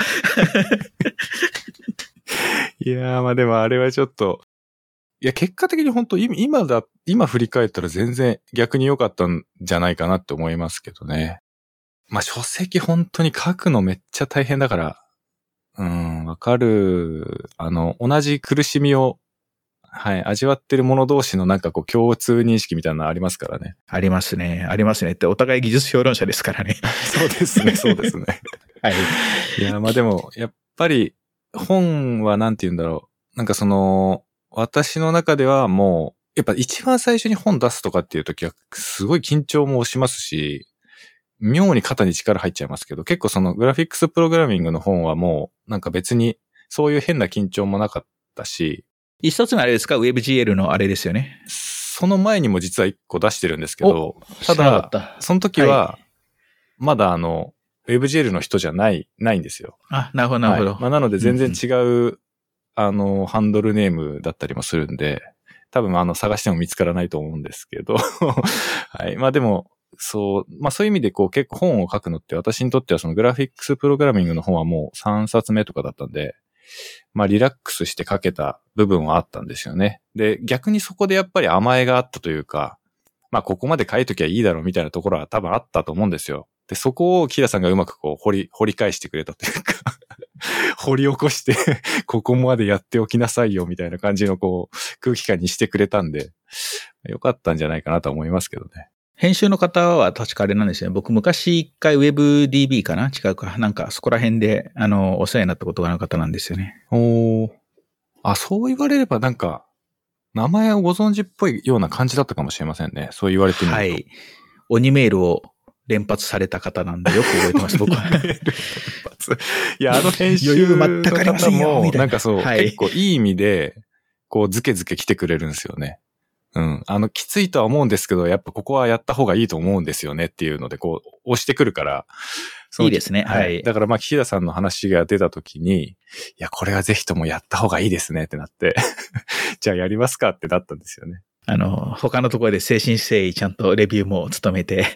いやー、まあでもあれはちょっと、いや、結果的に本当今だ、今振り返ったら全然逆に良かったんじゃないかなって思いますけどね。まあ書籍本当に書くのめっちゃ大変だから、うん、わかる。あの、同じ苦しみを、はい、味わってる者同士のなんかこう共通認識みたいなのありますからね。 ありますね。ありますね。ってお互い技術評論者ですからね。 そうですね、そうですね。はい。いや、まあでも、やっぱり本はなんて言うんだろう。なんかその、私の中ではもう、やっぱ一番最初に本出すとかっていう時はすごい緊張もしますし、妙に肩に力入っちゃいますけど、結構そのグラフィックスプログラミングの本はもうなんか別にそういう変な緊張もなかったし。 一冊目あれですか？ WebGL のあれですよね。 その前にも実は一個出してるんですけど、ただ、その時はまだあの、WebGL の人じゃない、ないんですよ。 あ、なるほど、なるほど。 はい、まあ、なので全然違う、うんうん、あの、ハンドルネームだったりもするんで、多分あの、探しても見つからないと思うんですけど、はい。まあでも、そう、まあそういう意味でこう結構本を書くのって私にとってはそのグラフィックスプログラミングの本はもうさんさつめとかだったんで、まあリラックスして書けた部分はあったんですよね。で、逆にそこでやっぱり甘えがあったというか、まあここまで書いときゃいいだろうみたいなところは多分あったと思うんですよ。で、そこをキラさんがうまくこう掘り、掘り返してくれたというか、掘り起こしてここまでやっておきなさいよみたいな感じのこう空気感にしてくれたんで、よかったんじゃないかなと思いますけどね。 編集の方は確かあれなんですよね。僕昔一回 WebDB かな違うか。なんかそこら辺で、あの、お世話になったことがある方なんですよね。 おー。あ、そう言われればなんか、名前をご存知っぽいような感じだったかもしれませんね。そう言われてみると。はい。 鬼メールを連発された方なんでよく覚えてます、僕は。 いや、あの編集の方も、なんかそう、はい、結構いい意味で、こう、ズケズケ来てくれるんですよね。うん。あの、きついとは思うんですけど、やっぱここはやった方がいいと思うんですよねっていうので、こう、押してくるから。 いいですね。はい。 だからまあ、岸田さんの話が出たときに、いや、これはぜひともやった方がいいですねってなって、じゃあやりますかってなったんですよね。 あの、他のところで誠心誠意ちゃんとレビューも務めて、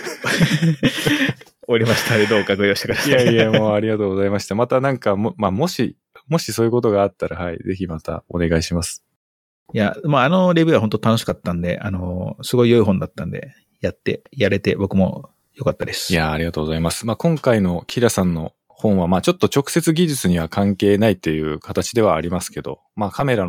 おりましたので、どうかご容赦ください。 いやいや、もうありがとうございました。またなんかも、まあ、もし、もしそういうことがあったら、はい、ぜひまたお願いします。 いや、まあ、あのレビューは本当楽しかったんで、あの、すごい良い本だったんで、やって、やれて、僕も良かったです。 いや、ありがとうございます。まあ、今回のキラさんの本は、まあ、ちょっと直接技術には関係ないっていう形ではありますけど、まあ、カメラの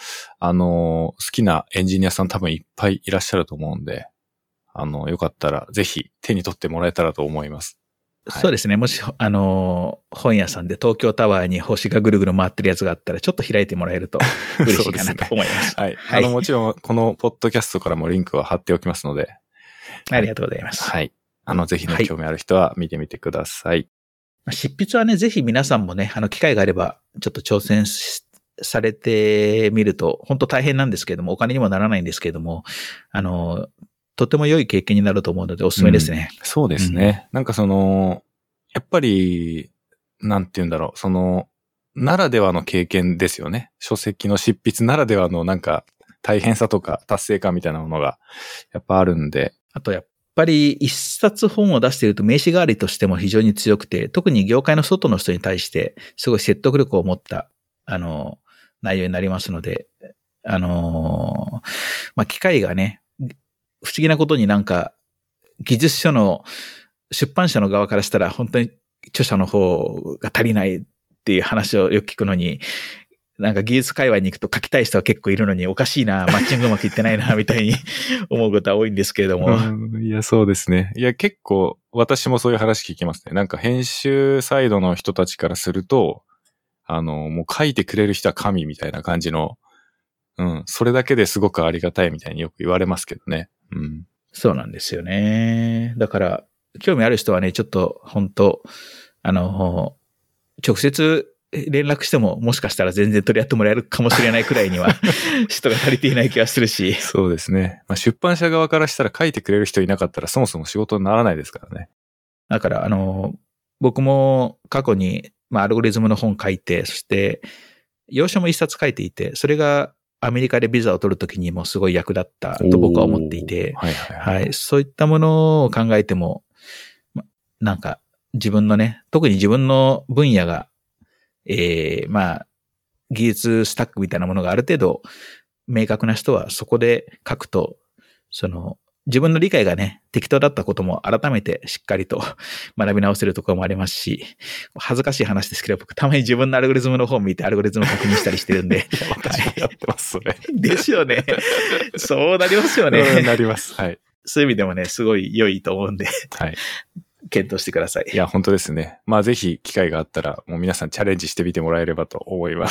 あの、好きなエンジニアさん多分いっぱいいらっしゃると思うんで、あの、よかったらぜひ手に取ってもらえたらと思います。 はい、そうですね。もし、あの、本屋さんで東京タワーに星がぐるぐる回ってるやつがあったら、ちょっと開いてもらえると嬉しいかなと思います。 すね、はい。はい。あの、もちろん、このポッドキャストからもリンクは貼っておきますので。 ありがとうございます。 はい。あの、ぜひね、はい、興味ある人は見てみてください。 執筆はね、ぜひ皆さんもね、あの、機会があれば、ちょっと挑戦されてみると、本当大変なんですけれども、お金にもならないんですけれども、あの、とても良い経験になると思うのでおすすめですね。 うん、そうですね、うん。なんかその、やっぱり、なんて言うんだろう、その、ならではの経験ですよね。書籍の執筆ならではのなんか大変さとか達成感みたいなものがやっぱあるんで。 あとやっぱり一冊本を出していると名刺代わりとしても非常に強くて、特に業界の外の人に対してすごい説得力を持った、あの、内容になりますので、あの、まあ、機会がね、不思議なことになんか技術書の出版社の側からしたら本当に著者の方が足りないっていう話をよく聞くのに、なんか技術界隈に行くと書きたい人は結構いるのにおかしいな、マッチングうまくいってないな、みたいに思うことは多いんですけれども。 うん、いや、そうですね。いや、結構私もそういう話聞きますね。なんか編集サイドの人たちからすると、あの、もう書いてくれる人は神みたいな感じの、うん、それだけですごくありがたいみたいによく言われますけどね。うん。 そうなんですよね。だから、興味ある人はね、ちょっと本当あの、直接連絡してももしかしたら全然取り合ってもらえるかもしれないくらいには人が足りていない気がするし。 そうですね。まあ、出版社側からしたら書いてくれる人いなかったらそもそも仕事にならないですからね。 だからあの、僕も過去に、まあ、アルゴリズムの本書いて、そして要所も一冊書いていて、それがアメリカでビザを取るときにもすごい役立ったと僕は思っていて、 はいはいはい、 はい、そういったものを考えても、ま、なんか自分のね、特に自分の分野が、えー、まあ、技術スタックみたいなものがある程度明確な人はそこで書くと、その自分の理解がね、適当だったことも改めてしっかりと学び直せるところもありますし、恥ずかしい話ですけど、僕たまに自分のアルゴリズムの本見てアルゴリズム確認したりしてるんで。いや、 私もやってます、それ。 ですよね。そうなりますよね。 そうなります。はい。 そういう意味でもね、すごい良いと思うんで。 はい。 検討してください。 いや、本当ですね。まあぜひ機会があったら、もう皆さんチャレンジしてみてもらえればと思います。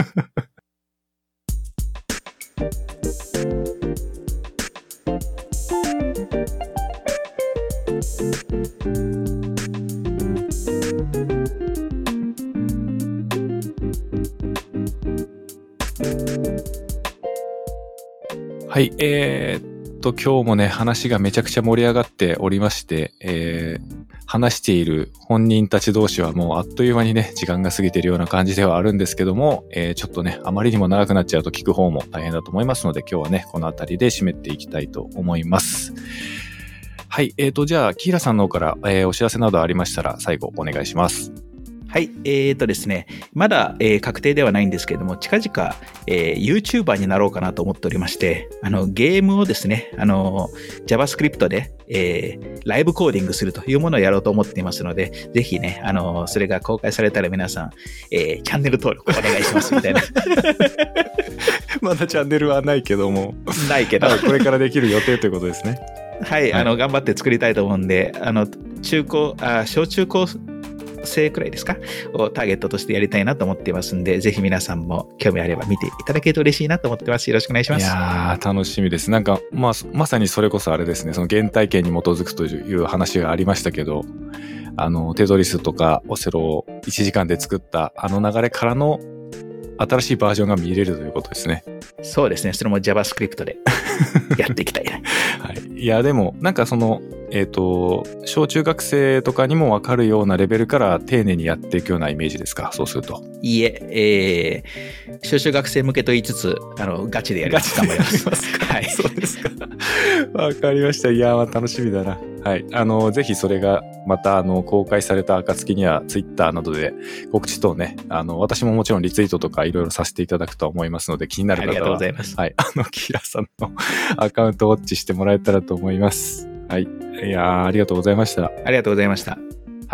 はい、えー、っと、今日もね、話がめちゃくちゃ盛り上がっておりまして、えー、話している本人たち同士はもうあっという間にね、時間が過ぎているような感じではあるんですけども、えー、ちょっとね、あまりにも長くなっちゃうと聞く方も大変だと思いますので、今日はね、このあたりで締めていきたいと思います。はい、えーと、じゃあ、キーラさんの方から、えー、お知らせなどありましたら、最後お願いします。 はい、えーとですね、まだ、えー、確定ではないんですけれども、近々、えー、YouTuber になろうかなと思っておりまして、あの、ゲームをですね、あの、JavaScript で、えー、ライブコーディングするというものをやろうと思っていますので、ぜひね、あの、それが公開されたら皆さん、えー、チャンネル登録お願いしますみたいな。 まだチャンネルはないけども。 ないけど。 これからできる予定ということですね。 はい、はい、あの、頑張って作りたいと思うんで、あの、中高、あ、小中高、生くらいですかをターゲットとしてやりたいなと思っていますんで、ぜひ皆さんも興味あれば見ていただけると嬉しいなと思ってます。よろしくお願いします。 いやー、楽しみです。なんか、まあ、まさにそれこそあれですね、その原体験に基づくという話がありましたけど、あの、テトリスとかオセロをいちじかんで作ったあの流れからの新しいバージョンが見れるということですね。 そうですね。それも JavaScript でやっていきたいな。 はい。いや、でも、なんかその、えっと、小中学生とかにもわかるようなレベルから丁寧にやっていくようなイメージですか、そうすると。 いいえ、えー、小中学生向けと言いつつ、あの、ガチでやります。頑張ります。 はい。そうですか。わかりました。いやー、楽しみだな。はい。あの、ぜひそれがまた、あの、公開された暁には、ツイッターなどで告知等ね、あの、私ももちろんリツイートとかいろいろさせていただくと思いますので、気になる方は、ありがとうございます。はい。あの、キラさんのアカウントをウォッチしてもらえたらと思います。はい。いやー、ありがとうございました。 ありがとうございました。 はい。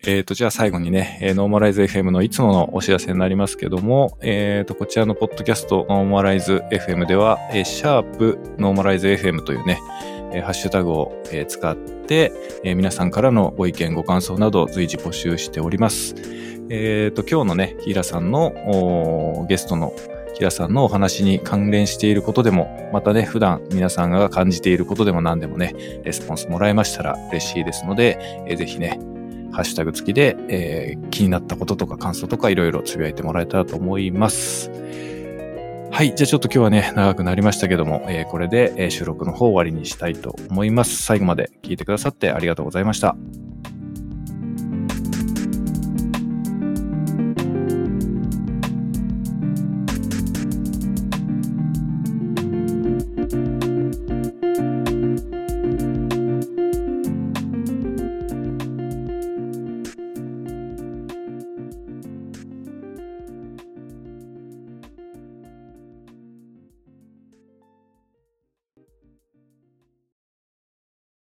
えっと、じゃあ最後にね、えーノーマライズ エフエム のいつものお知らせになりますけども、えっと、こちらのポッドキャストノーマライズ エフエム では、えー、シャープノーマライズ エフエム というね、えーハッシュタグを、えー使って、えー皆さんからのご意見、ご感想など随時募集しております。えっと、今日のね、平さんのおーゲストの平さんのお話に関連していることでも、またね、普段皆さんが感じていることでも何でもね、レスポンスもらえましたら嬉しいですので、えーぜひね、ハッシュタグ付きで、えー気になったこととか感想とかいろいろつぶやいてもらえたらと思います。はい。じゃあちょっと今日はね、長くなりましたけども、えーこれで、えー収録の方終わりにしたいと思います。最後まで聞いてくださってありがとうございました。